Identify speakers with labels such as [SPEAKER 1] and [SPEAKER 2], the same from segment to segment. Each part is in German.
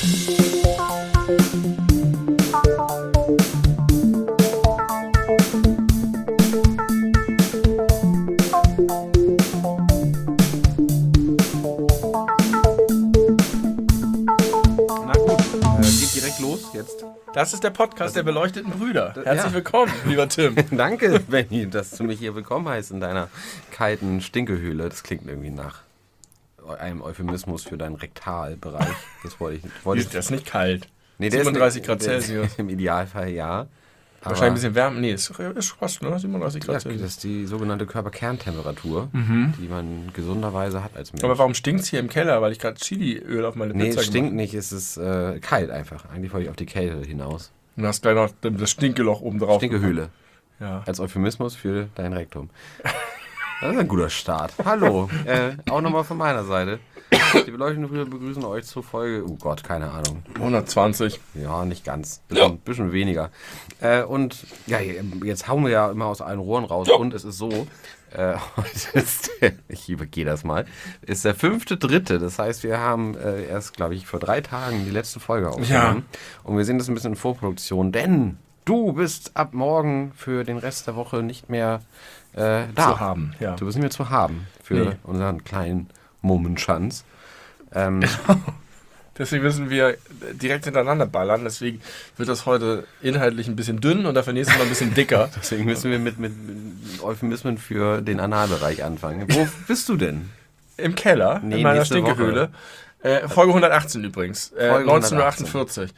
[SPEAKER 1] Das ist der Podcast der beleuchteten Brüder. Herzlich willkommen, lieber Tim.
[SPEAKER 2] Danke, Benni, dass du mich hier willkommen heißt in deiner kalten Stinkehöhle. Das klingt irgendwie nach einem Euphemismus für deinen Rektalbereich. Das wollte ich.
[SPEAKER 1] Das ist nicht kalt.
[SPEAKER 2] Nee,
[SPEAKER 1] 37 Grad Celsius.
[SPEAKER 2] Im Idealfall ja.
[SPEAKER 1] Wahrscheinlich ein bisschen wärmer. Nee, ist fast, ne? 37 Grad Celsius.
[SPEAKER 2] Das ist die sogenannte Körperkerntemperatur, die man gesunderweise hat als Mensch.
[SPEAKER 1] Aber warum stinkt es hier im Keller? Weil ich gerade Chiliöl auf meine Pizza gemacht habe.
[SPEAKER 2] Nee, es stinkt nicht, es ist kalt einfach. Eigentlich wollte ich auf die Kälte hinaus.
[SPEAKER 1] Und du hast gleich noch das Stinkeloch oben drauf.
[SPEAKER 2] Stinkehöhle.
[SPEAKER 1] Ja.
[SPEAKER 2] Als Euphemismus für dein Rektum. Das ist ein guter Start. Hallo, auch nochmal von meiner Seite. Die beleuchteten Brüder begrüßen euch zur Folge, oh Gott, keine Ahnung.
[SPEAKER 1] 120.
[SPEAKER 2] Ja, nicht ganz. Bisschen weniger. Und ja, jetzt hauen wir ja immer aus allen Rohren raus. Ja. Und es ist so, heute ist ich übergehe das mal, ist der 5.3. Das heißt, wir haben erst, glaube ich, vor 3 Tagen die letzte Folge aufgenommen. Ja. Und wir sehen das ein bisschen in Vorproduktion, denn du bist ab morgen für den Rest der Woche nicht mehr da.
[SPEAKER 1] Zu haben, ja.
[SPEAKER 2] Du bist nicht mehr zu haben für unseren kleinen Mummenschanz.
[SPEAKER 1] Deswegen müssen wir direkt hintereinander ballern. Deswegen wird das heute inhaltlich ein bisschen dünn und dafür nächstes Mal ein bisschen dicker.
[SPEAKER 2] Deswegen müssen wir mit Euphemismen für den Analbereich anfangen. Wo bist du denn?
[SPEAKER 1] Im Keller, in meiner Stinkehöhle. Folge 118 übrigens. Folge 1948.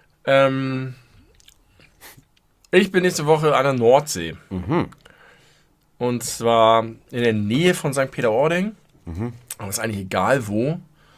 [SPEAKER 1] Ich bin nächste Woche an der Nordsee. Mhm. Und zwar in der Nähe von St. Peter-Ording. Mhm. Aber ist eigentlich egal wo,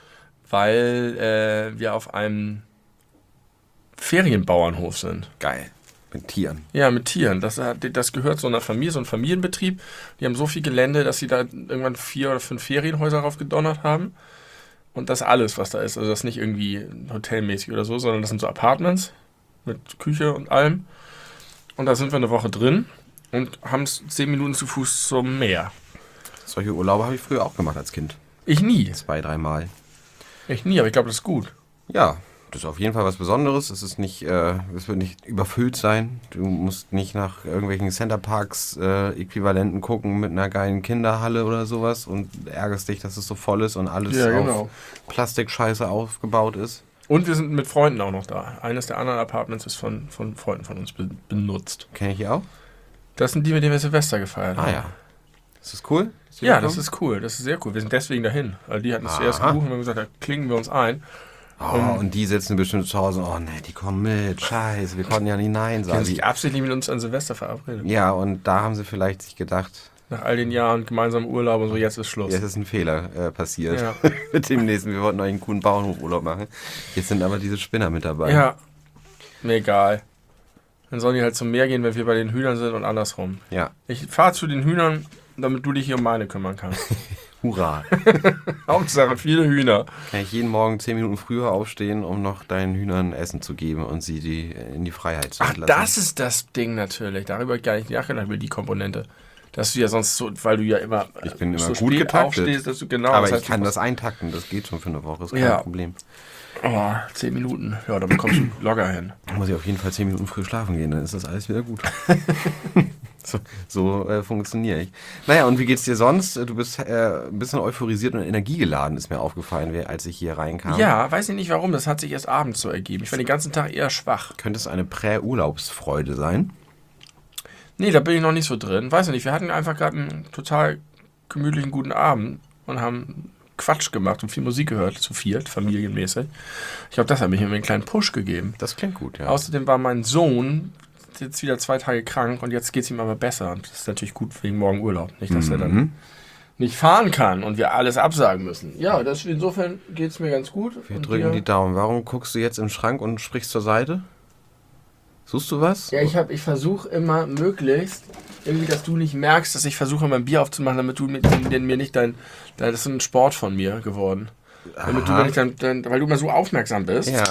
[SPEAKER 1] weil wir auf einem Ferienbauernhof sind.
[SPEAKER 2] Geil. Mit Tieren.
[SPEAKER 1] Ja, mit Tieren. Das gehört so einer Familie, so ein Familienbetrieb. Die haben so viel Gelände, dass sie da irgendwann 4 oder 5 Ferienhäuser raufgedonnert haben. Und das alles, was da ist. Also das ist nicht irgendwie hotelmäßig oder so, sondern das sind so Apartments mit Küche und allem. Und da sind wir eine Woche drin und haben 10 Minuten zu Fuß zum Meer.
[SPEAKER 2] Solche Urlaube habe ich früher auch gemacht als Kind.
[SPEAKER 1] Ich nie.
[SPEAKER 2] 2-3 Mal.
[SPEAKER 1] Ich nie, aber ich glaube, das ist gut.
[SPEAKER 2] Ja, das ist auf jeden Fall was Besonderes. Es wird nicht überfüllt sein. Du musst nicht nach irgendwelchen Centerparks Äquivalenten gucken mit einer geilen Kinderhalle oder sowas und ärgerst dich, dass es so voll ist und alles auf Plastikscheiße aufgebaut ist.
[SPEAKER 1] Und wir sind mit Freunden auch noch da. Eines der anderen Apartments ist von Freunden von uns benutzt.
[SPEAKER 2] Kenn ich die auch?
[SPEAKER 1] Das sind die, mit denen wir Silvester gefeiert haben.
[SPEAKER 2] Ah ja. Ist das cool?
[SPEAKER 1] Ja, das ist cool. Das ist sehr cool. Wir sind deswegen dahin. Weil die hatten es zuerst gebucht und wir haben gesagt, da klingen wir uns ein.
[SPEAKER 2] Und die sitzen bestimmt zu Hause. Oh ne, die kommen mit. Scheiße, wir konnten ja nie Nein sagen.
[SPEAKER 1] Die haben sich absichtlich mit uns an Silvester verabredet.
[SPEAKER 2] Ja, und da haben sie vielleicht sich gedacht...
[SPEAKER 1] Nach all den Jahren gemeinsamen Urlaub und so, jetzt ist Schluss.
[SPEAKER 2] Jetzt ist ein Fehler passiert. Ja. Mit dem nächsten. Wir wollten euch einen coolen Bauernhofurlaub machen. Jetzt sind aber diese Spinner mit dabei.
[SPEAKER 1] Ja, mir egal. Dann sollen die halt zum Meer gehen, wenn wir bei den Hühnern sind und andersrum.
[SPEAKER 2] Ja.
[SPEAKER 1] Ich fahre zu den Hühnern, damit du dich hier um meine kümmern kannst.
[SPEAKER 2] Hurra.
[SPEAKER 1] Hauptsache viele Hühner.
[SPEAKER 2] Kann ich jeden Morgen 10 Minuten früher aufstehen, um noch deinen Hühnern Essen zu geben und sie in die Freiheit zu entlassen.
[SPEAKER 1] Ach, das ist das Ding natürlich. Darüber habe ich gar nicht nachgedacht, über die Komponente. Dass du ja sonst so, weil du ja immer,
[SPEAKER 2] ich bin immer
[SPEAKER 1] so
[SPEAKER 2] gut getaktet,
[SPEAKER 1] aufstehst, dass du genau...
[SPEAKER 2] Aber ich kann das eintakten, das geht schon für eine Woche, ist kein Problem.
[SPEAKER 1] Oh, 10 Minuten, ja, damit kommst du locker hin.
[SPEAKER 2] Da muss ich auf jeden Fall 10 Minuten früh schlafen gehen, dann ist das alles wieder gut. So funktioniere ich. Naja, und wie geht's dir sonst? Du bist ein bisschen euphorisiert und energiegeladen, ist mir aufgefallen, als ich hier reinkam.
[SPEAKER 1] Ja, weiß ich nicht warum, das hat sich erst abends so ergeben. Ich war den ganzen Tag eher schwach.
[SPEAKER 2] Könnte es eine Prä-Urlaubsfreude sein?
[SPEAKER 1] Nee, da bin ich noch nicht so drin. Weiß ich nicht, wir hatten einfach gerade einen total gemütlichen, guten Abend und haben Quatsch gemacht und viel Musik gehört, zu viert, familienmäßig. Ich glaube, das hat mich immer einen kleinen Push gegeben.
[SPEAKER 2] Das klingt gut, ja.
[SPEAKER 1] Außerdem war mein Sohn jetzt wieder 2 Tage krank und jetzt geht es ihm aber besser. Und das ist natürlich gut wegen morgen Urlaub. Nicht, dass er dann nicht fahren kann und wir alles absagen müssen. Ja, insofern geht es mir ganz gut.
[SPEAKER 2] Wir drücken die Daumen. Warum guckst du jetzt im Schrank und sprichst zur Seite? Suchst du was?
[SPEAKER 1] Ja, ich versuche immer möglichst, irgendwie, dass du nicht merkst, dass ich versuche, mein Bier aufzumachen, damit du mir nicht das ist ein Sport von mir geworden. Damit du mir nicht weil du immer so aufmerksam bist.
[SPEAKER 2] Ja.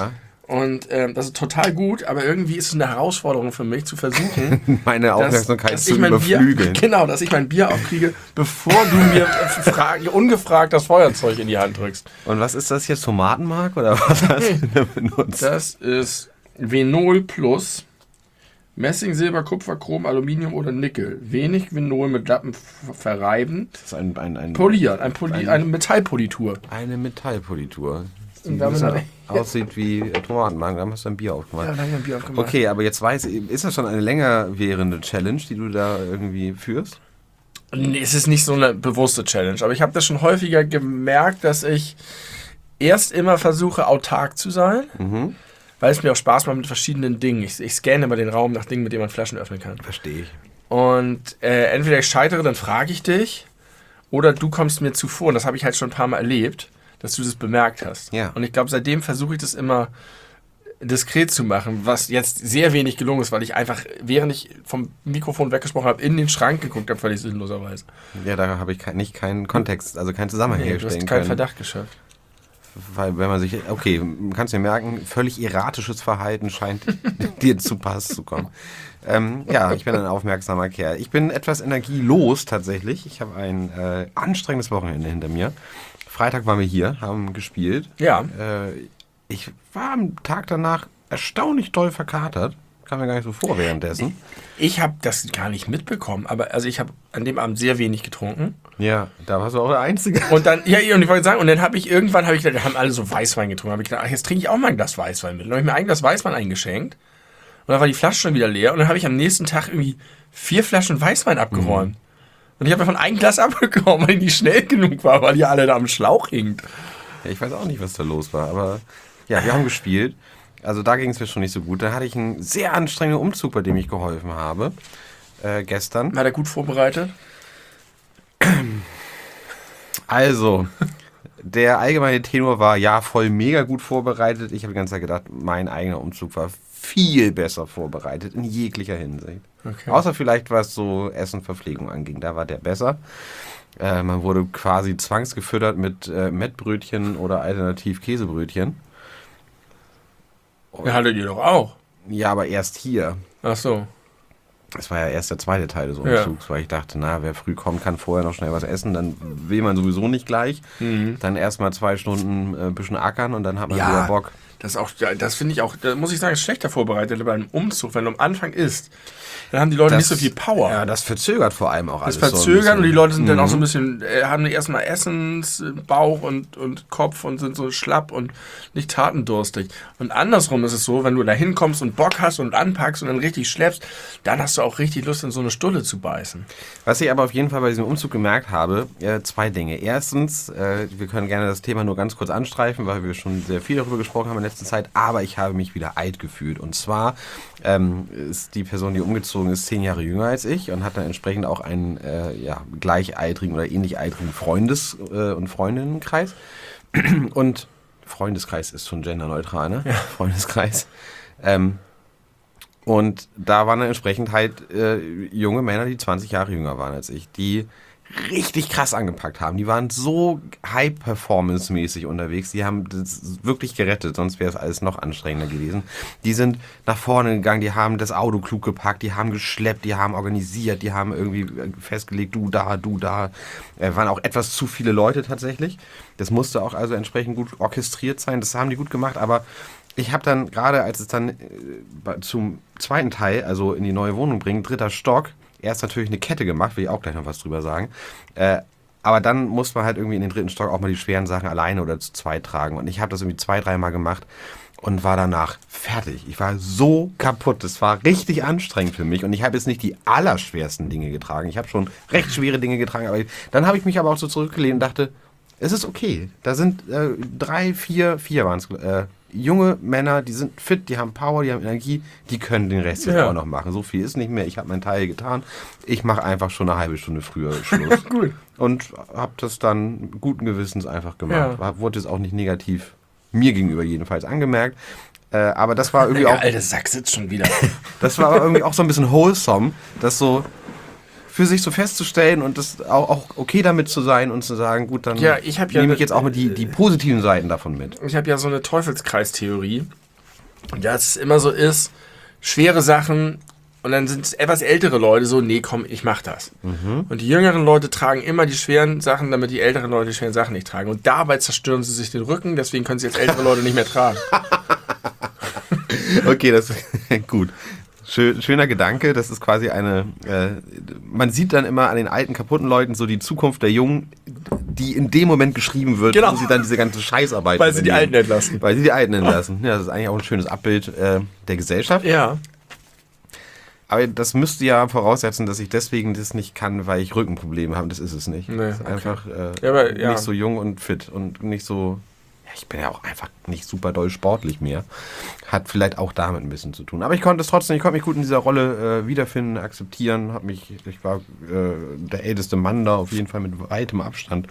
[SPEAKER 1] Und das ist total gut, aber irgendwie ist es eine Herausforderung für mich zu versuchen,
[SPEAKER 2] meine Aufmerksamkeit
[SPEAKER 1] dass
[SPEAKER 2] zu
[SPEAKER 1] ich mein
[SPEAKER 2] überflügeln.
[SPEAKER 1] Genau, dass ich mein Bier aufkriege, bevor du mir ungefragt das Feuerzeug in die Hand drückst.
[SPEAKER 2] Und was ist das jetzt? Tomatenmark oder was hast du denn benutzt?
[SPEAKER 1] Das ist Venol Plus. Messing, Silber, Kupfer, Chrom, Aluminium oder Nickel. Wenig Venol mit Lappen verreiben.
[SPEAKER 2] Das ist ein
[SPEAKER 1] Polieren, eine Metallpolitur.
[SPEAKER 2] Eine Metallpolitur. Die
[SPEAKER 1] Und damit
[SPEAKER 2] aussieht wie Tomatenmark. Da hast du ein Bier aufgemacht.
[SPEAKER 1] Ja, da habe ich ein Bier aufgemacht.
[SPEAKER 2] Okay, aber jetzt ist das schon eine länger währende Challenge, die du da irgendwie führst?
[SPEAKER 1] Nee, es ist nicht so eine bewusste Challenge, aber ich habe das schon häufiger gemerkt, dass ich erst immer versuche, autark zu sein, weil es mir auch Spaß macht mit verschiedenen Dingen. Ich scanne immer den Raum nach Dingen, mit denen man Flaschen öffnen kann.
[SPEAKER 2] Verstehe ich.
[SPEAKER 1] Und entweder ich scheitere, dann frage ich dich, oder du kommst mir zuvor. Und das habe ich halt schon ein paar Mal erlebt, dass du das bemerkt hast.
[SPEAKER 2] Ja.
[SPEAKER 1] Und ich glaube, seitdem versuche ich das immer diskret zu machen, was jetzt sehr wenig gelungen ist, weil ich einfach, während ich vom Mikrofon weggesprochen habe, in den Schrank geguckt habe, völlig sinnloserweise.
[SPEAKER 2] Ja, da habe ich keinen Kontext, also keinen Zusammenhang
[SPEAKER 1] Nee, du
[SPEAKER 2] herstellen
[SPEAKER 1] hast keinen
[SPEAKER 2] können.
[SPEAKER 1] Verdacht geschafft.
[SPEAKER 2] Weil wenn man sich, okay, kannst du mir merken, völlig erratisches Verhalten scheint dir zu Pass zu kommen. Ja, ich bin ein aufmerksamer Kerl. Ich bin etwas energielos tatsächlich. Ich habe ein anstrengendes Wochenende hinter mir. Freitag waren wir hier, haben gespielt.
[SPEAKER 1] Ja.
[SPEAKER 2] Ich war am Tag danach erstaunlich doll verkatert. Kam mir gar nicht so vor währenddessen.
[SPEAKER 1] Ich habe das gar nicht mitbekommen, aber also ich habe an dem Abend sehr wenig getrunken.
[SPEAKER 2] Ja, da warst du auch der Einzige.
[SPEAKER 1] Und dann, ja, und ich wollte sagen, und dann habe ich irgendwann, gedacht, da haben alle so Weißwein getrunken. Habe ich gedacht, ach, jetzt trinke ich auch mal ein Glas Weißwein mit. Und dann habe ich mir ein Glas Weißwein eingeschenkt. Und dann war die Flasche schon wieder leer. Und dann habe ich am nächsten Tag irgendwie 4 Flaschen Weißwein abgeräumt. Und ich habe davon ein Glas abbekommen, weil die nicht schnell genug war, weil die alle da am Schlauch hingen.
[SPEAKER 2] Ja, ich weiß auch nicht, was da los war, aber ja, wir haben gespielt. Also da ging es mir schon nicht so gut. Dann hatte ich einen sehr anstrengenden Umzug, bei dem ich geholfen habe. Gestern.
[SPEAKER 1] War der gut vorbereitet?
[SPEAKER 2] Also, der allgemeine Tenor war, ja, voll mega gut vorbereitet. Ich habe die ganze Zeit gedacht, mein eigener Umzug war viel besser vorbereitet, in jeglicher Hinsicht.
[SPEAKER 1] Okay.
[SPEAKER 2] Außer vielleicht, was so Essen, Verpflegung anging. Da war der besser. Man wurde quasi zwangsgefüttert mit Mettbrötchen oder alternativ Käsebrötchen.
[SPEAKER 1] Ja, hattet ihr doch auch.
[SPEAKER 2] Ja, aber erst hier.
[SPEAKER 1] Ach so.
[SPEAKER 2] Das war ja erst der zweite Teil des Umzugs, weil ich dachte, na, wer früh kommt, kann vorher noch schnell was essen, dann will man sowieso nicht gleich. Dann erstmal 2 Stunden ein bisschen ackern und dann hat man wieder Bock.
[SPEAKER 1] Das finde ich auch, da muss ich sagen, ist schlechter vorbereitet bei einem Umzug. Wenn du am Anfang isst, dann haben die Leute nicht so viel Power.
[SPEAKER 2] Ja, das verzögert vor allem auch alles.
[SPEAKER 1] Das verzögern und die Leute sind dann auch so ein bisschen, haben erstmal Essensbauch und Kopf und sind so schlapp und nicht tatendurstig. Und andersrum ist es so, wenn du da hinkommst und Bock hast und anpackst und dann richtig schleppst, dann hast du auch richtig Lust, in so eine Stulle zu beißen.
[SPEAKER 2] Was ich aber auf jeden Fall bei diesem Umzug gemerkt habe, 2 Dinge. Erstens, wir können gerne das Thema nur ganz kurz anstreifen, weil wir schon sehr viel darüber gesprochen haben in letzter Zeit, aber ich habe mich wieder alt gefühlt. Und zwar ist die Person, die umgezogen ist, 10 Jahre jünger als ich und hat dann entsprechend auch einen gleichaltrigen oder ähnlich altrigen Freundes- und Freundinnenkreis. Und Freundeskreis ist schon genderneutral, ne? Ja. Freundeskreis. Und da waren dann entsprechend halt junge Männer, die 20 Jahre jünger waren als ich, die richtig krass angepackt haben. Die waren so High-Performance-mäßig unterwegs. Die haben das wirklich gerettet, sonst wäre es alles noch anstrengender gewesen. Die sind nach vorne gegangen, die haben das Auto klug gepackt, die haben geschleppt, die haben organisiert, die haben irgendwie festgelegt, du da. Waren auch etwas zu viele Leute tatsächlich. Das musste auch also entsprechend gut orchestriert sein. Das haben die gut gemacht, aber ich habe dann gerade, als es dann zum zweiten Teil, also in die neue Wohnung bringen, 3. Stock, erst natürlich eine Kette gemacht, will ich auch gleich noch was drüber sagen. Aber dann muss man halt irgendwie in den 3. Stock auch mal die schweren Sachen alleine oder zu zweit tragen. Und ich habe das irgendwie 2-3 Mal gemacht und war danach fertig. Ich war so kaputt. Das war richtig anstrengend für mich. Und ich habe jetzt nicht die allerschwersten Dinge getragen. Ich habe schon recht schwere Dinge getragen. Aber dann habe ich mich aber auch so zurückgelehnt und dachte, es ist okay. Da sind 4 waren es, junge Männer, die sind fit, die haben Power, die haben Energie, die können den Rest jetzt auch noch machen. So viel ist nicht mehr. Ich habe meinen Teil getan. Ich mache einfach schon eine halbe Stunde früher Schluss.
[SPEAKER 1] Gut.
[SPEAKER 2] Und habe das dann guten Gewissens einfach gemacht. Wurde jetzt auch nicht negativ mir gegenüber jedenfalls angemerkt. Aber das war irgendwie auch...
[SPEAKER 1] Der alte Sack sitzt schon wieder.
[SPEAKER 2] Das war aber irgendwie auch so ein bisschen wholesome, das so für sich so festzustellen und das auch okay damit zu sein und zu sagen, gut, dann nehme ich jetzt auch mal die positiven Seiten davon mit.
[SPEAKER 1] Ich habe ja so eine Teufelskreistheorie, Und ja, es immer so ist, schwere Sachen und dann sind es etwas ältere Leute so, nee, komm, ich mach das. Und die jüngeren Leute tragen immer die schweren Sachen, damit die älteren Leute die schweren Sachen nicht tragen. Und dabei zerstören sie sich den Rücken, deswegen können sie jetzt ältere Leute nicht mehr tragen.
[SPEAKER 2] Okay, das ist gut. Schöner Gedanke, das ist quasi man sieht dann immer an den alten, kaputten Leuten so die Zukunft der Jungen, die in dem Moment geschrieben wird,
[SPEAKER 1] Genau.
[SPEAKER 2] wo sie dann diese ganze Scheißarbeit
[SPEAKER 1] Weil sie die Alten entlassen.
[SPEAKER 2] Weil sie die Alten entlassen. Ja, das ist eigentlich auch ein schönes Abbild der Gesellschaft.
[SPEAKER 1] Ja.
[SPEAKER 2] Aber das müsste ja voraussetzen, dass ich deswegen das nicht kann, weil ich Rückenprobleme habe. Das ist es nicht.
[SPEAKER 1] Nee,
[SPEAKER 2] das ist
[SPEAKER 1] okay.
[SPEAKER 2] einfach
[SPEAKER 1] Ja.
[SPEAKER 2] nicht so jung und fit und nicht so... Ich bin ja auch einfach nicht super doll sportlich mehr. Hat vielleicht auch damit ein bisschen zu tun. Aber ich konnte mich gut in dieser Rolle wiederfinden, akzeptieren. Ich war der älteste Mann da, auf jeden Fall mit weitem Abstand.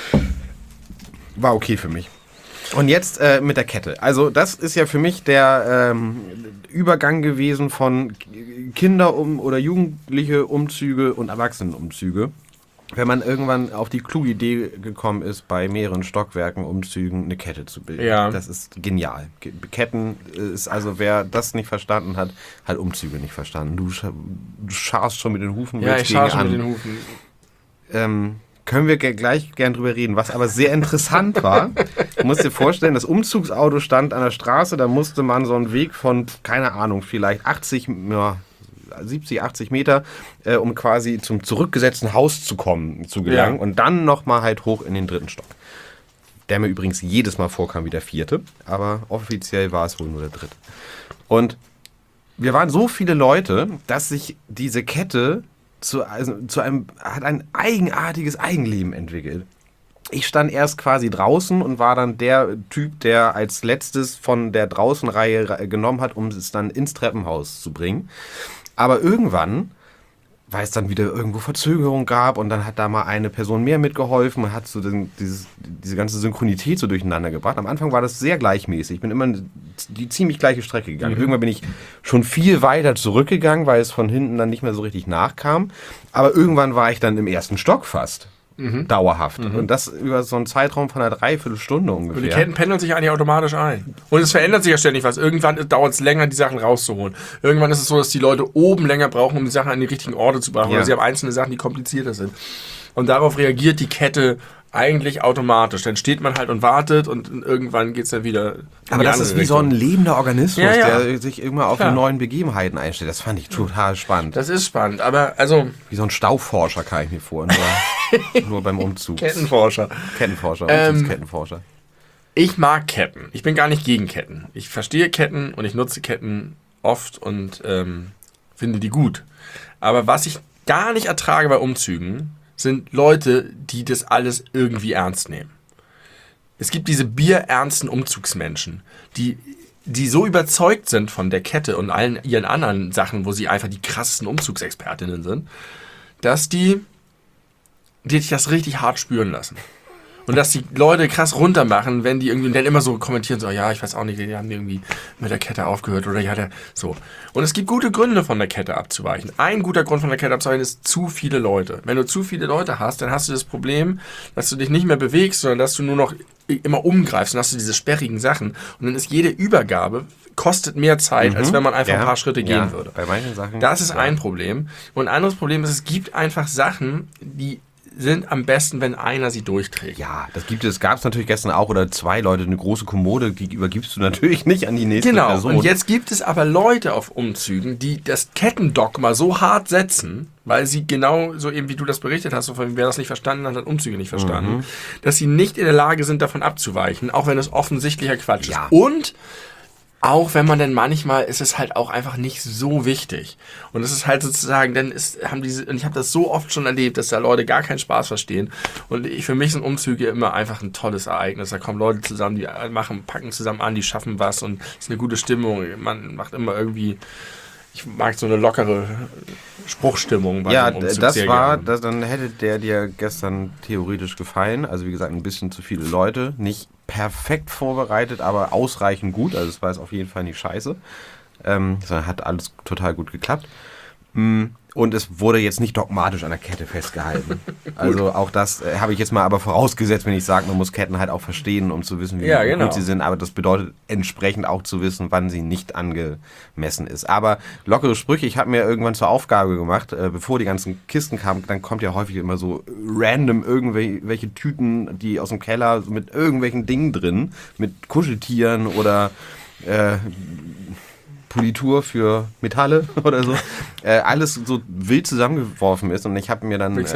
[SPEAKER 2] War okay für mich. Und jetzt mit der Kette. Also das ist ja für mich der Übergang gewesen von oder Jugendliche Umzüge und Erwachsenenumzüge. Wenn man irgendwann auf die kluge Idee gekommen ist, bei mehreren Stockwerken Umzügen eine Kette zu bilden.
[SPEAKER 1] Ja.
[SPEAKER 2] Das ist genial. Ketten ist, also wer das nicht verstanden hat, hat Umzüge nicht verstanden. Du scharst schon mit den Hufen.
[SPEAKER 1] Ja, ich schaue schon mit den Hufen.
[SPEAKER 2] Können wir gleich gern drüber reden. Was aber sehr interessant war, du musst dir vorstellen, das Umzugsauto stand an der Straße, da musste man so einen Weg von, keine Ahnung, vielleicht 70, 80 Meter, um quasi zum zurückgesetzten Haus zu gelangen.
[SPEAKER 1] Ja.
[SPEAKER 2] Und dann nochmal halt hoch in den 3. Stock. Der mir übrigens jedes Mal vorkam wie der 4., aber offiziell war es wohl nur der 3. Und wir waren so viele Leute, dass sich diese Kette hat ein eigenartiges Eigenleben entwickelt. Ich stand erst quasi draußen und war dann der Typ, der als letztes von der Draußenreihe genommen hat, um es dann ins Treppenhaus zu bringen. Aber irgendwann, weil es dann wieder irgendwo Verzögerung gab und dann hat da mal eine Person mehr mitgeholfen und hat so diese ganze Synchronität so durcheinander gebracht. Am Anfang war das sehr gleichmäßig. Ich bin immer die ziemlich gleiche Strecke gegangen. Irgendwann bin ich schon viel weiter zurückgegangen, weil es von hinten dann nicht mehr so richtig nachkam. Aber irgendwann war ich dann im 1. Stock fast. Dauerhaft. Und das über so einen Zeitraum von einer Dreiviertelstunde ungefähr.
[SPEAKER 1] Und die Ketten pendeln sich eigentlich automatisch ein. Und es verändert sich ja ständig was. Irgendwann dauert es länger, die Sachen rauszuholen. Irgendwann ist es so, dass die Leute oben länger brauchen, um die Sachen an die richtigen Orte zu bringen.
[SPEAKER 2] Ja.
[SPEAKER 1] Oder sie haben einzelne Sachen, die komplizierter sind. Und darauf reagiert die Kette eigentlich automatisch. Dann steht man halt und wartet und irgendwann geht es dann wieder in
[SPEAKER 2] Aber
[SPEAKER 1] die
[SPEAKER 2] das
[SPEAKER 1] andere
[SPEAKER 2] ist wie
[SPEAKER 1] Richtung.
[SPEAKER 2] so ein lebender Organismus,
[SPEAKER 1] Ja.
[SPEAKER 2] der sich immer auf
[SPEAKER 1] Klar.
[SPEAKER 2] die neuen Begebenheiten einstellt. Das fand ich total spannend.
[SPEAKER 1] Das ist spannend, aber also
[SPEAKER 2] Wie so ein Staufforscher kam ich mir vor, nur beim Umzug.
[SPEAKER 1] Kettenforscher.
[SPEAKER 2] Umzugskettenforscher.
[SPEAKER 1] Ich mag Ketten. Ich bin gar nicht gegen Ketten. Ich verstehe Ketten und ich nutze Ketten oft und finde die gut. Aber was ich gar nicht ertrage bei Umzügen, sind Leute, die das alles irgendwie ernst nehmen. Es gibt diese bierernsten Umzugsmenschen, die so überzeugt sind von der Kette und allen ihren anderen Sachen, wo sie einfach die krassesten Umzugsexpertinnen sind, dass die dich das richtig hart spüren lassen. Und dass die Leute krass runtermachen, wenn die irgendwie dann immer so kommentieren, so, ja, ich weiß auch nicht, die haben irgendwie mit der Kette aufgehört oder ja, so. Und es gibt gute Gründe, von der Kette abzuweichen. Ein guter Grund von der Kette abzuweichen ist zu viele Leute. Wenn du zu viele Leute hast, dann hast du das Problem, dass du dich nicht mehr bewegst, sondern dass du nur noch immer umgreifst und hast du diese sperrigen Sachen. Und dann ist jede Übergabe kostet mehr Zeit, als wenn man einfach ein paar Schritte gehen würde.
[SPEAKER 2] Bei manchen Sachen.
[SPEAKER 1] Das ist ein Problem. Und ein anderes Problem ist, es gibt einfach Sachen, die sind am besten, wenn einer sie durchträgt.
[SPEAKER 2] Ja, das gab es natürlich gestern auch, oder 2 Leute, eine große Kommode, die übergibst du natürlich nicht an die nächste Person.
[SPEAKER 1] Und jetzt gibt es aber Leute auf Umzügen, die das Kettendogma so hart setzen, weil sie genau so eben, wie du das berichtet hast, so von, wer das nicht verstanden hat, hat Umzüge nicht verstanden, dass sie nicht in der Lage sind, davon abzuweichen, auch wenn es offensichtlicher Quatsch ist. Und auch wenn man dann manchmal, ist es halt auch einfach nicht so wichtig. Und es ist halt sozusagen, und ich habe das so oft schon erlebt, dass da Leute gar keinen Spaß verstehen. Und für mich sind Umzüge immer einfach ein tolles Ereignis. Da kommen Leute zusammen, die packen zusammen an, die schaffen was und es ist eine gute Stimmung. Man macht immer irgendwie, ich mag so eine lockere Spruchstimmung bei einem Umzug sehr gerne.
[SPEAKER 2] Dann hätte der dir gestern theoretisch gefallen. Also wie gesagt, ein bisschen zu viele Leute. Nicht perfekt vorbereitet, aber ausreichend gut. Also es war jetzt auf jeden Fall nicht scheiße. Sondern hat alles total gut geklappt. Und Und es wurde jetzt nicht dogmatisch an der Kette festgehalten. Also auch das habe ich jetzt mal aber vorausgesetzt, wenn ich sage, man muss Ketten halt auch verstehen, um zu wissen, wie gut sie sind. Aber das bedeutet entsprechend auch zu wissen, wann sie nicht angemessen ist. Aber lockere Sprüche, ich habe mir irgendwann zur Aufgabe gemacht, bevor die ganzen Kisten kamen, dann kommt ja häufig immer so random irgendwelche Tüten, die aus dem Keller mit irgendwelchen Dingen drin, mit Kuscheltieren oder Politur für Metalle oder so, alles so wild zusammengeworfen ist. Und ich habe mir dann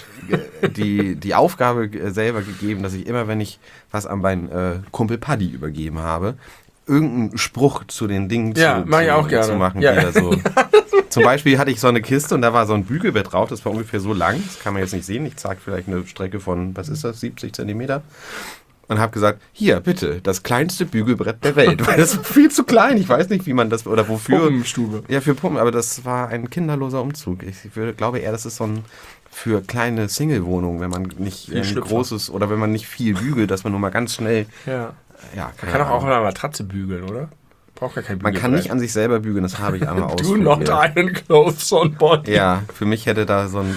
[SPEAKER 2] die Aufgabe selber gegeben, dass ich immer, wenn ich was an meinen Kumpel Paddy übergeben habe, irgendeinen Spruch zu den Dingen zu machen. Ja. So. Zum Beispiel hatte ich so eine Kiste und da war so ein Bügelbett drauf, das war ungefähr so lang, das kann man jetzt nicht sehen, ich zeige vielleicht eine Strecke von, 70 Zentimeter. Und habe gesagt, hier, bitte, das kleinste Bügelbrett der Welt. Weil das ist viel zu klein. Ich weiß nicht, wie man das, oder wofür.
[SPEAKER 1] Puppenstube.
[SPEAKER 2] Ja, für Puppen. Aber das war ein kinderloser Umzug. Ich glaube eher, das ist so ein für kleine Single-Wohnungen, wenn man nicht ein großes, oder wenn man nicht viel bügelt, dass man nur mal ganz schnell.
[SPEAKER 1] Ja, man kann auch eine Matratze bügeln, oder? Braucht gar kein Bügelbrett.
[SPEAKER 2] Man kann nicht an sich selber bügeln, das habe ich einmal ausprobiert.
[SPEAKER 1] Do not iron clothes on body.
[SPEAKER 2] Ja, für mich hätte da so ein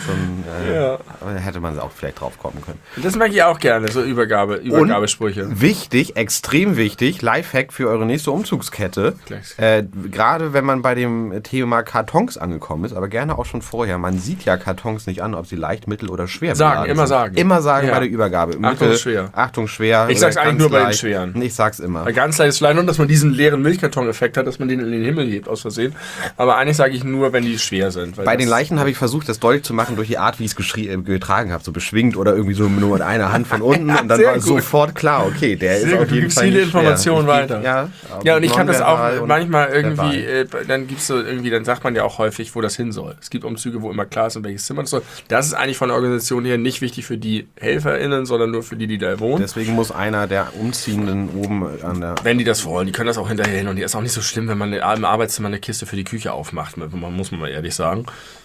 [SPEAKER 2] hätte man auch vielleicht drauf kommen können.
[SPEAKER 1] Das mag ich auch gerne, so Übergabesprüche.
[SPEAKER 2] Und wichtig, extrem wichtig, Lifehack für eure nächste Umzugskette. Gerade wenn man bei dem Thema Kartons angekommen ist, aber gerne auch schon vorher. Man sieht ja Kartons nicht an, ob sie leicht, mittel oder schwer sind.
[SPEAKER 1] Immer sagen.
[SPEAKER 2] Immer sagen bei der Übergabe.
[SPEAKER 1] Achtung, schwer.
[SPEAKER 2] Achtung, schwer.
[SPEAKER 1] Ich sag's eigentlich nur bei den schweren.
[SPEAKER 2] Ich sag's immer.
[SPEAKER 1] Bei ganz leicht ist vielleicht nur, dass man diesen leeren Milchkarton-Effekt hat, dass man den in den Himmel hebt, aus Versehen. Aber eigentlich sage ich nur, wenn die schwer sind.
[SPEAKER 2] Bei den Leichen habe ich versucht, das deutlich zu machen durch die Art, wie ich es getragen habe. So beschwingt oder irgendwie so nur mit einer Hand von unten. Und dann war sofort klar, okay, der ist auf jeden Fall
[SPEAKER 1] viele Informationen weiter. Ja, und ich kann das auch manchmal irgendwie, dann sagt man ja auch häufig, wo das hin soll. Es gibt Umzüge, wo immer klar ist, in welches Zimmer das soll. Das ist eigentlich von der Organisation her nicht wichtig für die HelferInnen, sondern nur für die da wohnen.
[SPEAKER 2] Deswegen muss einer der Umziehenden oben an der...
[SPEAKER 1] Wenn die das wollen, die können das auch hinterher hin. Und die ist auch nicht so schlimm, wenn man im Arbeitszimmer eine Kiste für die Küche aufmacht, muss man mal ehrlich sagen.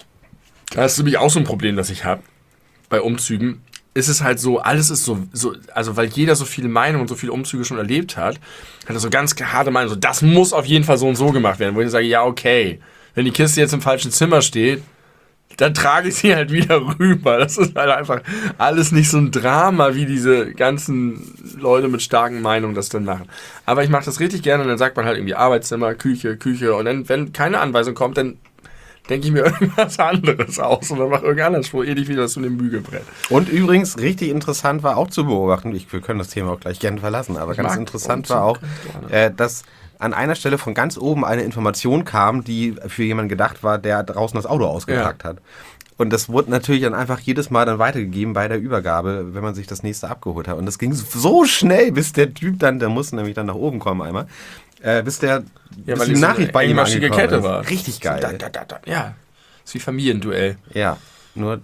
[SPEAKER 1] Das ist nämlich auch so ein Problem, das ich habe bei Umzügen. Ist es halt so, alles ist so, also weil jeder so viele Meinungen und so viele Umzüge schon erlebt hat er so ganz harte Meinungen, so das muss auf jeden Fall so und so gemacht werden, wo ich sage, ja okay, wenn die Kiste jetzt im falschen Zimmer steht, dann trage ich sie halt wieder rüber. Das ist halt einfach alles nicht so ein Drama, wie diese ganzen Leute mit starken Meinungen das dann machen. Aber ich mache das richtig gerne und dann sagt man halt irgendwie Arbeitszimmer, Küche und dann, wenn keine Anweisung kommt, dann denke ich mir irgendwas anderes aus und dann mache irgendwas anderes vor, ähnlich wie das mit dem Bügelbrett.
[SPEAKER 2] Und übrigens, richtig interessant war auch zu beobachten, wir können das Thema auch gleich gerne verlassen, aber ganz interessant war auch, dass an einer Stelle von ganz oben eine Information kam, die für jemanden gedacht war, der draußen das Auto ausgepackt hat. Und das wurde natürlich dann einfach jedes Mal dann weitergegeben bei der Übergabe, wenn man sich das nächste abgeholt hat. Und das ging so schnell, bis der Typ dann, der musste nämlich dann nach oben kommen einmal, bis die Nachricht bei ihm angekommen
[SPEAKER 1] Kette war.
[SPEAKER 2] Richtig geil.
[SPEAKER 1] Ja, ist wie Familienduell.
[SPEAKER 2] Ja, nur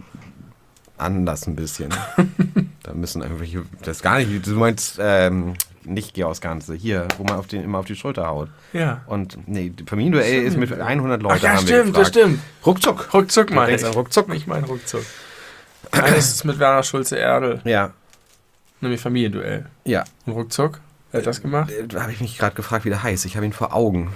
[SPEAKER 2] anders ein bisschen. Da müssen irgendwelche, das ist gar nicht, du meinst, nicht Georgs Ganze, hier, wo man immer auf die Schulter haut.
[SPEAKER 1] Ja.
[SPEAKER 2] Und nee, Familienduell ist mit 100 Leuten.
[SPEAKER 1] Ja, stimmt, das stimmt.
[SPEAKER 2] Ruckzuck
[SPEAKER 1] meine ich.
[SPEAKER 2] Ruckzuck.
[SPEAKER 1] Ich meine Ruckzuck. Eines ist mit Werner Schulze-Erdel.
[SPEAKER 2] Ja.
[SPEAKER 1] Nämlich Familienduell.
[SPEAKER 2] Ja.
[SPEAKER 1] Und Ruckzuck? Wer hat das gemacht?
[SPEAKER 2] Da habe ich mich gerade gefragt, wie der heißt. Ich habe ihn vor Augen.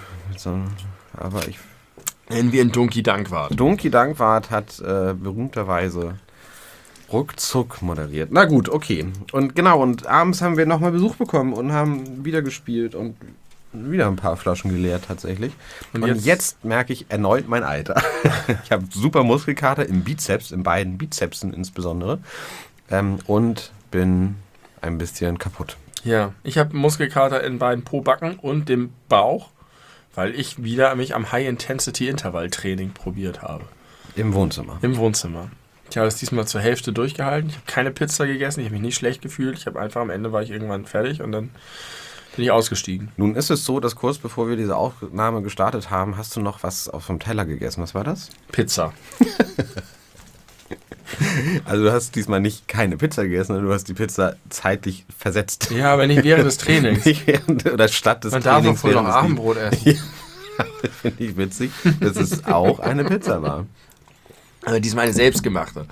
[SPEAKER 1] Nennen wir ihn Donkey Dankwart.
[SPEAKER 2] Donkey Dankwart hat berühmterweise Ruckzuck moderiert. Na gut, okay. Und genau, und abends haben wir nochmal Besuch bekommen und haben wieder gespielt und wieder ein paar Flaschen geleert tatsächlich. Und jetzt merke ich erneut mein Alter. Ich habe super Muskelkater im Bizeps, in beiden Bizepsen insbesondere. Und bin ein bisschen kaputt.
[SPEAKER 1] Ja, ich habe Muskelkater in beiden Pobacken und dem Bauch, weil ich wieder mich am High-Intensity-Intervall-Training probiert habe.
[SPEAKER 2] Im Wohnzimmer.
[SPEAKER 1] Ich habe es diesmal zur Hälfte durchgehalten. Ich habe keine Pizza gegessen, ich habe mich nicht schlecht gefühlt. Ich habe einfach am Ende war ich irgendwann fertig und dann bin ich ausgestiegen.
[SPEAKER 2] Nun ist es so, dass kurz bevor wir diese Aufnahme gestartet haben, hast du noch was auf dem Teller gegessen. Was war das?
[SPEAKER 1] Pizza.
[SPEAKER 2] Also du hast diesmal nicht keine Pizza gegessen, sondern du hast die Pizza zeitlich versetzt.
[SPEAKER 1] Ja, aber nicht während des Trainings.
[SPEAKER 2] Oder statt des
[SPEAKER 1] Man
[SPEAKER 2] Trainings.
[SPEAKER 1] Man darf doch wohl noch Abendbrot essen.
[SPEAKER 2] Ja, das finde ich witzig, dass es auch eine Pizza war.
[SPEAKER 1] Aber diesmal eine selbstgemachte.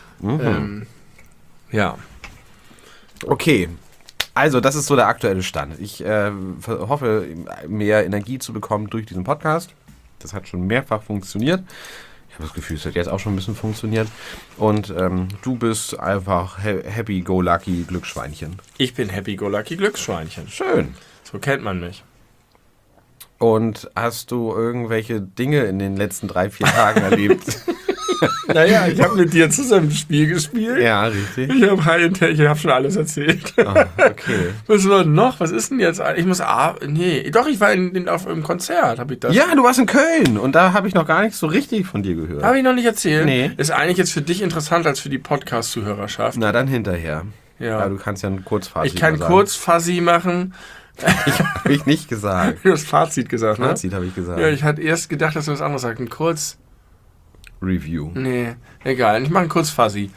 [SPEAKER 1] Ja.
[SPEAKER 2] Okay. Also, das ist so der aktuelle Stand. Ich hoffe, mehr Energie zu bekommen durch diesen Podcast. Das hat schon mehrfach funktioniert. Ich habe das Gefühl, es hat jetzt auch schon ein bisschen funktioniert. Und du bist einfach happy-go-lucky Glücksschweinchen.
[SPEAKER 1] Ich bin happy-go-lucky Glücksschweinchen.
[SPEAKER 2] Schön.
[SPEAKER 1] So kennt man mich.
[SPEAKER 2] Und hast du irgendwelche Dinge in den letzten 3-4 Tagen erlebt?
[SPEAKER 1] Naja, ich habe mit dir zusammen ein Spiel gespielt.
[SPEAKER 2] Ja, richtig.
[SPEAKER 1] Ich habe schon alles erzählt.
[SPEAKER 2] Ah, okay.
[SPEAKER 1] Was war denn noch? Was ist denn jetzt? Ich muss... nee, doch, ich war auf einem Konzert, habe ich das...
[SPEAKER 2] Ja, du warst in Köln und da habe ich noch gar nichts so richtig von dir gehört.
[SPEAKER 1] Habe ich noch nicht erzählt?
[SPEAKER 2] Nee.
[SPEAKER 1] Ist eigentlich jetzt für dich interessant als für die Podcast-Zuhörerschaft.
[SPEAKER 2] Na, dann hinterher.
[SPEAKER 1] Ja.
[SPEAKER 2] Du kannst ja ein Kurzfazit
[SPEAKER 1] Ich kann Kurzfassi machen.
[SPEAKER 2] Habe ich nicht gesagt.
[SPEAKER 1] Du hast Fazit gesagt, ne?
[SPEAKER 2] Fazit habe ich gesagt.
[SPEAKER 1] Ja, ich hatte erst gedacht, dass du was anderes sagst. Ein
[SPEAKER 2] Review.
[SPEAKER 1] Nee, egal. Ich mache einen Kurzfassi.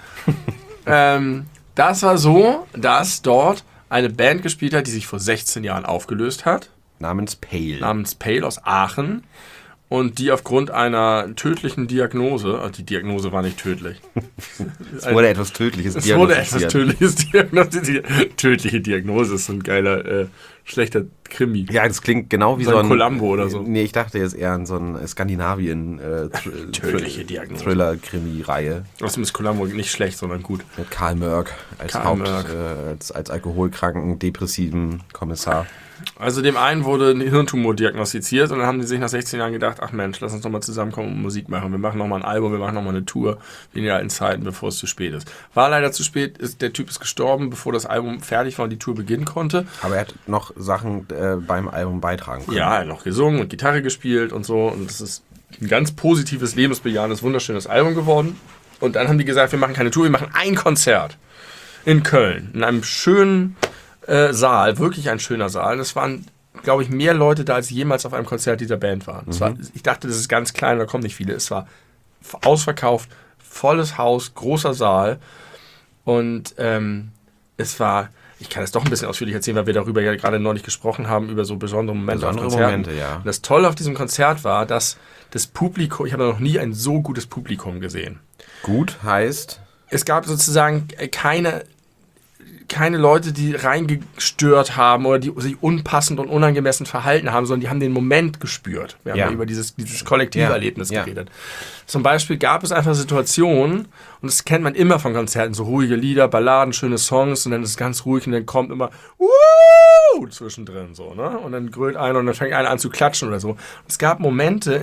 [SPEAKER 1] Das war so, dass dort eine Band gespielt hat, die sich vor 16 Jahren aufgelöst hat.
[SPEAKER 2] Namens Pale
[SPEAKER 1] Aus Aachen. Und die aufgrund einer tödlichen Diagnose, also die Diagnose war nicht tödlich.
[SPEAKER 2] Es wurde etwas Tödliches
[SPEAKER 1] diagnostiziert. Tödliche Diagnose ist so ein geiler, schlechter Krimi.
[SPEAKER 2] Ja, das klingt genau wie
[SPEAKER 1] so ein Columbo oder so.
[SPEAKER 2] Nee, ich dachte jetzt eher an so ein Skandinavien
[SPEAKER 1] tödliche Diagnose.
[SPEAKER 2] Thriller-Krimi-Reihe.
[SPEAKER 1] Außerdem ist Columbo nicht schlecht, sondern gut.
[SPEAKER 2] Mit Karl Mörk als als alkoholkranken, depressiven Kommissar.
[SPEAKER 1] Also dem einen wurde ein Hirntumor diagnostiziert und dann haben die sich nach 16 Jahren gedacht, ach Mensch, lass uns doch mal zusammenkommen und Musik machen. Wir machen nochmal ein Album, wir machen nochmal eine Tour, wie in den alten Zeiten, bevor es zu spät ist. War leider zu spät, der Typ ist gestorben, bevor das Album fertig war und die Tour beginnen konnte.
[SPEAKER 2] Aber er hat noch Sachen beim Album beitragen können.
[SPEAKER 1] Ja, er hat noch gesungen und Gitarre gespielt und so und das ist ein ganz positives, lebensbejahendes, wunderschönes Album geworden. Und dann haben die gesagt, wir machen keine Tour, wir machen ein Konzert in Köln, in einem schönen Saal, wirklich ein schöner Saal. Es waren, glaube ich, mehr Leute da, als jemals auf einem Konzert dieser Band waren. Ich dachte, das ist ganz klein, da kommen nicht viele. Es war ausverkauft, volles Haus, großer Saal. Und es war, ich kann es doch ein bisschen ausführlich erzählen, weil wir darüber ja gerade neulich gesprochen haben, über so besondere Momente auf Konzerten.
[SPEAKER 2] Ja.
[SPEAKER 1] Und das Tolle auf diesem Konzert war, dass das Publikum, ich habe noch nie ein so gutes Publikum gesehen.
[SPEAKER 2] Gut heißt?
[SPEAKER 1] Es gab sozusagen keine Leute, die reingestört haben oder die sich unpassend und unangemessen verhalten haben, sondern die haben den Moment gespürt. Wir haben ja über dieses Kollektiverlebnis geredet. Zum Beispiel gab es einfach Situationen, und das kennt man immer von Konzerten, so ruhige Lieder, Balladen, schöne Songs, und dann ist es ganz ruhig und dann kommt immer zwischendrin so, ne? Und dann grölt einer und dann fängt einer an zu klatschen oder so. Und es gab Momente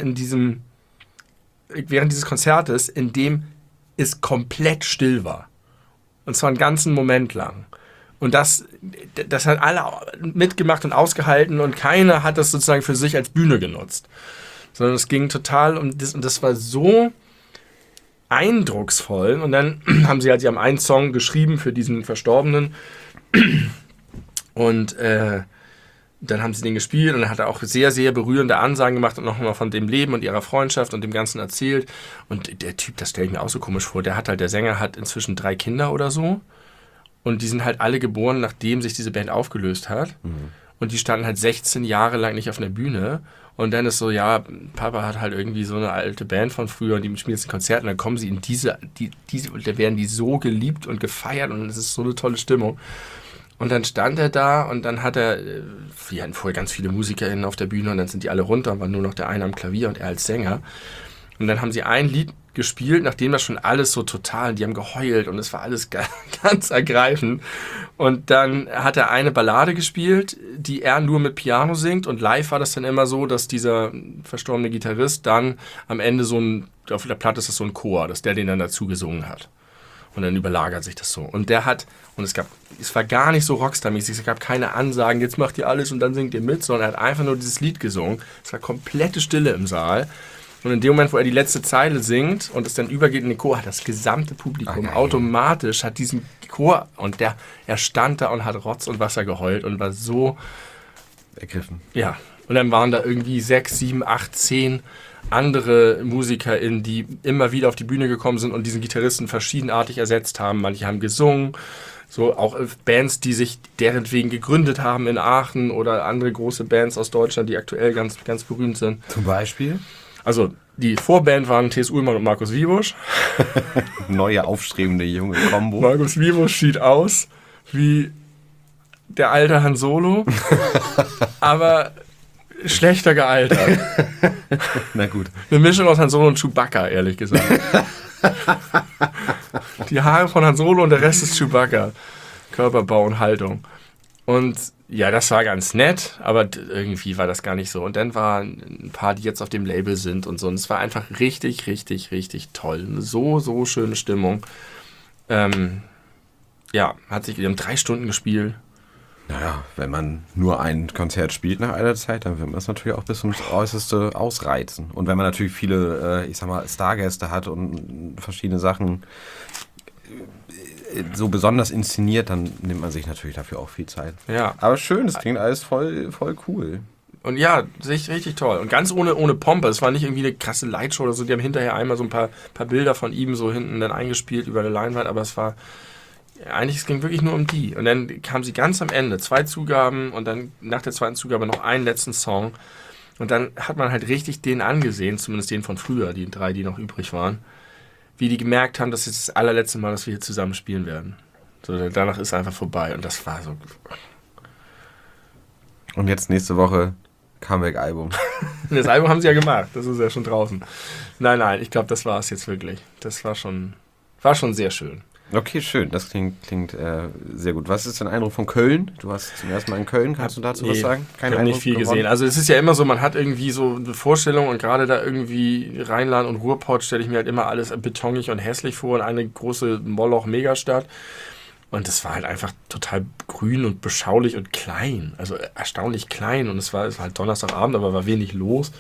[SPEAKER 1] während dieses Konzertes, in dem es komplett still war. Und zwar einen ganzen Moment lang. Und das hat alle mitgemacht und ausgehalten und keiner hat das sozusagen für sich als Bühne genutzt. Sondern es ging total um das, und das war so eindrucksvoll. Und dann haben sie haben einen Song geschrieben für diesen Verstorbenen und dann haben sie den gespielt und dann hat er auch sehr, sehr berührende Ansagen gemacht und nochmal von dem Leben und ihrer Freundschaft und dem Ganzen erzählt. Und der Typ, das stelle ich mir auch so komisch vor, der Sänger hat inzwischen 3 Kinder oder so. Und die sind halt alle geboren, nachdem sich diese Band aufgelöst hat. Mhm. Und die standen halt 16 Jahre lang nicht auf einer Bühne. Und dann ist so, ja, Papa hat halt irgendwie so eine alte Band von früher und die spielen jetzt ein Konzert und dann kommen sie in diese und da werden die so geliebt und gefeiert und es ist so eine tolle Stimmung. Und dann stand er da und dann wir hatten vorher ganz viele MusikerInnen auf der Bühne und dann sind die alle runter und war nur noch der eine am Klavier und er als Sänger. Und dann haben sie ein Lied gespielt, nachdem das schon alles so total, die haben geheult und es war alles ganz ergreifend. Und dann hat er eine Ballade gespielt, die er nur mit Piano singt und live war das dann immer so, dass dieser verstorbene Gitarrist dann am Ende auf der Platte ist das so ein Chor, dass der den dann dazu gesungen hat. Und dann überlagert sich das so. Und es war gar nicht so Rockstar-mäßig, es gab keine Ansagen, jetzt macht ihr alles und dann singt ihr mit, sondern er hat einfach nur dieses Lied gesungen. Es war komplette Stille im Saal. Und in dem Moment, wo er die letzte Zeile singt und es dann übergeht in den Chor, hat das gesamte Publikum automatisch, hat diesen Chor und er stand da und hat Rotz und Wasser geheult und war so
[SPEAKER 2] ergriffen.
[SPEAKER 1] Ja, und dann waren da irgendwie 6, 7, 8, 10 andere MusikerInnen, die immer wieder auf die Bühne gekommen sind und diesen Gitarristen verschiedenartig ersetzt haben. Manche haben gesungen, so auch Bands, die sich deretwegen gegründet haben in Aachen oder andere große Bands aus Deutschland, die aktuell ganz, ganz berühmt sind.
[SPEAKER 2] Zum Beispiel?
[SPEAKER 1] Also die Vorband waren T.S. Ullmann und Markus Wiebusch.
[SPEAKER 2] Neue, aufstrebende junge Kombo.
[SPEAKER 1] Markus Wiebusch sieht aus wie der alte Han Solo, aber schlechter gealtert.
[SPEAKER 2] Na gut.
[SPEAKER 1] Eine Mischung aus Han Solo und Chewbacca, ehrlich gesagt. Die Haare von Han Solo und der Rest ist Chewbacca. Körperbau und Haltung. Und ja, das war ganz nett, aber irgendwie war das gar nicht so. Und dann waren ein paar, die jetzt auf dem Label sind und so. Und es war einfach richtig, richtig, richtig toll. Eine so schöne Stimmung. Ja, wir haben 3 Stunden gespielt.
[SPEAKER 2] Naja, wenn man nur ein Konzert spielt nach einer Zeit, dann wird man es natürlich auch bis ums Äußerste ausreizen. Und wenn man natürlich viele, Stargäste hat und verschiedene Sachen so besonders inszeniert, dann nimmt man sich natürlich dafür auch viel Zeit.
[SPEAKER 1] Ja.
[SPEAKER 2] Aber schön, das klingt alles voll cool.
[SPEAKER 1] Und ja, richtig toll. Und ganz ohne Pompe. Es war nicht irgendwie eine krasse Lightshow oder so. Die haben hinterher einmal so ein paar Bilder von ihm so hinten dann eingespielt über der Leinwand, aber es ging wirklich nur um die. Und dann kam sie ganz am Ende, 2 Zugaben und dann nach der 2. Zugabe noch einen letzten Song. Und dann hat man halt richtig den angesehen, zumindest den von früher, die 3, die noch übrig waren, wie die gemerkt haben, das ist das allerletzte Mal, dass wir hier zusammen spielen werden. So, danach ist einfach vorbei. Und das war so.
[SPEAKER 2] Und jetzt nächste Woche Comeback-Album.
[SPEAKER 1] Das Album haben sie ja gemacht, das ist ja schon draußen. Nein, ich glaube, das war es jetzt wirklich. Das war schon sehr schön.
[SPEAKER 2] Okay, schön. Das klingt sehr gut. Was ist dein Eindruck von Köln? Du warst zum ersten Mal in Köln. Kannst du dazu was sagen?
[SPEAKER 1] Ich habe nicht viel gesehen. Also es ist ja immer so, man hat irgendwie so eine Vorstellung und gerade da irgendwie Rheinland und Ruhrpott stelle ich mir halt immer alles betonig und hässlich vor und eine große Moloch-Megastadt. Und es war halt einfach total grün und beschaulich und klein. Also erstaunlich klein. Und es war halt Donnerstagabend, aber war wenig los.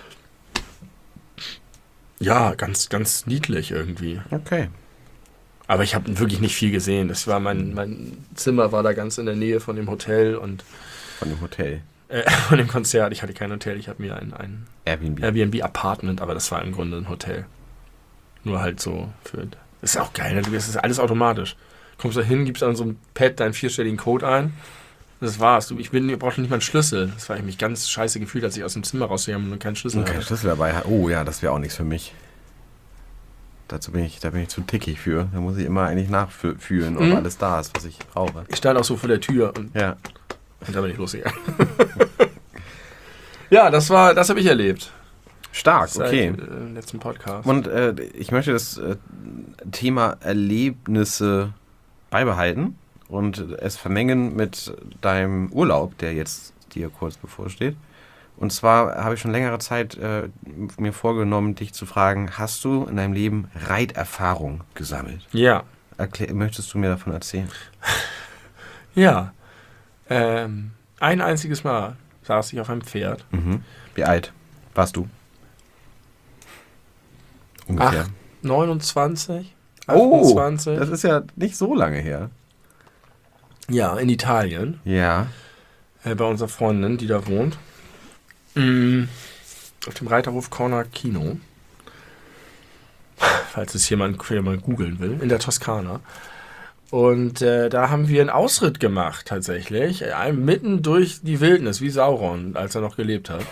[SPEAKER 1] Ja, ganz, ganz niedlich irgendwie.
[SPEAKER 2] Okay.
[SPEAKER 1] Aber ich habe wirklich nicht viel gesehen. Das war mein Zimmer war da ganz in der Nähe von dem Hotel und
[SPEAKER 2] von dem Hotel.
[SPEAKER 1] Von dem Konzert. Ich hatte kein Hotel, ich habe mir ein Airbnb-Apartment, aber das war im Grunde ein Hotel. Nur halt so für. Das ist auch geil, das ist alles automatisch. Kommst da hin, gibst an so einem Pad deinen 4-stelligen Code ein. Das war's. Ich brauchte nicht mal einen Schlüssel. Das war mich ganz scheiße gefühlt, als ich aus dem Zimmer rausgegangen bin und keinen Schlüssel hatte.
[SPEAKER 2] Kein Schlüssel dabei. Oh ja, das wäre auch nichts für mich. Da bin ich zu tickig für. Da muss ich immer eigentlich nachfühlen, ob alles da ist, was ich brauche.
[SPEAKER 1] Ich stand auch so vor der Tür und
[SPEAKER 2] da
[SPEAKER 1] bin ich losgegangen. Ja, das habe ich erlebt.
[SPEAKER 2] Stark, okay.
[SPEAKER 1] Seit im letzten Podcast.
[SPEAKER 2] Und ich möchte das Thema Erlebnisse beibehalten und es vermengen mit deinem Urlaub, der jetzt dir kurz bevorsteht. Und zwar habe ich schon längere Zeit mir vorgenommen, dich zu fragen, hast du in deinem Leben Reiterfahrung gesammelt?
[SPEAKER 1] Ja.
[SPEAKER 2] Möchtest du mir davon erzählen?
[SPEAKER 1] Ja. Ein einziges Mal saß ich auf einem Pferd.
[SPEAKER 2] Mhm. Wie alt warst du? Ungefähr.
[SPEAKER 1] 29. 28.
[SPEAKER 2] Oh, das ist ja nicht so lange her.
[SPEAKER 1] Ja, in Italien.
[SPEAKER 2] Ja.
[SPEAKER 1] Bei unserer Freundin, die da wohnt. Auf dem Reiterhof Corner Kino. Falls es jemand mal googeln will. In der Toskana. Und da haben wir einen Ausritt gemacht, tatsächlich. Mitten durch die Wildnis, wie Sauron, als er noch gelebt hat.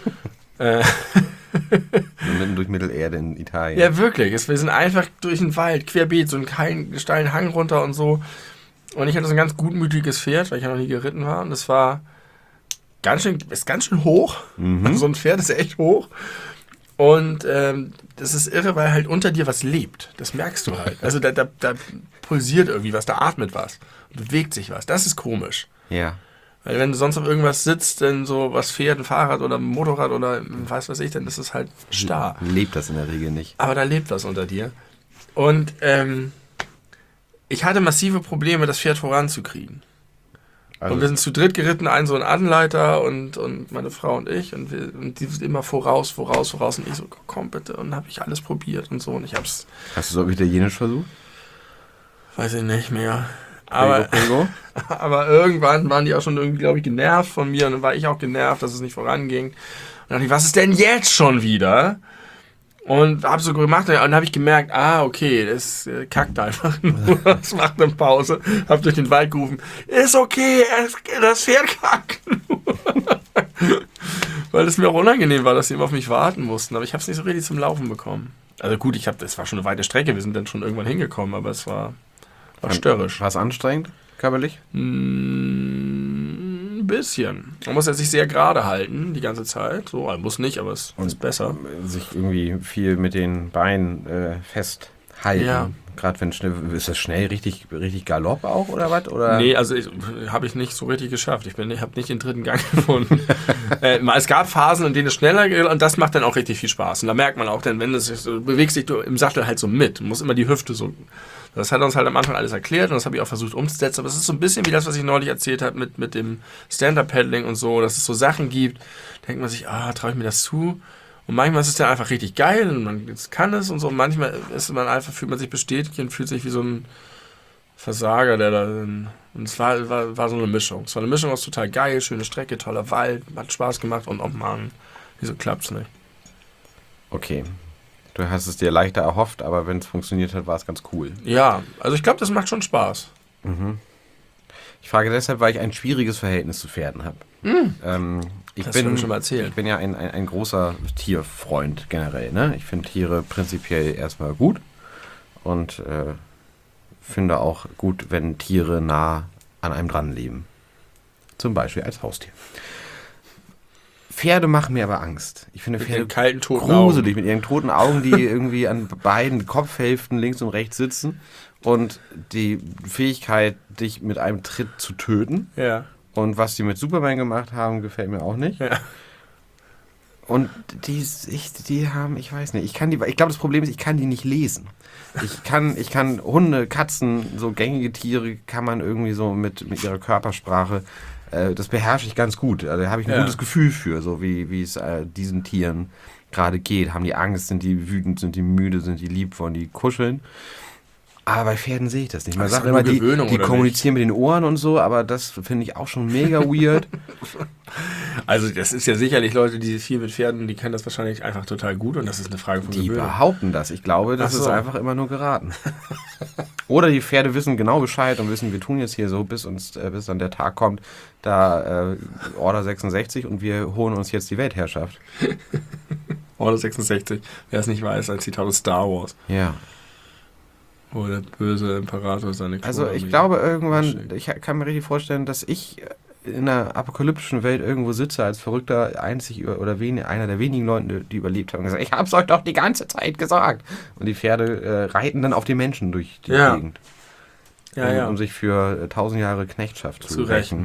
[SPEAKER 2] Mitten durch Mittelerde in Italien.
[SPEAKER 1] Ja, wirklich. Wir sind einfach durch den Wald, querbeet, so einen steilen Hang runter und so. Und ich hatte so ein ganz gutmütiges Pferd, weil ich ja noch nie geritten war. Und das war ganz schön hoch. Mhm. Also so ein Pferd ist echt hoch. Und das ist irre, weil halt unter dir was lebt. Das merkst du halt. Also da pulsiert irgendwie was, da atmet was, bewegt sich was. Das ist komisch.
[SPEAKER 2] Ja.
[SPEAKER 1] Weil wenn du sonst auf irgendwas sitzt, dann so was fährt, ein Fahrrad oder ein Motorrad oder was ich, dann ist es halt starr.
[SPEAKER 2] Lebt das in der Regel nicht.
[SPEAKER 1] Aber da lebt was unter dir. Und ich hatte massive Probleme, das Pferd voranzukriegen. Also und wir sind zu dritt geritten, so ein Anleiter und meine Frau und ich. Und die sind immer voraus. Und ich so, komm bitte. Und dann habe ich alles probiert und so. Und ich hab's.
[SPEAKER 2] Hast du es auf Italienisch versucht?
[SPEAKER 1] Weiß ich nicht mehr. Aber irgendwann waren die auch schon irgendwie, glaube ich, genervt von mir. Und dann war ich auch genervt, dass es nicht voranging. Und dann dachte ich, was ist denn jetzt schon wieder? Und habe so gemacht und dann habe ich gemerkt, okay, das kackt einfach nur, das macht eine Pause. Habe durch den Wald gerufen, ist okay, das Pferd kackt nur. Weil es mir auch unangenehm war, dass sie immer auf mich warten mussten. Aber ich habe es nicht so richtig zum Laufen bekommen. Also gut, das war schon eine weite Strecke, wir sind dann schon irgendwann hingekommen, aber es war störrisch.
[SPEAKER 2] War es anstrengend, körperlich?
[SPEAKER 1] Ein bisschen. Man muss ja sich sehr gerade halten, die ganze Zeit. So, muss nicht, aber es ist besser.
[SPEAKER 2] Sich irgendwie viel mit den Beinen festhalten.
[SPEAKER 1] Ja.
[SPEAKER 2] Gerade wenn schnell, ist das schnell richtig Galopp auch oder was? Oder?
[SPEAKER 1] Nee, also habe ich nicht so richtig geschafft. Ich habe nicht den dritten Gang gefunden. Es gab Phasen, in denen es schneller geht und das macht dann auch richtig viel Spaß. Und da merkt man auch, denn wenn du bewegst dich im Sattel halt so mit, du musst immer die Hüfte so. Das hat uns halt am Anfang alles erklärt und das habe ich auch versucht umzusetzen. Aber es ist so ein bisschen wie das, was ich neulich erzählt habe mit dem Stand-Up-Paddling und so, dass es so Sachen gibt, denkt man sich, traue ich mir das zu? Und manchmal ist es dann einfach richtig geil und man kann es und so. Und manchmal fühlt man sich bestätigt und fühlt sich wie so ein Versager, der da. Und es war so eine Mischung. Es war eine Mischung aus total geil, schöne Strecke, toller Wald, hat Spaß gemacht und oh Mann, wieso klappt's nicht?
[SPEAKER 2] Okay. Du hast es dir leichter erhofft, aber wenn es funktioniert hat, war es ganz cool.
[SPEAKER 1] Ja, also ich glaube, das macht schon Spaß.
[SPEAKER 2] Mhm. Ich frage deshalb, weil ich ein schwieriges Verhältnis zu Pferden habe.
[SPEAKER 1] Das hast du mir schon mal erzählt.
[SPEAKER 2] Ich bin ja ein großer Tierfreund generell. Ne? Ich finde Tiere prinzipiell erstmal gut und finde auch gut, wenn Tiere nah an einem dran leben. Zum Beispiel als Haustier. Pferde machen mir aber Angst. Ich finde Pferde
[SPEAKER 1] kalten, toten
[SPEAKER 2] gruselig, mit ihren toten Augen, die irgendwie an beiden Kopfhälften links und rechts sitzen und die Fähigkeit, dich mit einem Tritt zu töten.
[SPEAKER 1] Ja.
[SPEAKER 2] Und was die mit Superman gemacht haben, gefällt mir auch nicht.
[SPEAKER 1] Ja.
[SPEAKER 2] Und die haben, ich weiß nicht, ich glaube, das Problem ist, ich kann die nicht lesen. Ich kann Hunde, Katzen, so gängige Tiere kann man irgendwie so mit ihrer Körpersprache, das beherrsche ich ganz gut. Also da habe ich ein gutes Gefühl für, so wie es diesen Tieren gerade geht. Haben die Angst, sind die wütend, sind die müde, sind die lieb, wollen die kuscheln. Aber bei Pferden sehe ich das nicht. Man sagt immer, die kommunizieren mit den Ohren und so, aber das finde ich auch schon mega weird.
[SPEAKER 1] Also das ist ja sicherlich Leute, die viel mit Pferden, die kennen das wahrscheinlich einfach total gut und das ist eine Frage von Gewöhnung.
[SPEAKER 2] Die behaupten das. Ich glaube, das ist einfach immer nur geraten. Oder die Pferde wissen genau Bescheid und wissen, wir tun jetzt hier so, bis dann der Tag kommt, da Order 66 und wir holen uns jetzt die Weltherrschaft.
[SPEAKER 1] Order 66, wer es nicht weiß, ein Zitat aus Star Wars.
[SPEAKER 2] Ja.
[SPEAKER 1] Wo der böse Imperator seine Krone.
[SPEAKER 2] Also ich glaube irgendwann, ich kann mir richtig vorstellen, dass ich in einer apokalyptischen Welt irgendwo sitze als Verrückter, einer der wenigen Leute, die überlebt haben und gesagt, ich hab's euch doch die ganze Zeit gesagt. Und die Pferde reiten dann auf die Menschen durch die Gegend. Um sich für 1000 Jahre Knechtschaft zu rächen.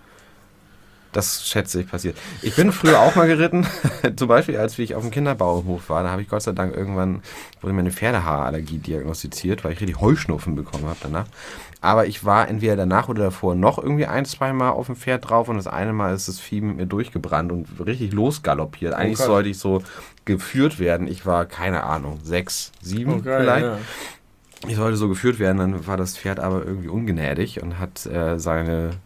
[SPEAKER 2] Das schätze ich passiert. Ich bin früher auch mal geritten, zum Beispiel als ich auf dem Kinderbauernhof war, da habe ich Gott sei Dank wurde mir eine Pferdehaarallergie diagnostiziert, weil ich richtig Heuschnupfen bekommen habe danach. Aber ich war entweder danach oder davor noch irgendwie 1-2 Mal auf dem Pferd drauf und das eine Mal ist das Vieh mit mir durchgebrannt und richtig losgaloppiert. Eigentlich sollte ich so geführt werden. Ich war, keine Ahnung, 6, 7 vielleicht. Ja. Ich sollte so geführt werden, dann war das Pferd aber irgendwie ungnädig und hat sein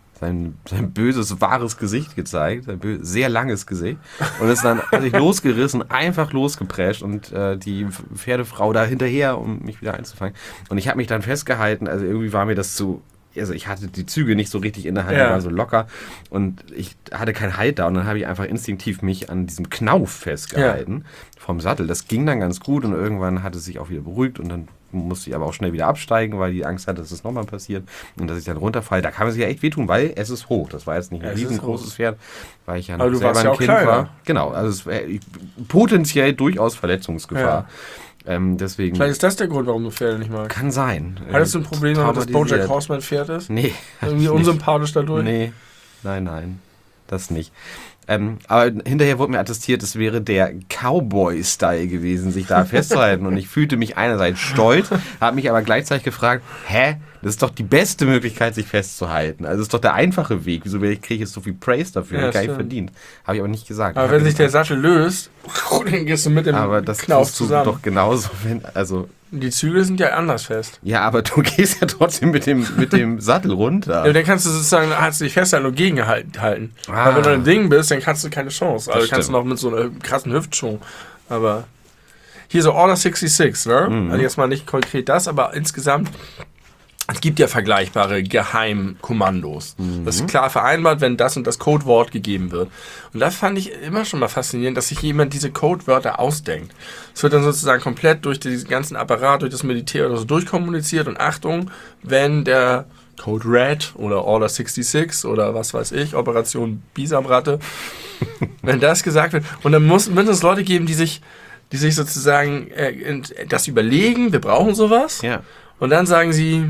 [SPEAKER 2] böses, wahres Gesicht gezeigt, sein sehr langes Gesicht und ist dann sich losgerissen, einfach losgeprescht und die Pferdefrau da hinterher, um mich wieder einzufangen. Und ich habe mich dann festgehalten, also irgendwie war mir das also ich hatte die Züge nicht so richtig in der Hand, die waren so locker und ich hatte keinen Halt da und dann habe ich einfach instinktiv mich an diesem Knauf festgehalten vom Sattel. Das ging dann ganz gut und irgendwann hat es sich auch wieder beruhigt und dann musste ich aber auch schnell wieder absteigen, weil die Angst hatte, dass es nochmal passiert und dass ich dann runterfalle. Da kann man sich ja echt wehtun, weil es ist hoch. Das war jetzt nicht ein riesengroßes Pferd, weil ich ja noch selber ein Kind war. Genau, also es wäre potenziell durchaus Verletzungsgefahr. Deswegen
[SPEAKER 1] vielleicht ist das der Grund, warum du Pferde nicht magst.
[SPEAKER 2] Kann sein.
[SPEAKER 1] Hattest du ein Problem, dass BoJack Horseman Pferd ist?
[SPEAKER 2] Nee.
[SPEAKER 1] Irgendwie unsympathisch dadurch?
[SPEAKER 2] Nee, nein, das nicht. Aber hinterher wurde mir attestiert, es wäre der Cowboy-Style gewesen, sich da festzuhalten. Und ich fühlte mich einerseits stolz, habe mich aber gleichzeitig gefragt, das ist doch die beste Möglichkeit, sich festzuhalten. Also das ist doch der einfache Weg. Wieso kriege ich jetzt so viel Praise dafür? Ja, gar nicht verdient. Habe ich aber nicht gesagt.
[SPEAKER 1] Aber wenn sich der Sattel löst, dann gehst du mit dem Knauf zusammen. Aber das doch genauso, die Zügel sind ja anders fest.
[SPEAKER 2] Ja, aber du gehst ja trotzdem mit dem Sattel runter.
[SPEAKER 1] Ja, dann kannst du sozusagen, dich festhalten und gegenhalten. Aber wenn du ein Ding bist, dann kannst du keine Chance. Also kannst du noch mit so einer krassen Hüftschwung. Aber hier so Order 66, ne? Mhm. Also jetzt mal nicht konkret das, aber insgesamt, es gibt ja vergleichbare Geheimkommandos. Mhm. Das ist klar vereinbart, wenn das und das Codewort gegeben wird. Und das fand ich immer schon mal faszinierend, dass sich jemand diese Codewörter ausdenkt. Es wird dann sozusagen komplett durch diesen ganzen Apparat, durch das Militär oder so durchkommuniziert. Und Achtung, wenn der Code Red oder Order 66 oder was weiß ich, Operation Bisamratte. Wenn das gesagt wird. Und dann müssen es Leute geben, die sich sozusagen das überlegen, wir brauchen sowas.
[SPEAKER 2] Ja.
[SPEAKER 1] Und dann sagen sie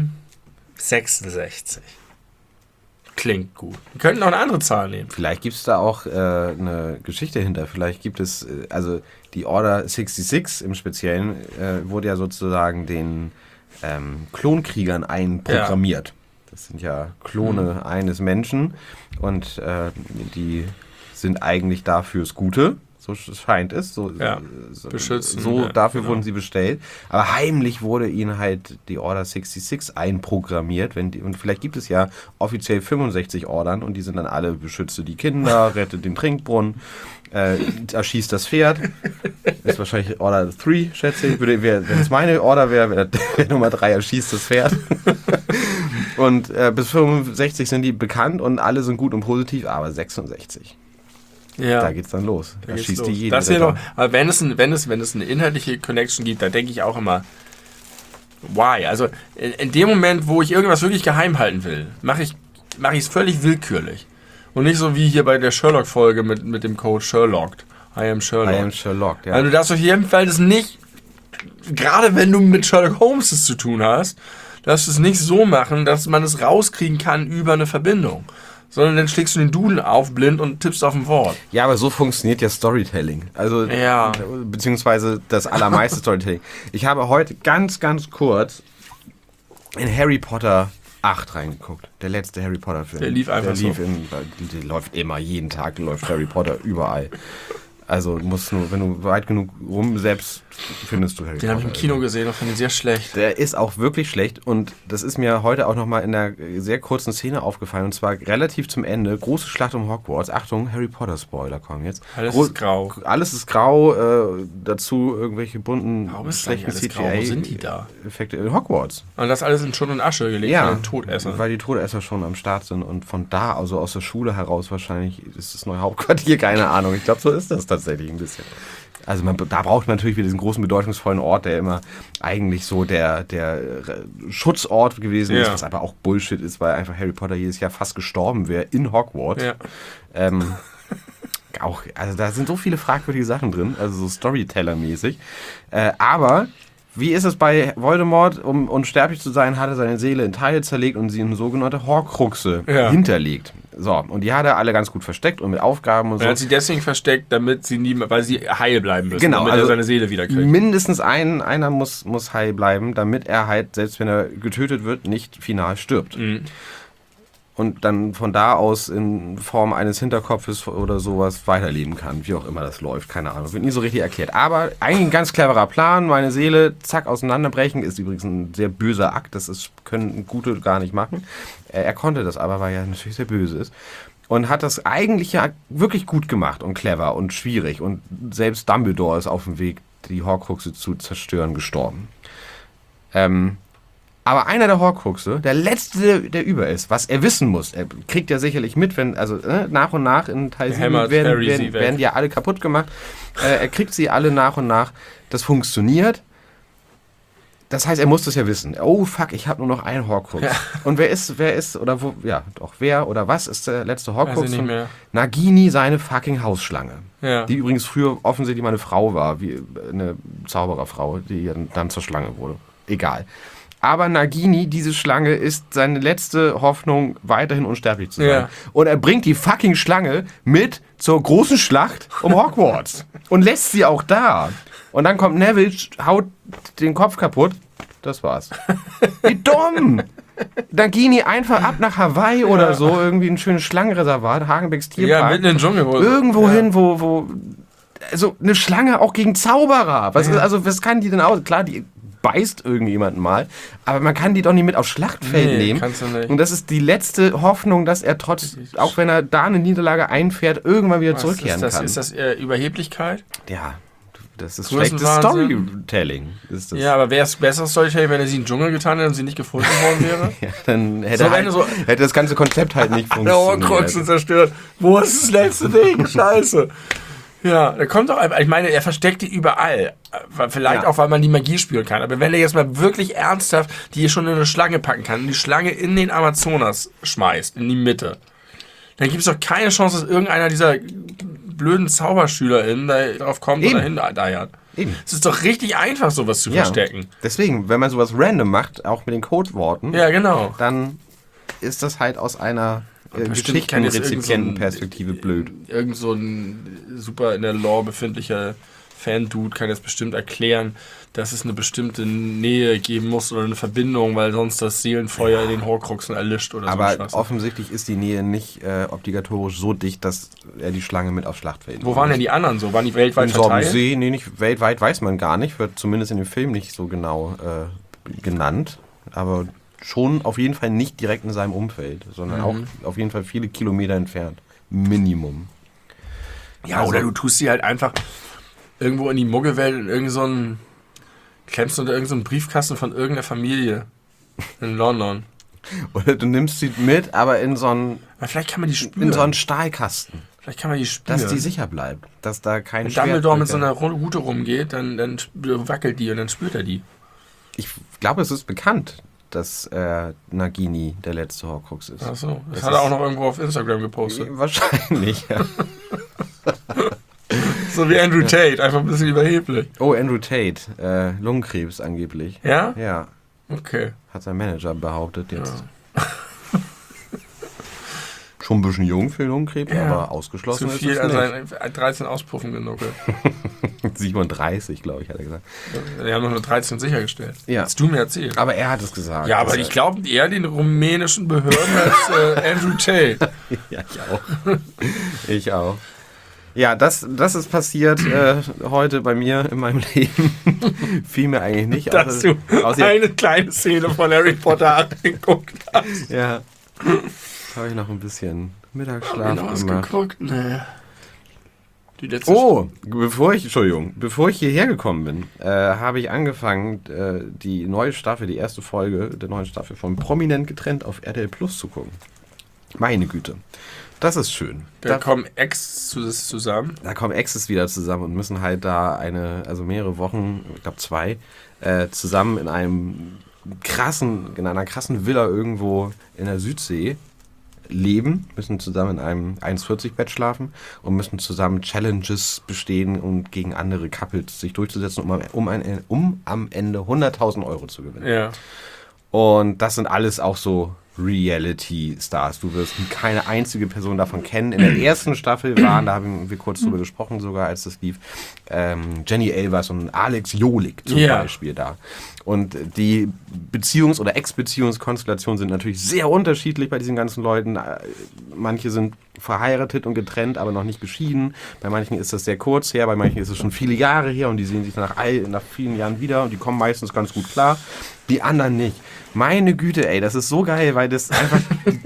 [SPEAKER 1] 66. Klingt gut. Wir könnten auch eine andere Zahl nehmen.
[SPEAKER 2] Vielleicht gibt es da auch eine Geschichte hinter. Vielleicht gibt es, also die Order 66 im Speziellen wurde ja sozusagen den Klonkriegern einprogrammiert. Ja. Das sind ja Klone eines Menschen und die sind eigentlich dafür das Gute. So scheint es.
[SPEAKER 1] Beschützen.
[SPEAKER 2] Dafür wurden sie bestellt. Aber heimlich wurde ihnen halt die Order 66 einprogrammiert. Und vielleicht gibt es ja offiziell 65 Ordern und die sind dann alle: beschütze die Kinder, rette den Trinkbrunnen, erschießt das Pferd. Ist wahrscheinlich Order 3, schätze ich. Wenn es meine Order wäre Nummer 3, erschießt das Pferd. Und bis 65 sind die bekannt und alle sind gut und positiv, aber 66.
[SPEAKER 1] Ja.
[SPEAKER 2] Da geht's dann los. Da schießt die jeden.
[SPEAKER 1] Das noch, aber wenn es eine inhaltliche Connection gibt, da denke ich auch immer, why? Also in dem Moment, wo ich irgendwas wirklich geheim halten will, mache ich es völlig willkürlich. Und nicht so wie hier bei der Sherlock-Folge mit dem Code Sherlocked. I am Sherlock.
[SPEAKER 2] I am Sherlock, ja.
[SPEAKER 1] Also du darfst auf jeden Fall das nicht, gerade wenn du mit Sherlock Holmes es zu tun hast, darfst du es nicht so machen, dass man es rauskriegen kann über eine Verbindung. Sondern dann schlägst du den Duden auf blind und tippst auf ein Wort.
[SPEAKER 2] Ja, aber so funktioniert ja Storytelling. Also, beziehungsweise das allermeiste Storytelling. Ich habe heute ganz, ganz kurz in Harry Potter 8 reingeguckt. Der letzte Harry Potter Film.
[SPEAKER 1] Der lief einfach so.
[SPEAKER 2] Der läuft immer, jeden Tag läuft Harry Potter überall. Also musst nur, wenn du weit genug rumsäppst, findest du Harry Potter.
[SPEAKER 1] Den habe ich im Kino gesehen und fand ihn sehr schlecht.
[SPEAKER 2] Der ist auch wirklich schlecht und das ist mir heute auch nochmal in einer sehr kurzen Szene aufgefallen und zwar relativ zum Ende. Große Schlacht um Hogwarts. Achtung, Harry Potter Spoiler kommen jetzt.
[SPEAKER 1] Alles ist grau.
[SPEAKER 2] Alles ist grau, dazu irgendwelche bunten,
[SPEAKER 1] schlechten CGI. Wo sind die da?
[SPEAKER 2] Effekte in Hogwarts.
[SPEAKER 1] Und das alles in Schutt und Asche gelegt von den Todessern.
[SPEAKER 2] Weil die Todesser schon am Start sind und von da, also aus der Schule heraus wahrscheinlich, ist das neue Hauptquartier, keine Ahnung. Ich glaube, so ist das tatsächlich ein bisschen. Also da braucht man natürlich wieder diesen großen, bedeutungsvollen Ort, der immer eigentlich so der Schutzort gewesen ist, was aber auch Bullshit ist, weil einfach Harry Potter jedes Jahr fast gestorben wäre in Hogwarts. Ja. Also da sind so viele fragwürdige Sachen drin, also so Storyteller-mäßig. Aber wie ist es bei Voldemort? Um unsterblich zu sein, hat er seine Seele in Teile zerlegt und sie in sogenannte Horcruxe hinterlegt. So, und die hat er alle ganz gut versteckt und mit Aufgaben und so.
[SPEAKER 1] Er hat sie deswegen versteckt, weil sie heil bleiben müssen,
[SPEAKER 2] genau,
[SPEAKER 1] damit er seine Seele wieder kriegt.
[SPEAKER 2] Mindestens einer muss heil bleiben, damit er halt, selbst wenn er getötet wird, nicht final stirbt. Mhm. Und dann von da aus in Form eines Hinterkopfes oder sowas weiterleben kann. Wie auch immer das läuft, keine Ahnung. Wird nie so richtig erklärt. Aber eigentlich ein ganz cleverer Plan. Meine Seele, zack, auseinanderbrechen. Ist übrigens ein sehr böser Akt. Können Gute gar nicht machen. Er konnte das aber, weil er natürlich sehr böse ist. Und hat das eigentlich ja wirklich gut gemacht und clever und schwierig. Und selbst Dumbledore ist auf dem Weg, die Horcruxe zu zerstören, gestorben. Aber einer der Horcruxe, der letzte, der über ist, was er wissen muss, er kriegt ja sicherlich mit, wenn, also nach und nach in Teil 7 werden die ja alle kaputt gemacht. Er kriegt sie alle nach und nach. Das funktioniert. Das heißt, er muss das ja wissen. Oh fuck, ich habe nur noch einen Horcrux. Ja. Und wer oder was ist der letzte Horcrux? Von Nagini, seine fucking Hausschlange. Ja. Die übrigens früher offensichtlich mal eine Frau war, wie eine Zaubererfrau, die dann zur Schlange wurde. Egal. Aber Nagini, diese Schlange, ist seine letzte Hoffnung, weiterhin unsterblich zu sein. Ja. Und er bringt die fucking Schlange mit zur großen Schlacht um Hogwarts. Und lässt sie auch da. Und dann kommt Neville, haut den Kopf kaputt. Das war's. Wie dumm! Nagini einfach ab nach Hawaii oder so, irgendwie ein schönes Schlangenreservat, Hagenbecks Tierpark. Ja,
[SPEAKER 1] mitten in den Dschungel.
[SPEAKER 2] Irgendwo hin, wo also eine Schlange auch gegen Zauberer. Was kann die denn aus? Klar, die beißt irgendjemanden mal, aber man kann die doch nicht mit aufs Schlachtfeld nehmen.
[SPEAKER 1] Kannst du nicht.
[SPEAKER 2] Und das ist die letzte Hoffnung, dass er auch wenn er da eine Niederlage einfährt, irgendwann wieder zurückkehren kann.
[SPEAKER 1] Ist das Überheblichkeit?
[SPEAKER 2] Ja, das ist schlechtes Storytelling. Ist das.
[SPEAKER 1] Ja, aber wäre es besser Storytelling, wenn er sie in den Dschungel getan hätte und sie nicht gefunden worden wäre?
[SPEAKER 2] Ja, dann hätte das ganze Konzept halt nicht funktioniert.
[SPEAKER 1] Der Horcruxe zerstört. Wo ist das letzte Ding? Scheiße. Ja, der kommt doch einfach. Ich meine, er versteckt die überall. Vielleicht auch, weil man die Magie spüren kann. Aber wenn er jetzt mal wirklich ernsthaft die schon in eine Schlange packen kann und die Schlange in den Amazonas schmeißt, in die Mitte, dann gibt es doch keine Chance, dass irgendeiner dieser blöden ZauberschülerInnen da drauf kommt oder hindeiert. Es ist doch richtig einfach, sowas zu verstecken.
[SPEAKER 2] Deswegen, wenn man sowas random macht, auch mit den Codeworten,
[SPEAKER 1] genau.
[SPEAKER 2] Dann ist das halt aus einer Geschichtenrezipientenperspektive blöd.
[SPEAKER 1] Irgend so ein super in der Lore befindlicher Fan-Dude kann jetzt bestimmt erklären, dass es eine bestimmte Nähe geben muss oder eine Verbindung, weil sonst das Seelenfeuer in den Horcruxen erlischt oder so.
[SPEAKER 2] Aber offensichtlich ist die Nähe nicht obligatorisch so dicht, dass er die Schlange mit aufs Schlachtfeld
[SPEAKER 1] Wo waren denn die anderen so? Waren die weltweit verteilt?
[SPEAKER 2] See, nee, nicht weltweit, weiß man gar nicht. Wird zumindest in dem Film nicht so genau genannt. Aber schon auf jeden Fall nicht direkt in seinem Umfeld, sondern auch auf jeden Fall viele Kilometer entfernt. Minimum.
[SPEAKER 1] Ja, oder du tust sie halt einfach irgendwo in die Muggelwelt in klemmst unter irgendeinen Briefkasten von irgendeiner Familie in London.
[SPEAKER 2] Oder du nimmst sie mit, aber in so einen...
[SPEAKER 1] Vielleicht kann man die spüren.
[SPEAKER 2] In so einen Stahlkasten.
[SPEAKER 1] Vielleicht kann man die spüren.
[SPEAKER 2] Dass die sicher bleibt. Dass da kein
[SPEAKER 1] Wenn Dumbledore mit so einer Rute rumgeht, dann wackelt die und dann spürt er die.
[SPEAKER 2] Ich glaube, es ist bekannt, dass Nagini der letzte Horcrux ist.
[SPEAKER 1] Ach so, das hat er auch noch irgendwo auf Instagram gepostet.
[SPEAKER 2] Wahrscheinlich, ja.
[SPEAKER 1] So wie Andrew Tate, einfach ein bisschen überheblich.
[SPEAKER 2] Oh, Andrew Tate, Lungenkrebs angeblich.
[SPEAKER 1] Ja?
[SPEAKER 2] Ja.
[SPEAKER 1] Okay.
[SPEAKER 2] Hat sein Manager behauptet jetzt. Ja. Schon ein bisschen jung für Lungenkrebs, aber ausgeschlossen
[SPEAKER 1] zu viel
[SPEAKER 2] ist es
[SPEAKER 1] nicht. 13 Auspuffen genuckelt.
[SPEAKER 2] 37, glaube ich, hat er gesagt.
[SPEAKER 1] Wir haben nur 13 sichergestellt.
[SPEAKER 2] Ja.
[SPEAKER 1] Hast du mir erzählt.
[SPEAKER 2] Aber er hat es gesagt.
[SPEAKER 1] Ja, aber ich glaube eher den rumänischen Behörden als Andrew Tate.
[SPEAKER 2] Ja, ich auch. Ich auch. Ja, das ist passiert heute bei mir in meinem Leben. Fiel mir eigentlich nicht.
[SPEAKER 1] Dass du eine kleine Szene von Harry Potter angeguckt hast.
[SPEAKER 2] Ja. Habe ich noch ein bisschen Mittagsschlaf
[SPEAKER 1] gemacht. Nee.
[SPEAKER 2] Bevor ich hierher gekommen bin, habe ich angefangen, die neue Staffel, die erste Folge der neuen Staffel von Prominent getrennt auf RTL Plus zu gucken. Meine Güte. Das ist schön.
[SPEAKER 1] Da kommen Exes zusammen.
[SPEAKER 2] Da kommen Exes wieder zusammen und müssen halt da mehrere Wochen, ich glaube 2, zusammen in einer krassen Villa irgendwo in der Südsee leben, müssen zusammen in einem 1,40-Bett schlafen und müssen zusammen Challenges bestehen und gegen andere Couples sich durchzusetzen, um am Ende 100.000 Euro zu gewinnen.
[SPEAKER 1] Ja.
[SPEAKER 2] Und das sind alles auch so Reality-Stars. Du wirst keine einzige Person davon kennen. In der ersten Staffel da haben wir kurz drüber gesprochen, sogar als das lief, Jenny Elvers und Alex Jolik zum Beispiel da. Und die Beziehungs- oder Ex-Beziehungskonstellationen sind natürlich sehr unterschiedlich bei diesen ganzen Leuten. Manche sind verheiratet und getrennt, aber noch nicht geschieden. Bei manchen ist das sehr kurz her, bei manchen ist es schon viele Jahre her und die sehen sich nach vielen Jahren wieder und die kommen meistens ganz gut klar. Die anderen nicht. Meine Güte, ey, das ist so geil, weil das einfach...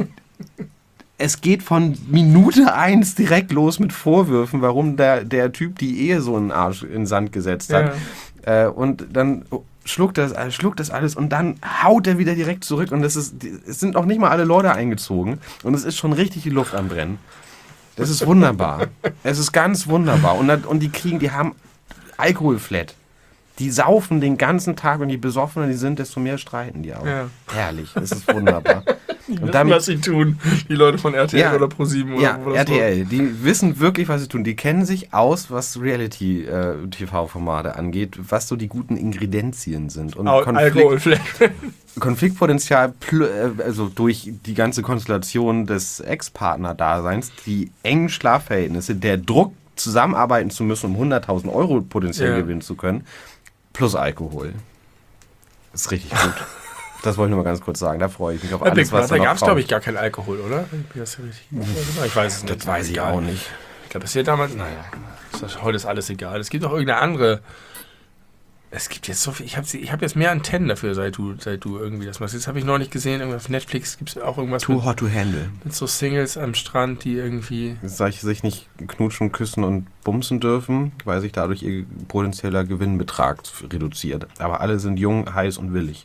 [SPEAKER 2] Es geht von Minute 1 direkt los mit Vorwürfen, warum der Typ die Ehe so einen Arsch in den Sand gesetzt hat. Ja. Und dann schluckt das alles und dann haut er wieder direkt zurück. Und es sind auch nicht mal alle Leute eingezogen. Und es ist schon richtig die Luft am Brennen. Das ist wunderbar. Es ist ganz wunderbar. Und die haben Alkoholflat. Die saufen den ganzen Tag und je besoffener die sind, desto mehr streiten die auch. Ja. Herrlich, es ist wunderbar.
[SPEAKER 1] Die wissen, was sie tun, die Leute von RTL oder ProSieben oder wo das
[SPEAKER 2] RTL, die wissen wirklich, was sie tun. Die kennen sich aus, was Reality-TV-Formate angeht, was so die guten Ingredienzien sind. Und Konfliktpotenzial, also durch die ganze Konstellation des Ex-Partner-Daseins, die engen Schlafverhältnisse, der Druck, zusammenarbeiten zu müssen, um 100.000 Euro potenziell gewinnen zu können, plus Alkohol. Das ist richtig gut. Das wollte ich nur mal ganz kurz sagen. Da freue ich mich auf alles, was da
[SPEAKER 1] gab es, glaube ich, gar keinen Alkohol, oder? Ich weiß es nicht.
[SPEAKER 2] Das weiß ich auch nicht.
[SPEAKER 1] Ich glaube, das hier damals... Naja, heute ist alles egal. Es gibt auch irgendeine andere... Es gibt jetzt so viel... Ich hab jetzt mehr Antennen dafür, seit du irgendwie das machst. Jetzt habe ich noch nicht gesehen, auf Netflix gibt es auch irgendwas...
[SPEAKER 2] Too hot to handle.
[SPEAKER 1] Mit so Singles am Strand, die irgendwie...
[SPEAKER 2] Sich nicht knutschen, küssen und bumsen dürfen, weil sich dadurch ihr potenzieller Gewinnbetrag reduziert. Aber alle sind jung, heiß und willig.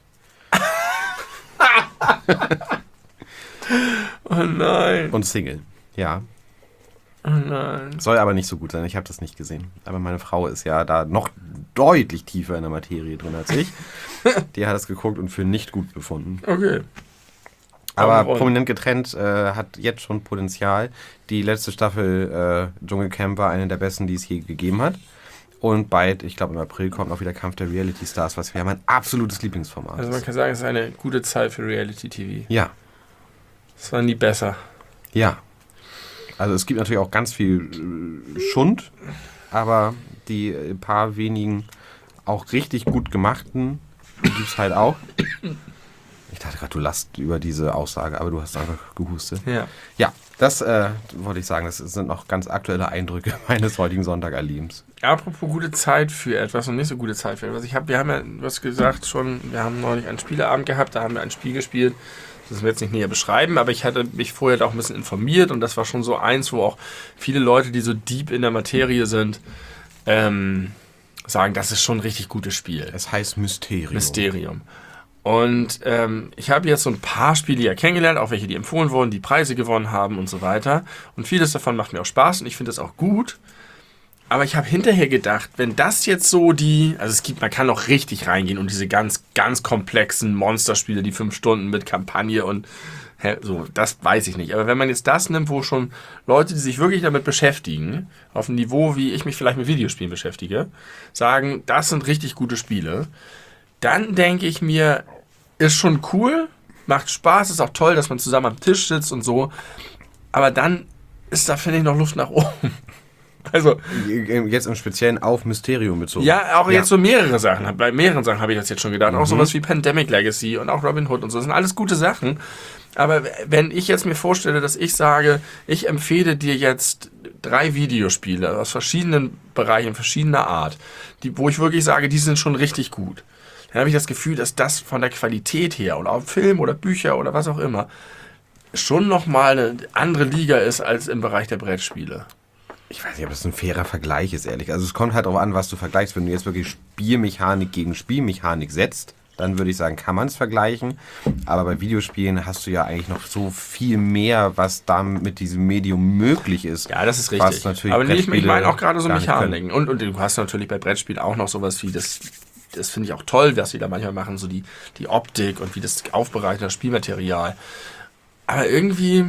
[SPEAKER 1] Oh nein.
[SPEAKER 2] Und Single, ja.
[SPEAKER 1] Oh nein.
[SPEAKER 2] Soll aber nicht so gut sein, ich habe das nicht gesehen. Aber meine Frau ist ja da noch deutlich tiefer in der Materie drin als ich. Die hat es geguckt und für nicht gut befunden.
[SPEAKER 1] Okay.
[SPEAKER 2] Aber prominent getrennt hat jetzt schon Potenzial. Die letzte Staffel Dschungelcamp war eine der besten, die es je gegeben hat. Und bald, ich glaube im April, kommt noch wieder Kampf der Reality Stars, was wir haben ein absolutes Lieblingsformat.
[SPEAKER 1] Also man kann sagen, es ist eine gute Zeit für Reality-TV.
[SPEAKER 2] Ja.
[SPEAKER 1] Es war nie besser.
[SPEAKER 2] Ja. Also es gibt natürlich auch ganz viel Schund, aber die paar wenigen auch richtig gut gemachten gibt es halt auch. Ich dachte gerade, du lachst über diese Aussage, aber du hast einfach gehustet.
[SPEAKER 1] Ja.
[SPEAKER 2] Ja, das wollte ich sagen. Das sind noch ganz aktuelle Eindrücke meines heutigen Sonntag-Erlebens.
[SPEAKER 1] Apropos gute Zeit für etwas und nicht so gute Zeit für etwas. Wir haben ja, was gesagt schon, wir haben neulich einen Spieleabend gehabt, da haben wir ein Spiel gespielt. Das müssen wir jetzt nicht näher beschreiben, aber ich hatte mich vorher auch ein bisschen informiert und das war schon so eins, wo auch viele Leute, die so deep in der Materie sind, sagen, das ist schon ein richtig gutes Spiel.
[SPEAKER 2] Es heißt Mysterium.
[SPEAKER 1] Und ich habe jetzt so ein paar Spiele ja kennengelernt, auch welche, die empfohlen wurden, die Preise gewonnen haben und so weiter. Und vieles davon macht mir auch Spaß und ich finde das auch gut. Aber ich habe hinterher gedacht, wenn das jetzt so man kann auch richtig reingehen und diese ganz, ganz komplexen Monsterspiele, die 5 Stunden mit Kampagne und so, das weiß ich nicht. Aber wenn man jetzt das nimmt, wo schon Leute, die sich wirklich damit beschäftigen, auf einem Niveau, wie ich mich vielleicht mit Videospielen beschäftige, sagen, das sind richtig gute Spiele, dann denke ich mir, ist schon cool, macht Spaß, ist auch toll, dass man zusammen am Tisch sitzt und so. Aber dann ist da, finde ich, noch Luft nach oben. Also
[SPEAKER 2] jetzt im Speziellen auf Mysterium bezogen.
[SPEAKER 1] Ja, auch jetzt so mehrere Sachen. Bei mehreren Sachen habe ich das jetzt schon gedacht. Auch sowas wie Pandemic Legacy und auch Robin Hood und so. Das sind alles gute Sachen. Aber wenn ich jetzt mir vorstelle, dass ich sage, ich empfehle dir jetzt 3 Videospiele aus verschiedenen Bereichen, verschiedener Art, wo ich wirklich sage, die sind schon richtig gut, dann habe ich das Gefühl, dass das von der Qualität her oder auch Film oder Bücher oder was auch immer schon nochmal eine andere Liga ist als im Bereich der Brettspiele.
[SPEAKER 2] Ich weiß nicht, ob das ein fairer Vergleich ist, ehrlich. Also es kommt halt darauf an, was du vergleichst. Wenn du jetzt wirklich Spielmechanik gegen Spielmechanik setzt, dann würde ich sagen, kann man es vergleichen. Aber bei Videospielen hast du ja eigentlich noch so viel mehr, was da mit diesem Medium möglich ist.
[SPEAKER 1] Ja, das ist richtig.
[SPEAKER 2] Aber
[SPEAKER 1] ich meine auch gerade so Mechaniken. Und du hast natürlich bei Brettspielen auch noch sowas wie das finde ich auch toll, was sie da manchmal machen, so die Optik und wie das aufbereitet, das Spielmaterial. Aber irgendwie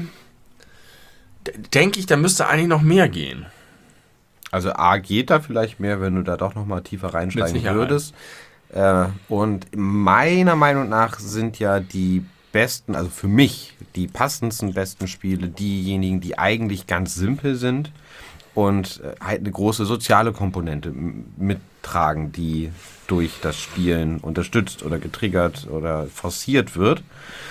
[SPEAKER 1] denke ich, da müsste eigentlich noch mehr gehen.
[SPEAKER 2] Also A geht da vielleicht mehr, wenn du da doch nochmal tiefer reinsteigen würdest. Und meiner Meinung nach sind ja die besten, also für mich, die passendsten besten Spiele diejenigen, die eigentlich ganz simpel sind und halt eine große soziale Komponente mittragen, die durch das Spielen unterstützt oder getriggert oder forciert wird.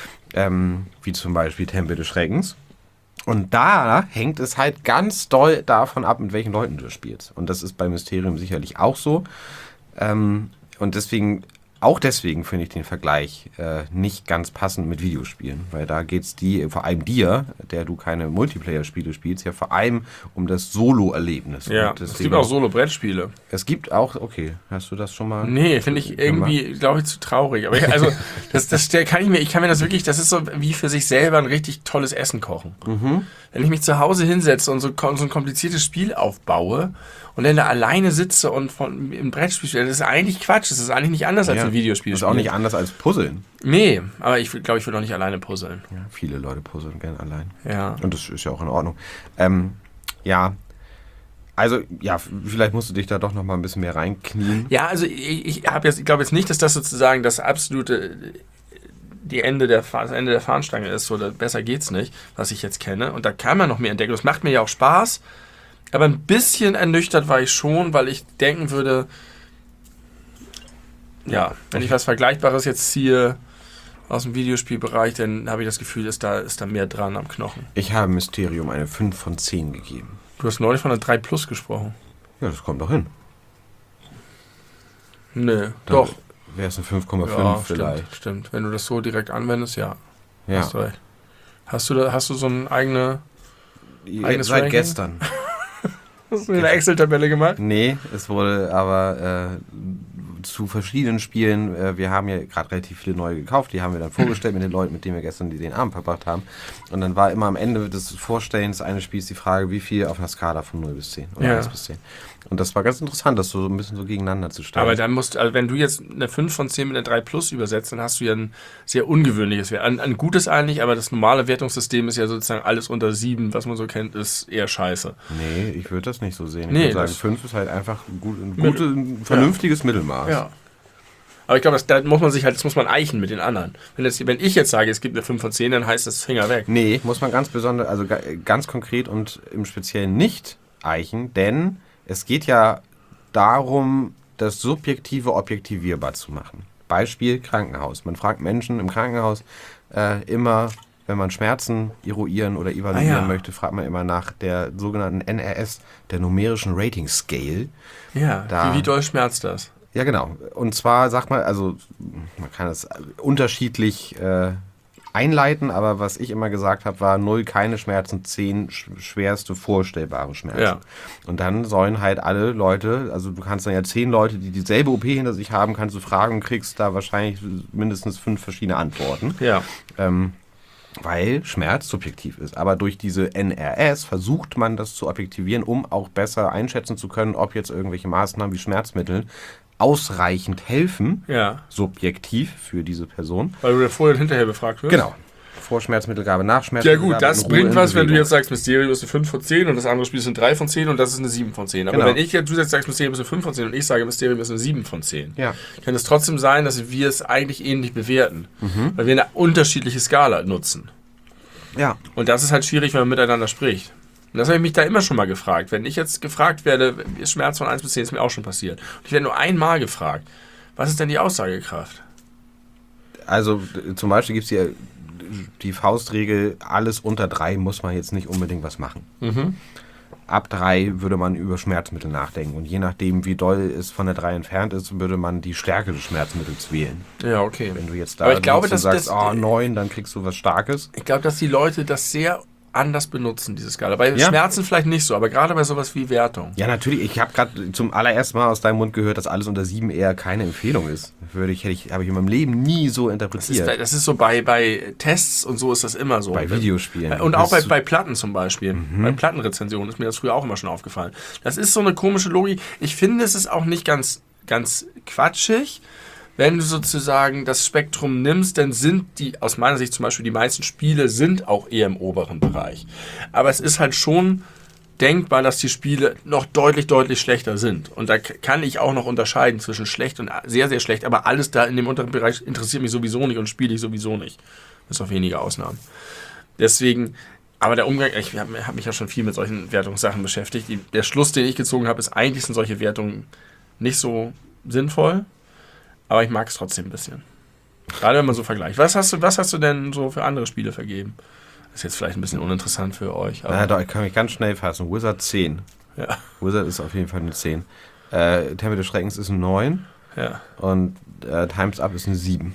[SPEAKER 2] Wie zum Beispiel Tempel des Schreckens. Und da hängt es halt ganz doll davon ab, mit welchen Leuten du spielst. Und das ist bei Mysterium sicherlich auch so. Und deswegen finde ich den Vergleich nicht ganz passend mit Videospielen. Weil da geht es vor allem dir, der du keine Multiplayer-Spiele spielst, ja vor allem um das Solo-Erlebnis.
[SPEAKER 1] Ja,
[SPEAKER 2] deswegen,
[SPEAKER 1] es gibt auch Solo-Brettspiele.
[SPEAKER 2] Es gibt auch, okay, hast du das schon mal?
[SPEAKER 1] Nee, finde ich irgendwie, glaube ich, zu traurig. Aber ich kann mir das wirklich, das ist so wie für sich selber ein richtig tolles Essen kochen. Wenn ich mich zu Hause hinsetze und so ein kompliziertes Spiel aufbaue und dann da alleine sitze und im Brettspiel spiele, das ist eigentlich Quatsch. Das ist eigentlich nicht anders als ein Videospiel.
[SPEAKER 2] Das ist auch nicht anders als Puzzeln.
[SPEAKER 1] Nee, aber ich glaube, ich will auch nicht alleine puzzeln.
[SPEAKER 2] Ja, viele Leute puzzeln gerne allein.
[SPEAKER 1] Ja.
[SPEAKER 2] Und das ist ja auch in Ordnung. Also, vielleicht musst du dich da doch noch mal ein bisschen mehr reinknien.
[SPEAKER 1] Ja, also ich glaube jetzt nicht, dass das sozusagen das absolute das Ende der Fahnenstange ist, oder besser geht's nicht, was ich jetzt kenne. Und da kann man noch mehr entdecken. Das macht mir ja auch Spaß. Aber ein bisschen ernüchtert war ich schon, weil ich denken würde, ja, wenn ich was Vergleichbares jetzt ziehe aus dem Videospielbereich, dann habe ich das Gefühl, ist da mehr dran am Knochen.
[SPEAKER 2] Ich habe Mysterium eine 5 von 10 gegeben.
[SPEAKER 1] Du hast neulich von einer 3 Plus gesprochen.
[SPEAKER 2] Ja, das kommt doch hin.
[SPEAKER 1] Nö, doch.
[SPEAKER 2] Wäre es eine 5,5 vielleicht.
[SPEAKER 1] Stimmt. Wenn du das so direkt anwendest, ja. Hast du recht. Hast du so ein eigenes
[SPEAKER 2] Seit
[SPEAKER 1] Ranking?
[SPEAKER 2] Gestern.
[SPEAKER 1] Hast du eine Excel-Tabelle gemacht?
[SPEAKER 2] Nee, es wurde aber zu verschiedenen Spielen. Wir haben ja gerade relativ viele neue gekauft, die haben wir dann vorgestellt mit den Leuten, mit denen wir gestern den Abend verbracht haben. Und dann war immer am Ende des Vorstellens eines Spiels die Frage, wie viel auf einer Skala von 0 bis 10 oder 1 bis 10. Und das war ganz interessant, das so ein bisschen so gegeneinander zu stellen.
[SPEAKER 1] Aber dann also wenn du jetzt eine 5 von 10 mit einer 3 Plus übersetzt, dann hast du ja ein sehr ungewöhnliches Wert. Ein gutes eigentlich, aber das normale Wertungssystem ist ja sozusagen alles unter 7, was man so kennt, ist eher scheiße.
[SPEAKER 2] Nee, ich würde das nicht so sehen.
[SPEAKER 1] Nee,
[SPEAKER 2] ich würde sagen, 5 ist halt einfach ein vernünftiges Mittelmaß.
[SPEAKER 1] Ja. Aber ich glaube, das muss man eichen mit den anderen. Wenn ich jetzt sage, es gibt eine 5 von 10, dann heißt das Finger weg.
[SPEAKER 2] Nee, muss man ganz konkret und im Speziellen nicht eichen, denn es geht ja darum, das Subjektive objektivierbar zu machen. Beispiel Krankenhaus. Man fragt Menschen im Krankenhaus immer, wenn man Schmerzen eruieren oder evaluieren möchte, fragt man immer nach der sogenannten NRS, der numerischen Rating Scale.
[SPEAKER 1] Ja, wie doll schmerzt das?
[SPEAKER 2] Ja, genau. Und zwar sagt man, also man kann es unterschiedlich einleiten, aber was ich immer gesagt habe, war 0 keine Schmerzen, 10 schwerste vorstellbare Schmerzen. Ja. Und dann sollen halt alle Leute, also du kannst dann ja 10 Leute, die dieselbe OP hinter sich haben, kannst du fragen und kriegst da wahrscheinlich mindestens 5 verschiedene Antworten.
[SPEAKER 1] Ja.
[SPEAKER 2] Weil Schmerz subjektiv ist. Aber durch diese NRS versucht man das zu objektivieren, um auch besser einschätzen zu können, ob jetzt irgendwelche Maßnahmen wie Schmerzmittel ausreichend helfen, subjektiv für diese Person.
[SPEAKER 1] Weil du ja vorher und hinterher befragt wirst.
[SPEAKER 2] Genau. Vor Schmerzmittelgabe, nach Schmerzmittelgabe.
[SPEAKER 1] Ja gut, das bringt was, wenn du jetzt sagst, Mysterium ist eine 5 von 10 und das andere Spiel ist eine 3 von 10 und das ist eine 7 von 10. Aber wenn du jetzt sagst, Mysterium ist eine 5 von 10 und ich sage, Mysterium ist eine 7 von 10, kann es trotzdem sein, dass wir es eigentlich ähnlich bewerten. Weil wir eine unterschiedliche Skala nutzen.
[SPEAKER 2] Ja.
[SPEAKER 1] Und das ist halt schwierig, wenn man miteinander spricht. Und das habe ich mich da immer schon mal gefragt. Wenn ich jetzt gefragt werde, ist Schmerz von 1 bis 10, ist mir auch schon passiert. Und ich werde nur einmal gefragt, was ist denn die Aussagekraft?
[SPEAKER 2] Also zum Beispiel gibt es die Faustregel, alles unter 3 muss man jetzt nicht unbedingt was machen. Ab 3 würde man über Schmerzmittel nachdenken. Und je nachdem, wie doll es von der 3 entfernt ist, würde man die Stärke des Schmerzmittels wählen.
[SPEAKER 1] Ja, okay.
[SPEAKER 2] Wenn du jetzt da
[SPEAKER 1] aber ich glaube,
[SPEAKER 2] sagst, 9, dann kriegst du was Starkes.
[SPEAKER 1] Ich glaube, dass die Leute das sehr anders benutzen, diese Skala. Bei Schmerzen vielleicht nicht so, aber gerade bei sowas wie Wertung.
[SPEAKER 2] Ja, natürlich. Ich habe gerade zum allerersten Mal aus deinem Mund gehört, dass alles unter 7 eher keine Empfehlung ist. Habe ich in meinem Leben nie so interpretiert.
[SPEAKER 1] Das ist so bei Tests und so ist das immer so.
[SPEAKER 2] Bei Videospielen.
[SPEAKER 1] Und auch bei Platten zum Beispiel. Bei Plattenrezensionen ist mir das früher auch immer schon aufgefallen. Das ist so eine komische Logik. Ich finde, es ist auch nicht ganz quatschig. Wenn du sozusagen das Spektrum nimmst, dann sind aus meiner Sicht zum Beispiel, die meisten Spiele sind auch eher im oberen Bereich. Aber es ist halt schon denkbar, dass die Spiele noch deutlich, deutlich schlechter sind. Und da kann ich auch noch unterscheiden zwischen schlecht und sehr, sehr schlecht. Aber alles da in dem unteren Bereich interessiert mich sowieso nicht und spiele ich sowieso nicht. Bis auf wenige Ausnahmen. Deswegen, aber der Umgang, ich habe mich ja schon viel mit solchen Wertungssachen beschäftigt. Der Schluss, den ich gezogen habe, ist, eigentlich sind solche Wertungen nicht so sinnvoll. Aber ich mag es trotzdem ein bisschen. Gerade wenn man so vergleicht. Was hast du denn so für andere Spiele vergeben? Das ist jetzt vielleicht ein bisschen uninteressant für euch.
[SPEAKER 2] Aber doch, ich kann mich ganz schnell fassen. Wizard 10.
[SPEAKER 1] Ja.
[SPEAKER 2] Wizard ist auf jeden Fall eine 10. Tempel des Schreckens ist eine 9.
[SPEAKER 1] Ja.
[SPEAKER 2] Und Time's Up ist eine 7.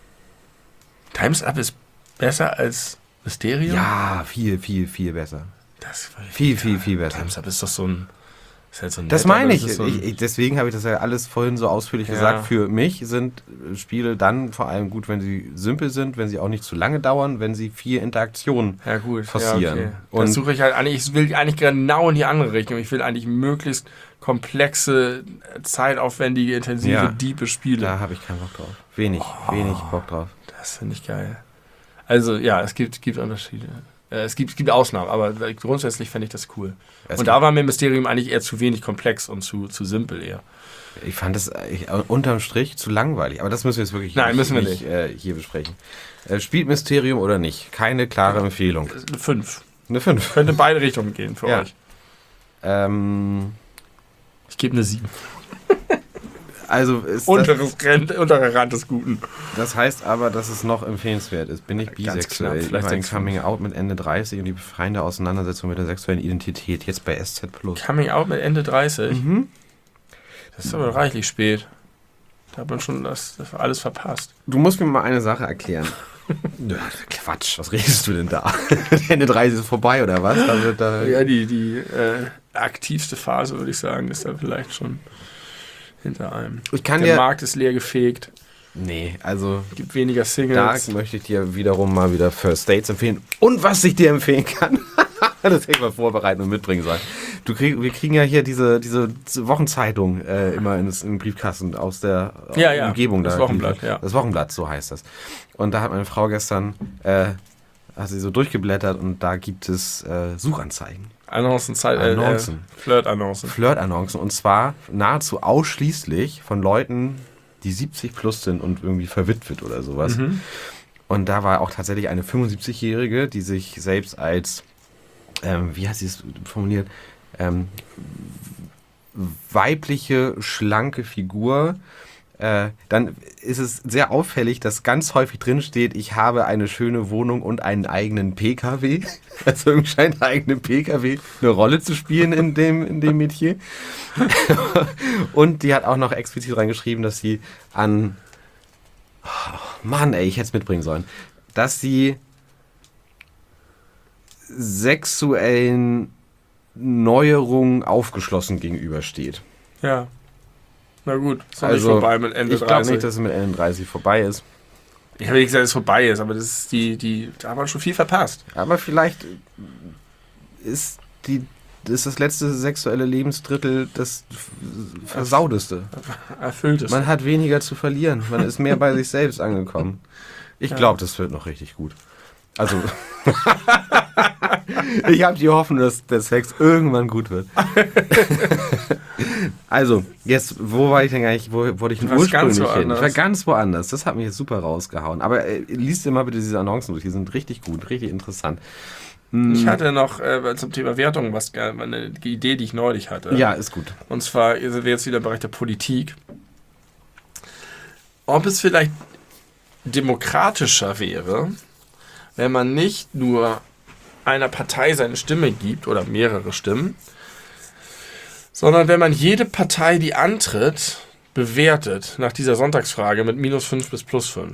[SPEAKER 1] Time's Up ist besser als Mysterium?
[SPEAKER 2] Ja, viel, viel, viel besser. Viel besser.
[SPEAKER 1] Time's Up ist doch so ein...
[SPEAKER 2] Das meine ich. Deswegen habe ich das ja alles vorhin so ausführlich gesagt. Für mich sind Spiele dann vor allem gut, wenn sie simpel sind, wenn sie auch nicht zu lange dauern, wenn sie viel Interaktion forcieren.
[SPEAKER 1] Ja, okay. Und das suche ich halt eigentlich. Ich will eigentlich genau in die andere Richtung. Ich will eigentlich möglichst komplexe, zeitaufwendige, intensive, diepe Spiele.
[SPEAKER 2] Da habe ich keinen Bock drauf. Wenig Bock drauf.
[SPEAKER 1] Das finde ich geil. Also ja, es gibt Unterschiede. Es gibt Ausnahmen, aber grundsätzlich fände ich das cool. Und da war mir Mysterium eigentlich eher zu wenig komplex und zu simpel eher.
[SPEAKER 2] Ich fand es unterm Strich zu langweilig, aber das müssen wir jetzt wirklich nicht hier besprechen. Spielt Mysterium oder nicht? Keine klare Empfehlung.
[SPEAKER 1] Eine 5.
[SPEAKER 2] Eine 5.
[SPEAKER 1] Könnte in beide Richtungen gehen für euch. Ich gebe eine 7.
[SPEAKER 2] Also ist
[SPEAKER 1] unterer Rand des Guten.
[SPEAKER 2] Das heißt aber, dass es noch empfehlenswert ist. Bin ich bisexuell? Vielleicht ein Coming Out mit Ende 30 und die befreiende Auseinandersetzung mit der sexuellen Identität. Jetzt bei SZ+.
[SPEAKER 1] Coming Out mit Ende 30? Das ist aber reichlich spät. Da hat man schon das alles verpasst.
[SPEAKER 2] Du musst mir mal eine Sache erklären. Quatsch, was redest du denn da? Ende 30 ist vorbei, oder was?
[SPEAKER 1] Ja, die aktivste Phase, würde ich sagen, ist da vielleicht schon hinter einem.
[SPEAKER 2] Der
[SPEAKER 1] Markt ist leer gefegt.
[SPEAKER 2] Nee, also
[SPEAKER 1] Gibt weniger Singles.
[SPEAKER 2] Da möchte ich dir wiederum mal wieder First Dates empfehlen. Und was ich dir empfehlen kann, das hätte ich mal vorbereiten und mitbringen sollen. Wir kriegen ja hier diese Wochenzeitung immer in den Briefkasten aus der Umgebung.
[SPEAKER 1] Das Wochenblatt, ja.
[SPEAKER 2] Das Wochenblatt, so heißt das. Und da hat meine Frau gestern, hat sie so durchgeblättert und da gibt es Suchanzeigen.
[SPEAKER 1] Annoncen. Flirtannoncen.
[SPEAKER 2] Flirtannoncen und zwar nahezu ausschließlich von Leuten, die 70 plus sind und irgendwie verwitwet oder sowas. Mhm. Und da war auch tatsächlich eine 75-Jährige, die sich selbst als, wie hat sie es formuliert, weibliche, schlanke Figur. Dann ist es sehr auffällig, dass ganz häufig drin steht, ich habe eine schöne Wohnung und einen eigenen PKW. Also irgendwie scheint der eigene PKW eine Rolle zu spielen in dem Metier. Und die hat auch noch explizit reingeschrieben, dass sie ich hätte es mitbringen sollen, dass sie sexuellen Neuerungen aufgeschlossen gegenübersteht.
[SPEAKER 1] Ja. Na gut, ist noch nicht vorbei mit Ende 30.
[SPEAKER 2] Ich glaube nicht, dass es mit Ende 30 vorbei ist.
[SPEAKER 1] Ich habe nicht gesagt, dass es vorbei ist, aber das ist da haben wir schon viel verpasst.
[SPEAKER 2] Aber vielleicht ist das letzte sexuelle Lebensdrittel das versauteste.
[SPEAKER 1] Erfüllteste.
[SPEAKER 2] Man hat weniger zu verlieren. Man ist mehr bei sich selbst angekommen. Ich glaube, das wird noch richtig gut. Also, ich habe die Hoffnung, dass der Sex irgendwann gut wird. Also, jetzt, wo war ich denn eigentlich? Wo wollte ich denn ursprünglich hin? Ich war ganz woanders. Das hat mich jetzt super rausgehauen. Aber liest dir mal bitte diese Annoncen durch. Die sind richtig gut, richtig interessant.
[SPEAKER 1] Ich hatte noch zum Thema Wertung eine Idee, die ich neulich hatte.
[SPEAKER 2] Ja, ist gut.
[SPEAKER 1] Und zwar sind wir jetzt wieder im Bereich der Politik. Ob es vielleicht demokratischer wäre, wenn man nicht nur einer Partei seine Stimme gibt oder mehrere Stimmen, sondern wenn man jede Partei, die antritt, bewertet nach dieser Sonntagsfrage mit -5 bis +5.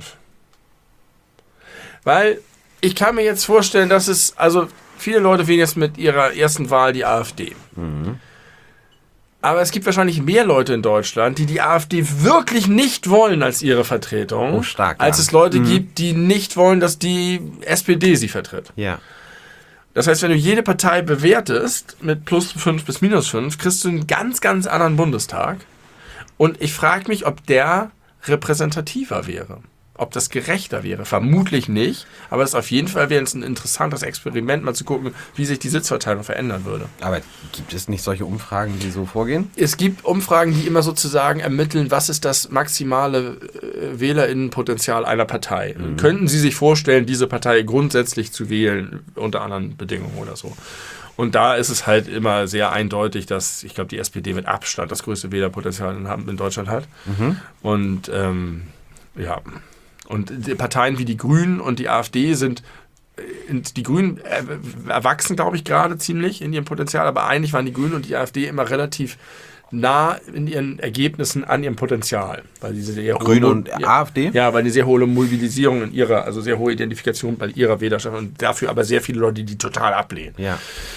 [SPEAKER 1] Weil ich kann mir jetzt vorstellen, dass viele Leute wählen jetzt mit ihrer ersten Wahl die AfD. Mhm. Aber es gibt wahrscheinlich mehr Leute in Deutschland, die AfD wirklich nicht wollen als ihre Vertretung, als es Leute gibt, die nicht wollen, dass die SPD sie vertritt.
[SPEAKER 2] Ja.
[SPEAKER 1] Das heißt, wenn du jede Partei bewertest mit +5 bis -5, kriegst du einen ganz, ganz anderen Bundestag. Und ich frage mich, ob der repräsentativer wäre. Ob das gerechter wäre. Vermutlich nicht. Aber es auf jeden Fall wäre es ein interessantes Experiment, mal zu gucken, wie sich die Sitzverteilung verändern würde.
[SPEAKER 2] Aber gibt es nicht solche Umfragen, die so vorgehen?
[SPEAKER 1] Es gibt Umfragen, die immer sozusagen ermitteln, was ist das maximale WählerInnenpotenzial einer Partei. Mhm. Könnten Sie sich vorstellen, diese Partei grundsätzlich zu wählen, unter anderen Bedingungen oder so. Und da ist es halt immer sehr eindeutig, dass, ich glaube, die SPD mit Abstand das größte Wählerpotenzial in Deutschland hat. Mhm. Und ja... Und die Parteien wie die Grünen und die AfD die Grünen erwachsen, glaube ich, gerade ziemlich in ihrem Potenzial, aber eigentlich waren die Grünen und die AfD immer relativ nah in ihren Ergebnissen an ihrem Potenzial. Weil diese sehr
[SPEAKER 2] Grüne und AfD?
[SPEAKER 1] Ja, weil die sehr hohe Mobilisierung also sehr hohe Identifikation bei ihrer Wählerschaft und dafür aber sehr viele Leute, die total ablehnen.
[SPEAKER 2] Ja.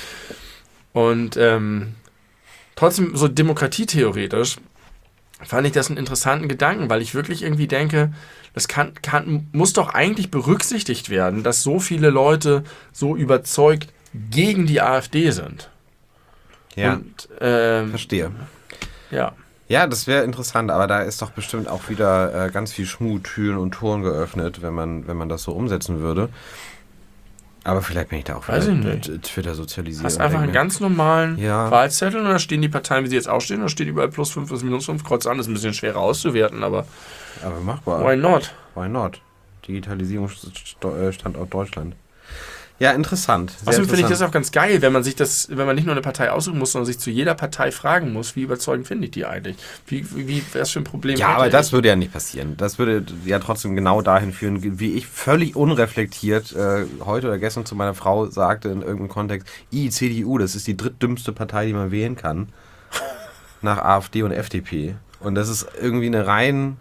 [SPEAKER 1] Und trotzdem, so demokratietheoretisch fand ich das einen interessanten Gedanken, weil ich wirklich irgendwie denke, das muss doch eigentlich berücksichtigt werden, dass so viele Leute so überzeugt gegen die AfD sind.
[SPEAKER 2] Ja,
[SPEAKER 1] und,
[SPEAKER 2] verstehe.
[SPEAKER 1] Ja.
[SPEAKER 2] Ja, das wäre interessant, aber da ist doch bestimmt auch wieder ganz viel Schmut, Türen und Toren geöffnet, wenn man das so umsetzen würde. Aber vielleicht bin ich da auch wieder Twitter sozialisiert.
[SPEAKER 1] Hast einfach einen ganz normalen Wahlzettel und da stehen die Parteien, wie sie jetzt auch stehen, da steht überall +5 bis -5, Kreuz an, ist ein bisschen schwerer auszuwerten, aber
[SPEAKER 2] machbar.
[SPEAKER 1] Why not?
[SPEAKER 2] Why not? Digitalisierungsstandort Deutschland. Ja, interessant.
[SPEAKER 1] Außerdem finde ich das auch ganz geil, wenn man nicht nur eine Partei aussuchen muss, sondern sich zu jeder Partei fragen muss, wie überzeugend finde ich die eigentlich? Was für ein Problem
[SPEAKER 2] Ja, aber das würde ja nicht passieren. Das würde ja trotzdem genau dahin führen, wie ich völlig unreflektiert heute oder gestern zu meiner Frau sagte in irgendeinem Kontext, CDU, das ist die drittdümmste Partei, die man wählen kann. Nach AfD und FDP. Und das ist irgendwie eine rein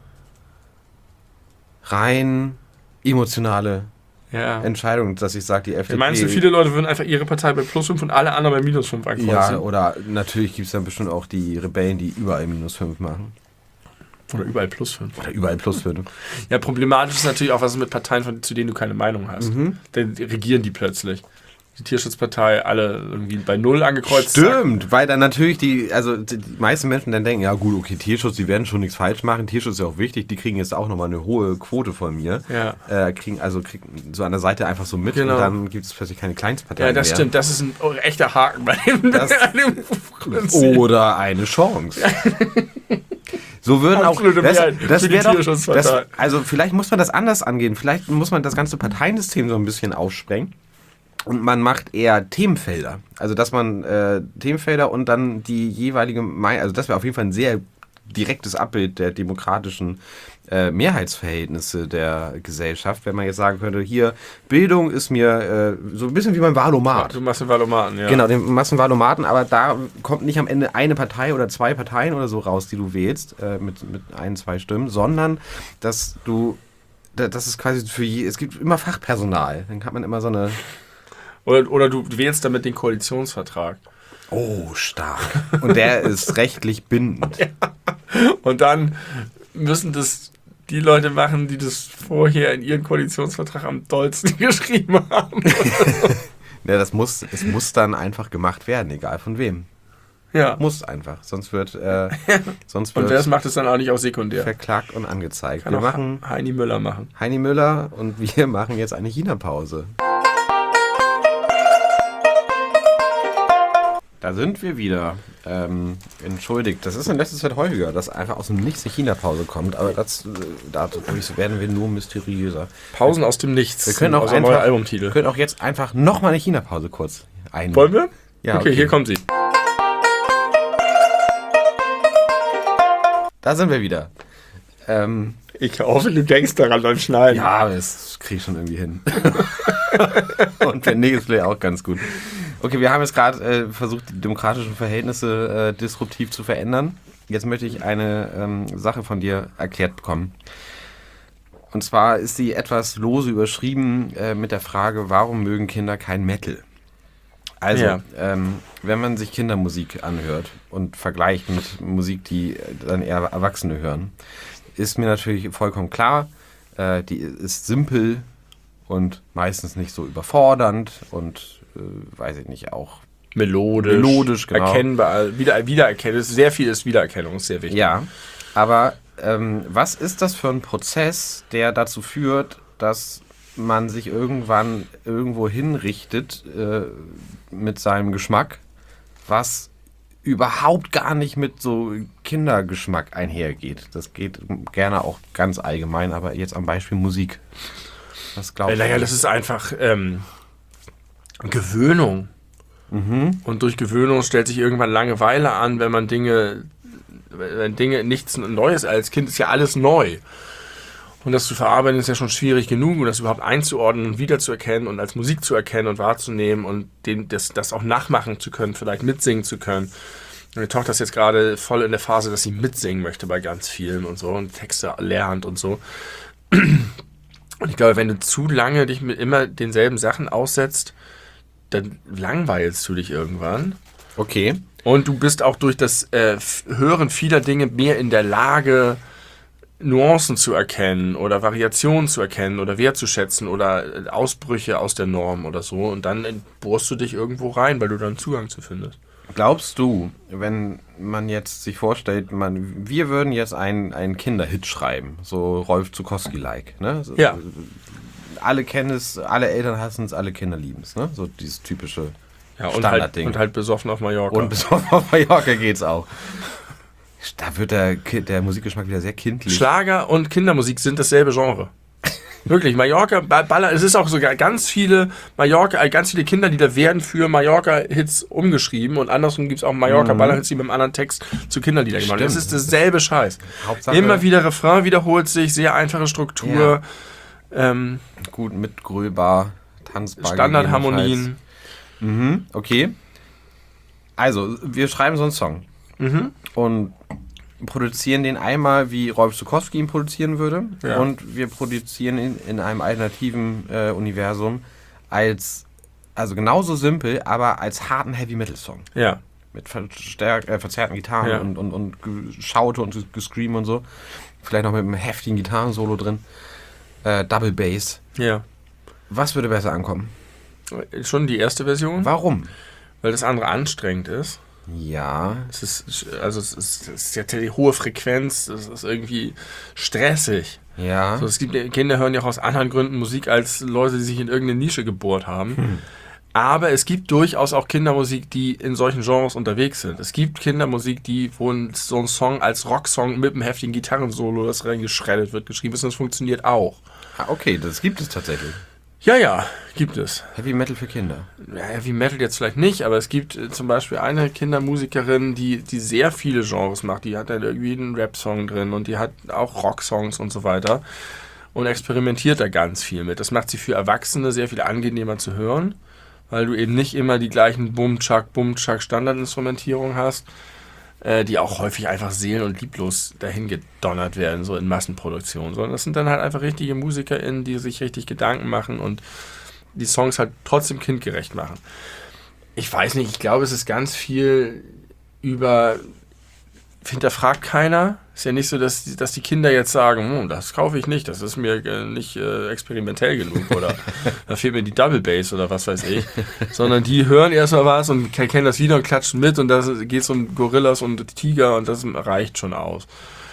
[SPEAKER 2] emotionale Entscheidung, dass ich sage, die FDP...
[SPEAKER 1] Meinst du, viele Leute würden einfach ihre Partei bei +5 und alle anderen bei -5 ankreuzen?
[SPEAKER 2] Ja, oder natürlich gibt es dann bestimmt auch die Rebellen, die überall -5 machen.
[SPEAKER 1] Oder überall +5.
[SPEAKER 2] Oder überall +5.
[SPEAKER 1] Ja, problematisch ist natürlich auch, was ist mit Parteien, zu denen du keine Meinung hast. Dann regieren die plötzlich. Die Tierschutzpartei alle irgendwie bei 0 angekreuzt.
[SPEAKER 2] Stimmt, weil dann natürlich die meisten Menschen dann denken, ja gut, okay, Tierschutz, die werden schon nichts falsch machen, Tierschutz ist ja auch wichtig, die kriegen jetzt auch nochmal eine hohe Quote von mir.
[SPEAKER 1] Ja.
[SPEAKER 2] Kriegen so an der Seite einfach so mit und dann gibt es plötzlich keine Kleinstpartei mehr.
[SPEAKER 1] Ja, das stimmt, das ist ein echter Haken bei dem Prinzip.
[SPEAKER 2] Oder eine Chance. So würden auch, das wäre doch, also vielleicht muss man das anders angehen, vielleicht muss man das ganze Parteiensystem so ein bisschen aufsprengen. Und man macht eher Themenfelder. Also, dass man Themenfelder und dann die jeweilige Meinung, also das wäre auf jeden Fall ein sehr direktes Abbild der demokratischen Mehrheitsverhältnisse der Gesellschaft, wenn man jetzt sagen könnte, hier, Bildung ist mir so ein bisschen wie beim Wahlomat.
[SPEAKER 1] Du machst den Wahlomaten, ja.
[SPEAKER 2] Genau, den machst du Wahlomaten, aber da kommt nicht am Ende eine Partei oder 2 Parteien oder so raus, die du wählst, mit 1, 2 Stimmen, sondern dass es quasi es gibt immer Fachpersonal. Dann hat man immer so eine...
[SPEAKER 1] Oder du wählst damit den Koalitionsvertrag.
[SPEAKER 2] Oh, stark. Und der ist rechtlich bindend.
[SPEAKER 1] Ja. Und dann müssen das die Leute machen, die das vorher in ihren Koalitionsvertrag am dollsten geschrieben haben.
[SPEAKER 2] Ja, es muss dann einfach gemacht werden, egal von wem.
[SPEAKER 1] Ja.
[SPEAKER 2] Muss einfach. Sonst wird
[SPEAKER 1] und wer macht es dann auch nicht auch sekundär?
[SPEAKER 2] Verklagt und angezeigt.
[SPEAKER 1] Kann wir machen Heini Müller machen.
[SPEAKER 2] Heini Müller und wir machen jetzt eine China-Pause. Da sind wir wieder. Entschuldigt, das ist in letzter Zeit häufiger, dass einfach aus dem Nichts eine China-Pause kommt, aber dadurch werden wir nur mysteriöser.
[SPEAKER 1] Pausen aus dem Nichts.
[SPEAKER 2] Wir können auch
[SPEAKER 1] neuer Albumtitel.
[SPEAKER 2] Wir können auch jetzt einfach nochmal eine China-Pause kurz einnehmen.
[SPEAKER 1] Wollen wir?
[SPEAKER 2] Ja.
[SPEAKER 1] Okay, hier kommt sie.
[SPEAKER 2] Da sind wir wieder.
[SPEAKER 1] Ich hoffe, du denkst daran beim Schneiden.
[SPEAKER 2] Ja, das krieg ich schon irgendwie hin. Und für Niggas Play auch ganz gut. Okay, wir haben jetzt gerade versucht, die demokratischen Verhältnisse disruptiv zu verändern. Jetzt möchte ich eine Sache von dir erklärt bekommen. Und zwar ist sie etwas lose überschrieben mit der Frage, warum mögen Kinder kein Metal? Also,
[SPEAKER 1] Ja.
[SPEAKER 2] Wenn man sich Kindermusik anhört und vergleicht mit Musik, die dann eher Erwachsene hören, ist mir natürlich vollkommen klar, die ist simpel und meistens nicht so überfordernd und weiß ich nicht, auch
[SPEAKER 1] melodisch
[SPEAKER 2] genau.
[SPEAKER 1] Erkennbar, Wiedererkennung. Sehr viel ist Wiedererkennung, ist sehr wichtig.
[SPEAKER 2] Ja, aber was ist das für ein Prozess, der dazu führt, dass man sich irgendwann irgendwo hinrichtet mit seinem Geschmack, was überhaupt gar nicht mit so Kindergeschmack einhergeht. Das geht gerne auch ganz allgemein, aber jetzt am Beispiel Musik. Was glaubst du?
[SPEAKER 1] Naja, das ist einfach Gewöhnung. Und durch Gewöhnung stellt sich irgendwann Langeweile an, wenn Dinge nichts Neues als Kind ist ja alles neu. Und das zu verarbeiten ist ja schon schwierig genug und das überhaupt einzuordnen und wiederzuerkennen und als Musik zu erkennen und wahrzunehmen und das auch nachmachen zu können, vielleicht mitsingen zu können. Meine Tochter ist jetzt gerade voll in der Phase, dass sie mitsingen möchte bei ganz vielen und so und Texte lernt und so. Und ich glaube, wenn du zu lange dich mit immer denselben Sachen aussetzt, dann langweilst du dich irgendwann.
[SPEAKER 2] Okay.
[SPEAKER 1] Und du bist auch durch das Hören vieler Dinge mehr in der Lage, Nuancen zu erkennen oder Variationen zu erkennen oder wertzuschätzen oder Ausbrüche aus der Norm oder so. Und dann bohrst du dich irgendwo rein, weil du dann Zugang zu findest.
[SPEAKER 2] Glaubst du, wenn man jetzt sich vorstellt, wir würden jetzt einen Kinderhit schreiben, so Rolf Zukowski-like, ne? So,
[SPEAKER 1] Ja.
[SPEAKER 2] Alle kennen es, alle Eltern hassen es, alle Kinder lieben es, ne? So dieses typische
[SPEAKER 1] Standardding. Und halt besoffen auf Mallorca.
[SPEAKER 2] Und besoffen auf Mallorca geht's auch. Da wird der Musikgeschmack wieder sehr kindlich.
[SPEAKER 1] Schlager und Kindermusik sind dasselbe Genre. Wirklich, Mallorca, Baller, es ist auch sogar ganz viele Kinderlieder werden für Mallorca-Hits umgeschrieben und andersrum gibt es auch Mallorca-Baller-Hits, die mit einem anderen Text zu Kinderliedern gemacht werden. Es ist dasselbe Scheiß.
[SPEAKER 2] Hauptsache,
[SPEAKER 1] immer wieder Refrain wiederholt sich, sehr einfache Struktur.
[SPEAKER 2] Ja. Gut mitgrölbar, tanzbar.
[SPEAKER 1] Standardharmonien.
[SPEAKER 2] Okay. Also, wir schreiben so einen Song. Und produzieren den einmal, wie Rolf Zukowski ihn produzieren würde.
[SPEAKER 1] Ja.
[SPEAKER 2] Und wir produzieren ihn in einem alternativen Universum also genauso simpel, aber als harten Heavy-Metal-Song.
[SPEAKER 1] Ja.
[SPEAKER 2] mit verzerrten Gitarren und Geschaute und Gescream und so. Vielleicht noch mit einem heftigen Gitarrensolo drin. Double Bass.
[SPEAKER 1] Ja.
[SPEAKER 2] Was würde besser ankommen?
[SPEAKER 1] Schon die erste Version.
[SPEAKER 2] Warum?
[SPEAKER 1] Weil das andere anstrengend ist.
[SPEAKER 2] Ja.
[SPEAKER 1] Es ist ja die hohe Frequenz, es ist irgendwie stressig.
[SPEAKER 2] Ja.
[SPEAKER 1] So, es gibt Kinder hören ja auch aus anderen Gründen Musik als Leute, die sich in irgendeine Nische gebohrt haben. Aber es gibt durchaus auch Kindermusik, die in solchen Genres unterwegs sind. Es gibt Kindermusik, wo so ein Song als Rocksong mit einem heftigen Gitarrensolo, das reingeschreddet wird, geschrieben ist, und das funktioniert auch.
[SPEAKER 2] Ah, okay, das gibt es tatsächlich.
[SPEAKER 1] Ja, gibt es.
[SPEAKER 2] Heavy Metal für Kinder.
[SPEAKER 1] Ja, Heavy Metal jetzt vielleicht nicht, aber es gibt zum Beispiel eine Kindermusikerin, die sehr viele Genres macht. Die hat dann irgendwie einen Rap-Song drin und die hat auch Rock-Songs und so weiter und experimentiert da ganz viel mit. Das macht sie für Erwachsene sehr viel angenehmer zu hören, weil du eben nicht immer die gleichen Bum-Chuck Standardinstrumentierung hast, die auch häufig einfach seelen- und lieblos dahin gedonnert werden, so in Massenproduktion, sondern das sind dann halt einfach richtige MusikerInnen, die sich richtig Gedanken machen und die Songs halt trotzdem kindgerecht machen. Ich weiß nicht, ich glaube, es ist ganz viel hinterfragt keiner. Ist ja nicht so, dass die Kinder jetzt sagen, das kaufe ich nicht, das ist mir nicht experimentell genug oder da fehlt mir die Double Bass oder was weiß ich. Sondern die hören erstmal was und kennen das wieder und klatschen mit und da geht es um Gorillas und Tiger und das reicht schon aus.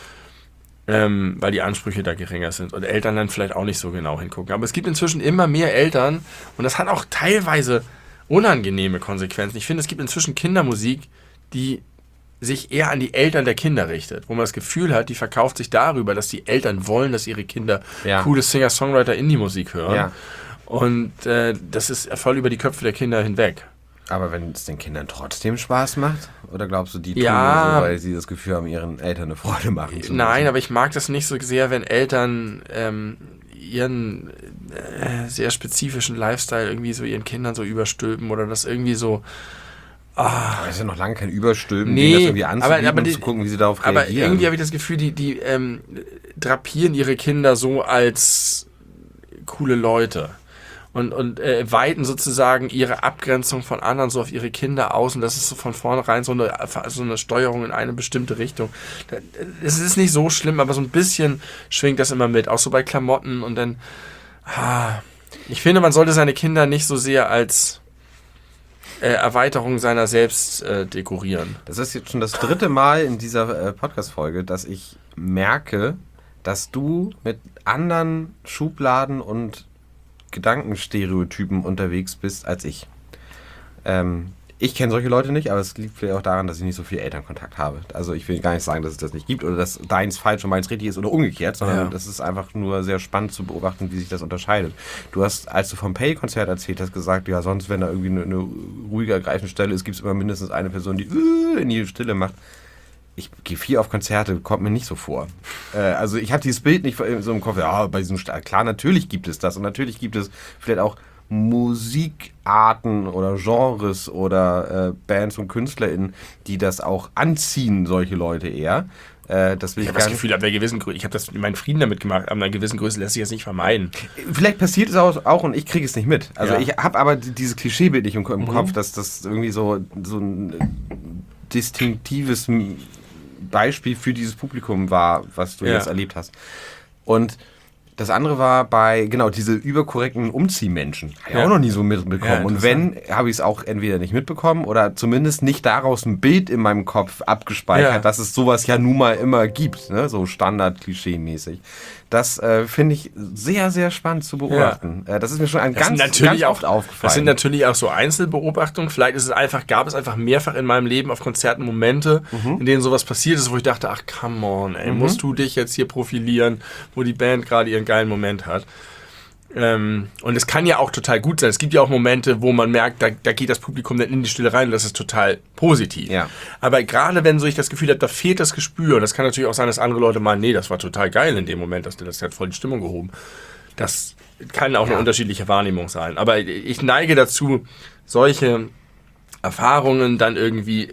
[SPEAKER 1] Weil die Ansprüche da geringer sind und Eltern dann vielleicht auch nicht so genau hingucken. Aber es gibt inzwischen immer mehr Eltern und das hat auch teilweise unangenehme Konsequenzen. Ich finde, es gibt inzwischen Kindermusik, die sich eher an die Eltern der Kinder richtet, wo man das Gefühl hat, die verkauft sich darüber, dass die Eltern wollen, dass ihre Kinder coole Singer-Songwriter-Indie-Musik hören. Ja. Und das ist voll über die Köpfe der Kinder hinweg.
[SPEAKER 2] Aber wenn es den Kindern trotzdem Spaß macht? Oder glaubst du, die tun nur so, weil sie das Gefühl haben, ihren Eltern eine Freude machen zu müssen?
[SPEAKER 1] Nein, aber ich mag das nicht so sehr, wenn Eltern ihren sehr spezifischen Lifestyle irgendwie so ihren Kindern so überstülpen oder das irgendwie so...
[SPEAKER 2] Aber es ist ja noch lange kein Überstülpen, denen das irgendwie anzubieten und zu gucken, wie sie darauf reagieren.
[SPEAKER 1] Aber irgendwie habe ich das Gefühl, die drapieren ihre Kinder so als coole Leute und weiten sozusagen ihre Abgrenzung von anderen so auf ihre Kinder aus und das ist so von vornherein so eine Steuerung in eine bestimmte Richtung. Es ist nicht so schlimm, aber so ein bisschen schwingt das immer mit, auch so bei Klamotten und dann ich finde, man sollte seine Kinder nicht so sehr als Erweiterung seiner selbst dekorieren.
[SPEAKER 2] Das ist jetzt schon das 3. Mal in dieser Podcast-Folge, dass ich merke, dass du mit anderen Schubladen und Gedankenstereotypen unterwegs bist als ich. Ich kenne solche Leute nicht, aber es liegt vielleicht auch daran, dass ich nicht so viel Elternkontakt habe. Also ich will gar nicht sagen, dass es das nicht gibt oder dass deins falsch und meins richtig ist oder umgekehrt, sondern das ist einfach nur sehr spannend zu beobachten, wie sich das unterscheidet. Du hast, als du vom Pay-Konzert erzählt hast, gesagt, ja sonst, wenn da irgendwie eine ruhige, ergreifende Stelle ist, gibt es immer mindestens eine Person, die in die Stille macht. Ich gehe viel auf Konzerte, kommt mir nicht so vor. Also ich habe dieses Bild nicht so im Kopf, bei diesem klar, natürlich gibt es das und natürlich gibt es vielleicht auch Musikarten oder Genres oder Bands und KünstlerInnen, die das auch anziehen, solche Leute eher. Das will
[SPEAKER 1] ich habe das Gefühl, ab einer gewissen Größe, ich habe das meinen Frieden damit gemacht, ab einer gewissen Größe lässt sich das nicht vermeiden.
[SPEAKER 2] Vielleicht passiert es auch und ich kriege es nicht mit. Also ich habe aber dieses Klischeebild nicht im Kopf, dass das irgendwie so ein distinktives Beispiel für dieses Publikum war, was du jetzt erlebt hast. Und das andere war diese überkorrekten Umziehmenschen. Habe ich auch noch nie so mitbekommen. Ja, und wenn, habe ich es auch entweder nicht mitbekommen oder zumindest nicht daraus ein Bild in meinem Kopf abgespeichert, dass es sowas ja nun mal immer gibt, ne? So Standard-Klischee-mäßig. Das finde ich sehr, sehr spannend zu beobachten. Das ist mir schon ganz oft aufgefallen.
[SPEAKER 1] Das sind natürlich auch so Einzelbeobachtungen. Vielleicht gab es einfach mehrfach in meinem Leben auf Konzerten Momente, in denen sowas passiert ist, wo ich dachte, ach come on, ey, musst du dich jetzt hier profilieren, wo die Band gerade ihren geilen Moment hat. Und es kann ja auch total gut sein. Es gibt ja auch Momente, wo man merkt, da geht das Publikum dann in die Stille rein und das ist total positiv. Ja. Aber gerade wenn so ich das Gefühl habe, da fehlt das Gespür, und das kann natürlich auch sein, dass andere Leute meinen, nee, das war total geil in dem Moment, das hat voll die Stimmung gehoben. Das kann auch eine unterschiedliche Wahrnehmung sein. Aber ich neige dazu, solche Erfahrungen dann irgendwie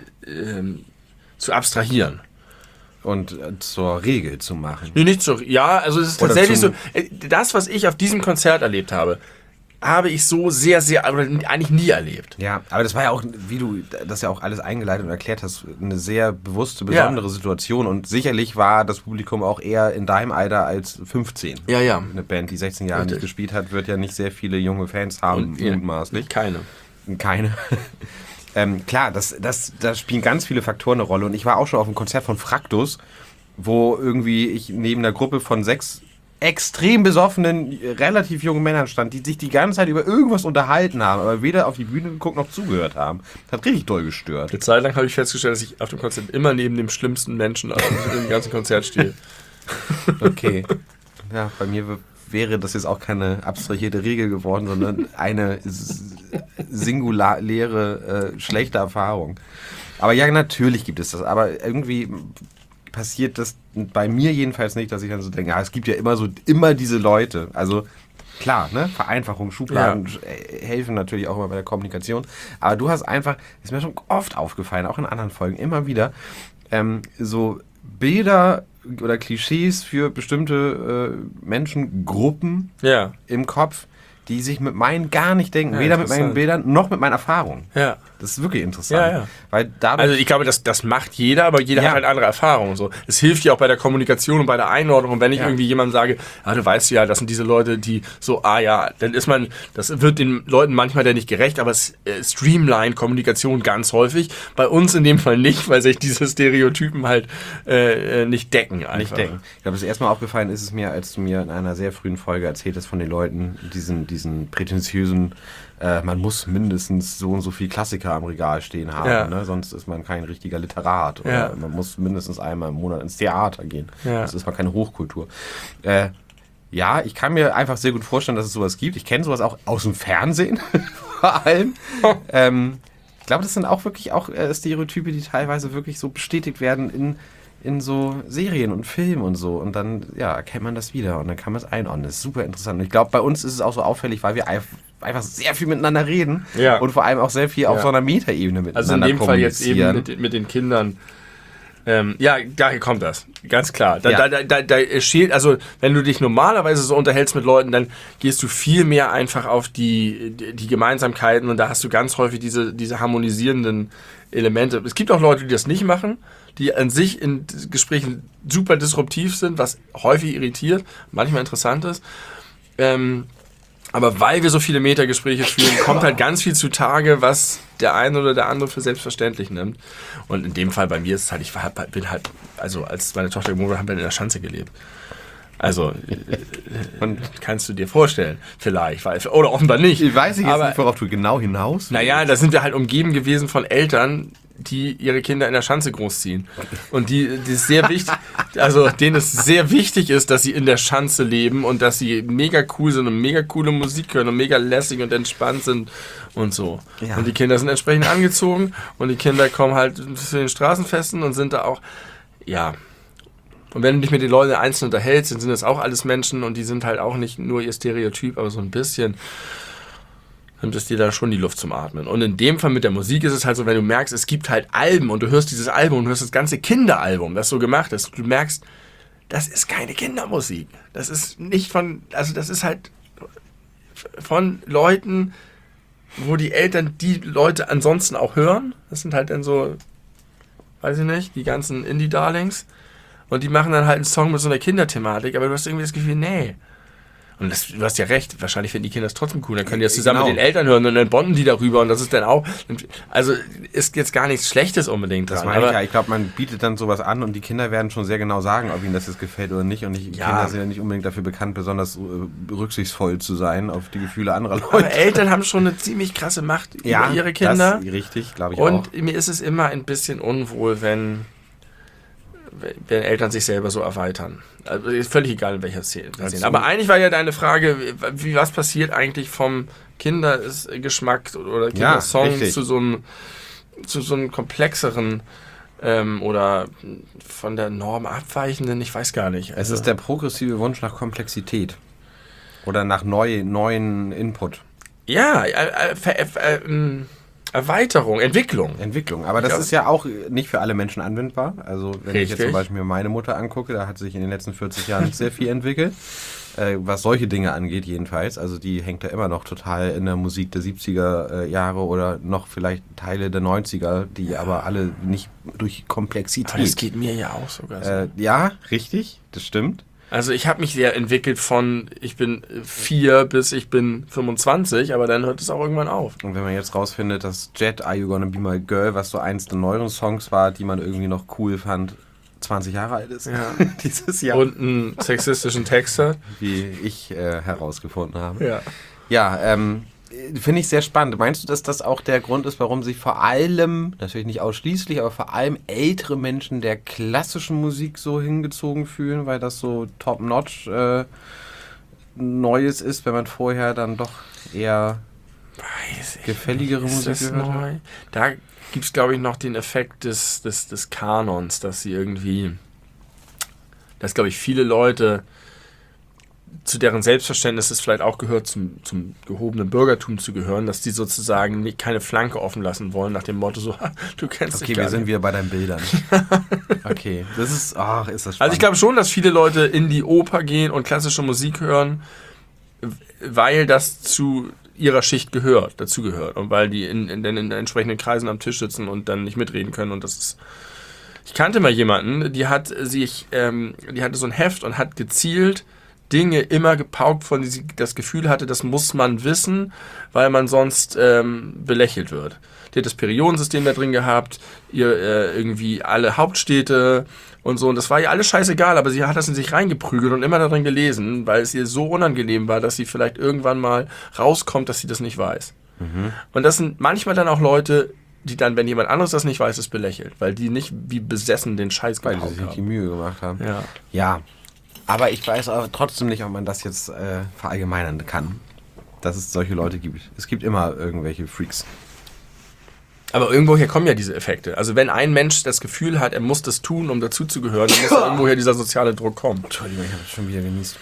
[SPEAKER 1] zu abstrahieren.
[SPEAKER 2] Und zur Regel zu machen.
[SPEAKER 1] Nee, also es ist tatsächlich so, das, was ich auf diesem Konzert erlebt habe, habe ich so sehr, sehr, aber eigentlich nie erlebt.
[SPEAKER 2] Ja, aber das war ja auch, wie du das ja auch alles eingeleitet und erklärt hast, eine sehr bewusste, besondere Situation. Und sicherlich war das Publikum auch eher in deinem Alter als 15.
[SPEAKER 1] Ja, ja.
[SPEAKER 2] Eine Band, die 16 Jahre nicht gespielt hat, wird ja nicht sehr viele junge Fans haben, mutmaßlich.
[SPEAKER 1] Keine.
[SPEAKER 2] Klar, da spielen ganz viele Faktoren eine Rolle. Und ich war auch schon auf einem Konzert von Fraktus, wo irgendwie ich neben einer Gruppe von 6 extrem besoffenen, relativ jungen Männern stand, die sich die ganze Zeit über irgendwas unterhalten haben, aber weder auf die Bühne geguckt noch zugehört haben. Das hat richtig doll gestört.
[SPEAKER 1] Eine Zeit lang habe ich festgestellt, dass ich auf dem Konzert immer neben dem schlimmsten Menschen im ganzen Konzert stehe.
[SPEAKER 2] Okay. Ja, bei mir wäre das jetzt auch keine abstrahierte Regel geworden, sondern eine singuläre schlechte Erfahrung. Aber ja, natürlich gibt es das. Aber irgendwie passiert das bei mir jedenfalls nicht, dass ich dann so denke, ja, es gibt ja immer diese Leute. Also klar, ne? Vereinfachung, Schubladen helfen natürlich auch immer bei der Kommunikation. Aber du hast einfach, ist mir schon oft aufgefallen, auch in anderen Folgen, immer wieder, so Bilder oder Klischees für bestimmte Menschengruppen im Kopf, die sich mit meinen gar nicht denken. Weder mit meinen Bildern noch mit meinen Erfahrungen.
[SPEAKER 1] Ja.
[SPEAKER 2] Das ist wirklich interessant.
[SPEAKER 1] Ja.
[SPEAKER 2] Weil dadurch,
[SPEAKER 1] also ich glaube, das macht jeder, aber jeder hat halt andere Erfahrungen. So. Es hilft ja auch bei der Kommunikation und bei der Einordnung. Und wenn ich irgendwie jemandem sage, du weißt ja, das sind diese Leute, die so, dann ist man, das wird den Leuten manchmal dann nicht gerecht, aber es streamline Kommunikation ganz häufig. Bei uns in dem Fall nicht, weil sich diese Stereotypen halt nicht decken. Einfach.
[SPEAKER 2] Nicht decken. Ich glaube, das erste Mal aufgefallen ist es mir, als du mir in einer sehr frühen Folge erzählt hast von den Leuten, diesen prätentiösen, man muss mindestens so und so viel Klassiker am Regal stehen haben, ne? Sonst ist man kein richtiger Literat. Oder man muss mindestens einmal im Monat ins Theater gehen. Ja. Das ist mal keine Hochkultur. Ja, ich kann mir einfach sehr gut vorstellen, dass es sowas gibt. Ich kenne sowas auch aus dem Fernsehen, vor allem. Ich glaube, das sind auch wirklich Stereotype, die teilweise wirklich so bestätigt werden in so Serien und Filmen und so. Und dann, erkennt man das wieder und dann kann man es einordnen. Das ist super interessant. Und ich glaube, bei uns ist es auch so auffällig, weil wir einfach sehr viel miteinander reden und vor allem auch sehr viel auf so einer Metaebene miteinander
[SPEAKER 1] also in dem Fall jetzt eben mit den Kindern. Daher kommt das. Ganz klar. Da steht, also wenn du dich normalerweise so unterhältst mit Leuten, dann gehst du viel mehr einfach auf die Gemeinsamkeiten und da hast du ganz häufig diese harmonisierenden Elemente. Es gibt auch Leute, die das nicht machen, die an sich in Gesprächen super disruptiv sind, was häufig irritiert, manchmal interessant ist. Aber weil wir so viele Metagespräche führen, kommt halt ganz viel zutage, was der eine oder der andere für selbstverständlich nimmt. Und in dem Fall bei mir ist es halt, also als meine Tochter geboren wurde, haben wir in der Schanze gelebt. Also, kannst du dir vorstellen, vielleicht, oder offenbar nicht.
[SPEAKER 2] Ich weiß nicht, worauf du genau hinaus willst.
[SPEAKER 1] Naja, da sind wir halt umgeben gewesen von Eltern, die ihre Kinder in der Schanze großziehen. Und die ist sehr wichtig, also denen es sehr wichtig ist, dass sie in der Schanze leben und dass sie mega cool sind und mega coole Musik hören und mega lässig und entspannt sind und so. Ja. Und die Kinder sind entsprechend angezogen und die Kinder kommen halt zu den Straßenfesten und sind da auch, Und wenn du dich mit den Leuten einzeln unterhältst, dann sind das auch alles Menschen und die sind halt auch nicht nur ihr Stereotyp, aber so ein bisschen nimmt es dir da schon die Luft zum Atmen. Und in dem Fall mit der Musik ist es halt so, wenn du merkst, es gibt halt Alben und du hörst dieses Album und hörst das ganze Kinderalbum, das so gemacht ist, du merkst, das ist keine Kindermusik. Das ist nicht das ist halt von Leuten, wo die Eltern die Leute ansonsten auch hören. Das sind halt dann so, weiß ich nicht, die ganzen Indie-Darlings. Und die machen dann halt einen Song mit so einer Kinderthematik, aber du hast irgendwie das Gefühl, nee. Und du hast ja recht, wahrscheinlich finden die Kinder das trotzdem cool. Dann können die das zusammen mit den Eltern hören und dann bonden die darüber und das ist dann auch, also ist jetzt gar nichts Schlechtes unbedingt dran.
[SPEAKER 2] Das meine ich ja, ich glaube, man bietet dann sowas an und die Kinder werden schon sehr genau sagen, ob ihnen das jetzt gefällt oder nicht. Und Kinder sind ja nicht unbedingt dafür bekannt, besonders rücksichtsvoll zu sein auf die Gefühle anderer Leute.
[SPEAKER 1] Aber Eltern haben schon eine ziemlich krasse Macht über ihre Kinder.
[SPEAKER 2] Das richtig, glaube ich auch.
[SPEAKER 1] Und mir ist es immer ein bisschen unwohl, wenn Eltern sich selber so erweitern. Also ist völlig egal, in welcher Szene. Aber eigentlich war ja deine Frage, was passiert eigentlich vom Kindergeschmack oder Kindersong zu so einem komplexeren oder von der Norm abweichenden, ich weiß gar nicht.
[SPEAKER 2] Es ist der progressive Wunsch nach Komplexität oder nach neuen Input.
[SPEAKER 1] Ja, Erweiterung, Entwicklung.
[SPEAKER 2] Aber das ist ja auch nicht für alle Menschen anwendbar. Also wenn ich jetzt zum Beispiel mir meine Mutter angucke, da hat sich in den letzten 40 Jahren nicht sehr viel entwickelt. Was solche Dinge angeht jedenfalls. Also die hängt da immer noch total in der Musik der 70er Jahre oder noch vielleicht Teile der 90er, die aber alle nicht durch Komplexität... Aber
[SPEAKER 1] das geht mir ja auch sogar so.
[SPEAKER 2] Ja, richtig, das stimmt.
[SPEAKER 1] Also ich habe mich sehr entwickelt von ich bin 4 bis ich bin 25, aber dann hört es auch irgendwann auf.
[SPEAKER 2] Und wenn man jetzt rausfindet, dass Jet, Are You Gonna Be My Girl, was so eins der neueren Songs war, die man irgendwie noch cool fand, 20 Jahre alt ist dieses Jahr.
[SPEAKER 1] Und einen sexistischen Text hat.
[SPEAKER 2] Wie ich herausgefunden habe.
[SPEAKER 1] Ja.
[SPEAKER 2] Ja, finde ich sehr spannend. Meinst du, dass das auch der Grund ist, warum sich vor allem, natürlich nicht ausschließlich, aber vor allem ältere Menschen der klassischen Musik so hingezogen fühlen, weil das so top-notch Neues ist, wenn man vorher dann doch eher gefälligere Musik gehört hat?
[SPEAKER 1] Da gibt es, glaube ich, noch den Effekt des Kanons, dass sie irgendwie, dass, glaube ich, viele Leute, zu deren Selbstverständnis es vielleicht auch gehört, zum gehobenen Bürgertum zu gehören, dass die sozusagen keine Flanke offen lassen wollen, nach dem Motto so, du kennst dich gar nicht.
[SPEAKER 2] Okay, wir sind wieder bei deinen Bildern. Okay, das ist, ist das spannend.
[SPEAKER 1] Also ich glaube schon, dass viele Leute in die Oper gehen und klassische Musik hören, weil das zu ihrer Schicht dazu gehört und weil die in entsprechenden Kreisen am Tisch sitzen und dann nicht mitreden können und das ist... Ich kannte mal jemanden, die hatte so ein Heft und hat gezielt Dinge immer gegepaukt, von denen sie das Gefühl hatte, das muss man wissen, weil man sonst belächelt wird. Die hat das Periodensystem da drin gehabt, irgendwie alle Hauptstädte und so. Und das war ihr alles scheißegal, aber sie hat das in sich reingeprügelt und immer darin gelesen, weil es ihr so unangenehm war, dass sie vielleicht irgendwann mal rauskommt, dass sie das nicht weiß. Mhm. Und das sind manchmal dann auch Leute, die dann, wenn jemand anderes das nicht weiß, es belächelt, weil die nicht wie besessen den Scheiß gepaukt haben. Weil
[SPEAKER 2] die sich die Mühe gemacht haben.
[SPEAKER 1] Ja.
[SPEAKER 2] Aber ich weiß auch trotzdem nicht, ob man das jetzt verallgemeinern kann, dass es solche Leute gibt. Es gibt immer irgendwelche Freaks.
[SPEAKER 1] Aber irgendwoher kommen ja diese Effekte. Also wenn ein Mensch das Gefühl hat, er muss das tun, um dazuzugehören, dann muss irgendwoher dieser soziale Druck kommen.
[SPEAKER 2] Entschuldigung, ich habe es schon wieder genießt.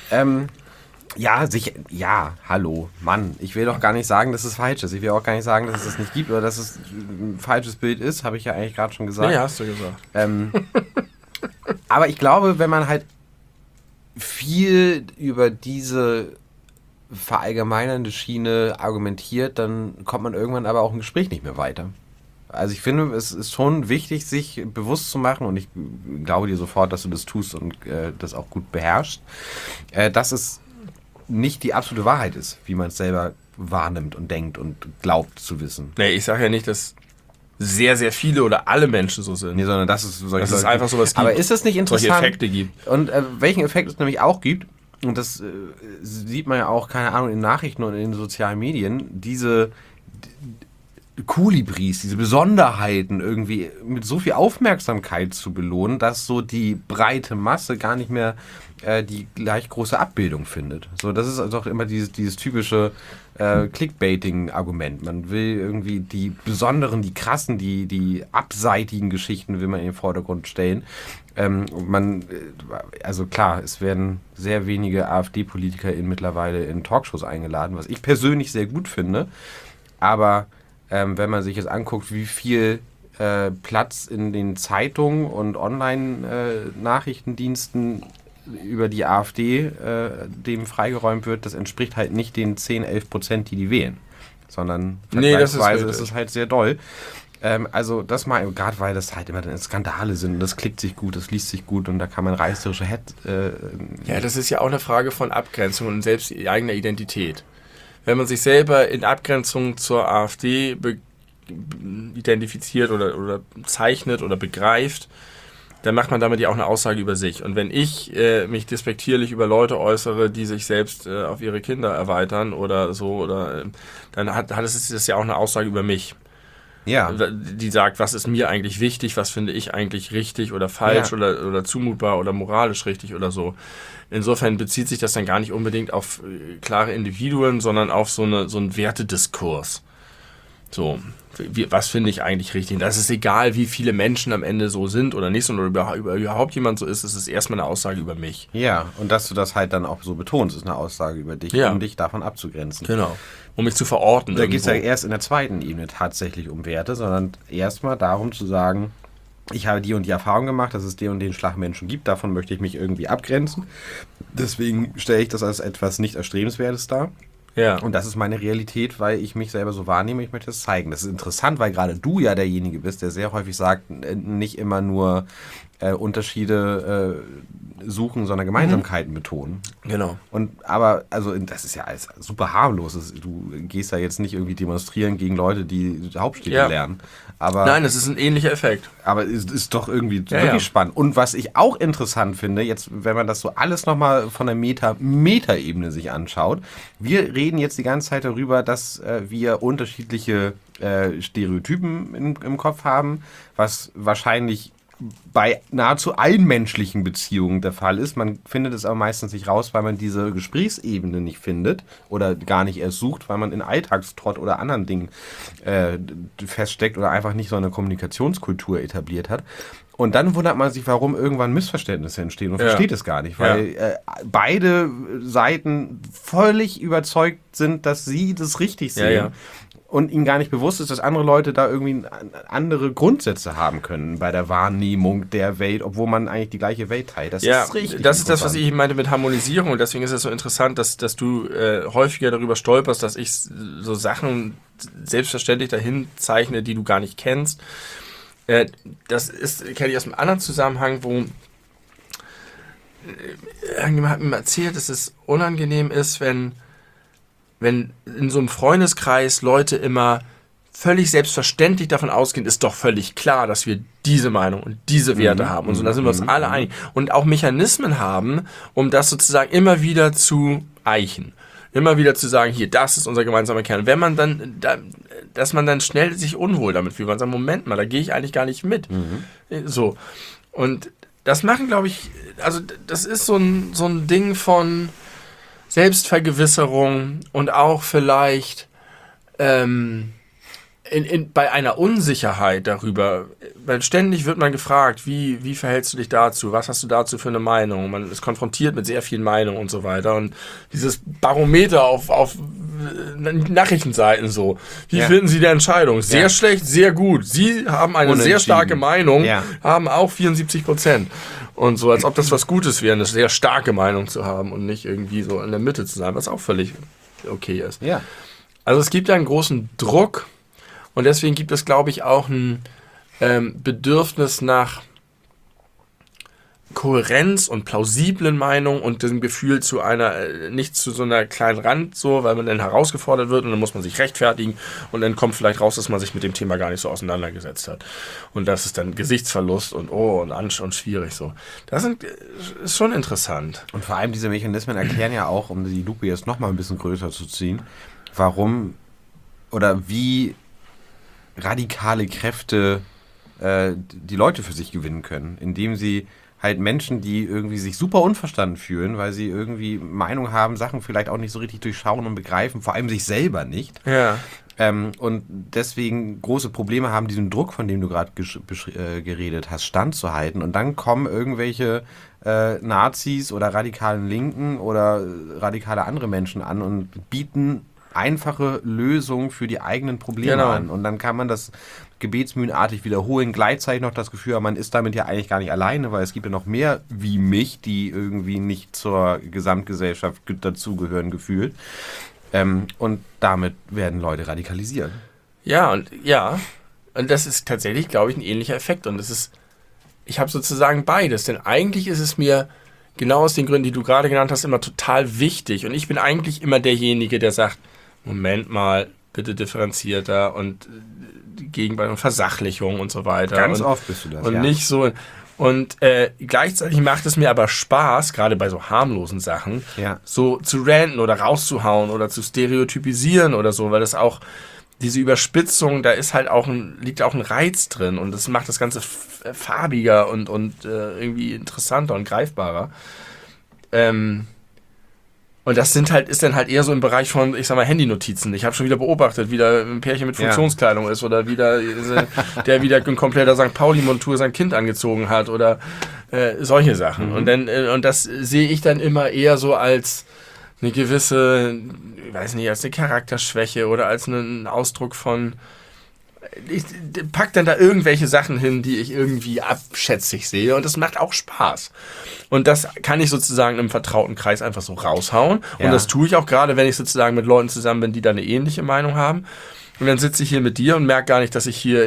[SPEAKER 2] Hallo, Mann. Ich will doch gar nicht sagen, dass es falsch ist. Ich will auch gar nicht sagen, dass es das nicht gibt oder dass es ein falsches Bild ist. Habe ich ja eigentlich gerade schon gesagt.
[SPEAKER 1] Ja, hast du gesagt.
[SPEAKER 2] Aber ich glaube, wenn man halt viel über diese verallgemeinernde Schiene argumentiert, dann kommt man irgendwann aber auch im Gespräch nicht mehr weiter. Also ich finde, es ist schon wichtig, sich bewusst zu machen, und ich glaube dir sofort, dass du das tust und das auch gut beherrschst, dass es nicht die absolute Wahrheit ist, wie man es selber wahrnimmt und denkt und glaubt zu wissen.
[SPEAKER 1] Nee, ich sage ja nicht, dass sehr, sehr viele oder alle Menschen so sind.
[SPEAKER 2] Nee, sondern dass es
[SPEAKER 1] einfach sowas gibt.
[SPEAKER 2] Aber ist das nicht interessant?
[SPEAKER 1] Solche Effekte gibt.
[SPEAKER 2] Und welchen Effekt es nämlich auch gibt, und das sieht man ja auch, keine Ahnung, in Nachrichten und in den sozialen Medien, diese Kolibris, diese Besonderheiten irgendwie mit so viel Aufmerksamkeit zu belohnen, dass so die breite Masse gar nicht mehr die gleich große Abbildung findet. So, das ist also auch immer dieses typische Clickbaiting-Argument. Man will irgendwie die besonderen, die krassen, die abseitigen Geschichten will man in den Vordergrund stellen. Also klar, es werden sehr wenige AfD-PolitikerInnen mittlerweile in Talkshows eingeladen, was ich persönlich sehr gut finde. Aber wenn man sich jetzt anguckt, wie viel Platz in den Zeitungen und Online-Nachrichtendiensten über die AfD dem freigeräumt wird, das entspricht halt nicht den 10-11%, die wählen, sondern vergleichsweise ist es halt sehr doll. Also das mal, gerade weil das halt immer dann Skandale sind und das klickt sich gut, das liest sich gut und da kann man reißerische
[SPEAKER 1] ja, das ist ja auch eine Frage von Abgrenzung und selbst eigener Identität. Wenn man sich selber in Abgrenzung zur AfD identifiziert oder zeichnet oder begreift, dann macht man damit ja auch eine Aussage über sich. Und wenn ich mich despektierlich über Leute äußere, die sich selbst auf ihre Kinder erweitern oder so, dann hat es ja auch eine Aussage über mich.
[SPEAKER 2] Ja.
[SPEAKER 1] Die sagt, was ist mir eigentlich wichtig, was finde ich eigentlich richtig oder falsch oder zumutbar oder moralisch richtig oder so. Insofern bezieht sich das dann gar nicht unbedingt auf klare Individuen, sondern auf so einen Wertediskurs. So, was finde ich eigentlich richtig? Das ist egal, wie viele Menschen am Ende so sind oder nicht, sondern überhaupt jemand so ist, es ist erstmal eine Aussage über mich.
[SPEAKER 2] Ja, und dass du das halt dann auch so betonst, ist eine Aussage über dich, um dich davon abzugrenzen.
[SPEAKER 1] Genau, um mich zu verorten.
[SPEAKER 2] Da geht es ja erst in der zweiten Ebene tatsächlich um Werte, sondern erstmal darum zu sagen, ich habe die und die Erfahrung gemacht, dass es den und den Schlagmenschen gibt, davon möchte ich mich irgendwie abgrenzen. Deswegen stelle ich das als etwas nicht Erstrebenswertes dar.
[SPEAKER 1] Ja.
[SPEAKER 2] Und das ist meine Realität, weil ich mich selber so wahrnehme, ich möchte das zeigen. Das ist interessant, weil gerade du ja derjenige bist, der sehr häufig sagt, nicht immer nur Unterschiede suchen, sondern Gemeinsamkeiten betonen.
[SPEAKER 1] Genau.
[SPEAKER 2] Aber das ist ja alles super harmlos. Du gehst da jetzt nicht irgendwie demonstrieren gegen Leute, die Hauptstädte lernen.
[SPEAKER 1] Nein, das ist ein ähnlicher Effekt.
[SPEAKER 2] Aber es ist doch irgendwie wirklich spannend. Und was ich auch interessant finde, jetzt, wenn man das so alles nochmal von der Meta-Ebene sich anschaut, wir reden jetzt die ganze Zeit darüber, dass wir unterschiedliche Stereotypen im Kopf haben, was wahrscheinlich bei nahezu einmenschlichen Beziehungen der Fall ist. Man findet es aber meistens nicht raus, weil man diese Gesprächsebene nicht findet oder gar nicht erst sucht, weil man in Alltagstrott oder anderen Dingen feststeckt oder einfach nicht so eine Kommunikationskultur etabliert hat. Und dann wundert man sich, warum irgendwann Missverständnisse entstehen und versteht es gar nicht, weil beide Seiten völlig überzeugt sind, dass sie das richtig sehen. Ja. Und ihnen gar nicht bewusst ist, dass andere Leute da irgendwie andere Grundsätze haben können bei der Wahrnehmung der Welt, obwohl man eigentlich die gleiche Welt teilt. Das ist richtig.
[SPEAKER 1] Das ist das, was ich meinte mit Harmonisierung. Und deswegen ist es so interessant, dass du häufiger darüber stolperst, dass ich so Sachen selbstverständlich dahin zeichne, die du gar nicht kennst. Das kenne ich aus einem anderen Zusammenhang, wo irgendjemand hat mir erzählt, dass es unangenehm ist, wenn in so einem Freundeskreis Leute immer völlig selbstverständlich davon ausgehen, ist doch völlig klar, dass wir diese Meinung und diese Werte haben und so, da sind wir uns alle einig. Und auch Mechanismen haben, um das sozusagen immer wieder zu eichen. Immer wieder zu sagen, hier, das ist unser gemeinsamer Kern. Wenn man dann, dass man dann schnell sich unwohl damit fühlt, man sagt, Moment mal, da gehe ich eigentlich gar nicht mit. So. Und das machen, glaube ich, also das ist so ein Ding von Selbstvergewisserung und auch vielleicht bei einer Unsicherheit darüber, weil ständig wird man gefragt, wie verhältst du dich dazu, was hast du dazu für eine Meinung, man ist konfrontiert mit sehr vielen Meinungen und so weiter und dieses Barometer auf Nachrichtenseiten so, wie finden Sie die Entscheidung? Sehr schlecht, sehr gut, Sie haben eine sehr starke Meinung, haben auch 74%. Und so, als ob das was Gutes wäre, eine sehr starke Meinung zu haben und nicht irgendwie so in der Mitte zu sein, was auch völlig okay ist.
[SPEAKER 2] Ja.
[SPEAKER 1] Also es gibt ja einen großen Druck und deswegen gibt es, glaube ich, auch ein Bedürfnis nach Kohärenz und plausiblen Meinungen und dem Gefühl zu nicht zu so einer kleinen Rand, so, weil man dann herausgefordert wird und dann muss man sich rechtfertigen und dann kommt vielleicht raus, dass man sich mit dem Thema gar nicht so auseinandergesetzt hat. Und das ist dann Gesichtsverlust und und schwierig so. Das ist schon interessant.
[SPEAKER 2] Und vor allem diese Mechanismen erklären ja auch, um die Lupe jetzt nochmal ein bisschen größer zu ziehen, warum oder wie radikale Kräfte die Leute für sich gewinnen können, indem sie halt Menschen, die irgendwie sich super unverstanden fühlen, weil sie irgendwie Meinung haben, Sachen vielleicht auch nicht so richtig durchschauen und begreifen, vor allem sich selber nicht.
[SPEAKER 1] Ja.
[SPEAKER 2] Und deswegen große Probleme haben, diesen Druck, von dem du gerade geredet hast, standzuhalten. Und dann kommen irgendwelche Nazis oder radikalen Linken oder radikale andere Menschen an und bieten einfache Lösungen für die eigenen Probleme an. Und dann kann man das gebetsmühlenartig wiederholen, gleichzeitig noch das Gefühl, man ist damit ja eigentlich gar nicht alleine, weil es gibt ja noch mehr wie mich, die irgendwie nicht zur Gesamtgesellschaft dazugehören gefühlt. Und damit werden Leute radikalisiert.
[SPEAKER 1] Ja, und das ist tatsächlich, glaube ich, ein ähnlicher Effekt. Und ich habe sozusagen beides, denn eigentlich ist es mir genau aus den Gründen, die du gerade genannt hast, immer total wichtig. Und ich bin eigentlich immer derjenige, der sagt, Moment mal, bitte differenzierter und Gegenwart und Versachlichung und so weiter.
[SPEAKER 2] Ganz oft bist du das,
[SPEAKER 1] und nicht so. Und gleichzeitig macht es mir aber Spaß, gerade bei so harmlosen Sachen, so zu ranten oder rauszuhauen oder zu stereotypisieren oder so, weil das auch diese Überspitzung, da ist halt liegt auch ein Reiz drin und das macht das Ganze farbiger und irgendwie interessanter und greifbarer. Und das ist dann halt eher so im Bereich von, ich sag mal, Handynotizen. Ich habe schon wieder beobachtet, wie da ein Pärchen mit Funktionskleidung ist oder wieder der wieder in kompletter St. Pauli-Montur sein Kind angezogen hat oder solche Sachen. Und das sehe ich dann immer eher so als eine gewisse, ich weiß nicht, als eine Charakterschwäche oder als einen Ausdruck von, ich pack dann da irgendwelche Sachen hin, die ich irgendwie abschätzig sehe und das macht auch Spaß. Und das kann ich sozusagen im vertrauten Kreis einfach so raushauen und das tue ich auch gerade, wenn ich sozusagen mit Leuten zusammen bin, die da eine ähnliche Meinung haben. Und dann sitze ich hier mit dir und merke gar nicht, dass ich hier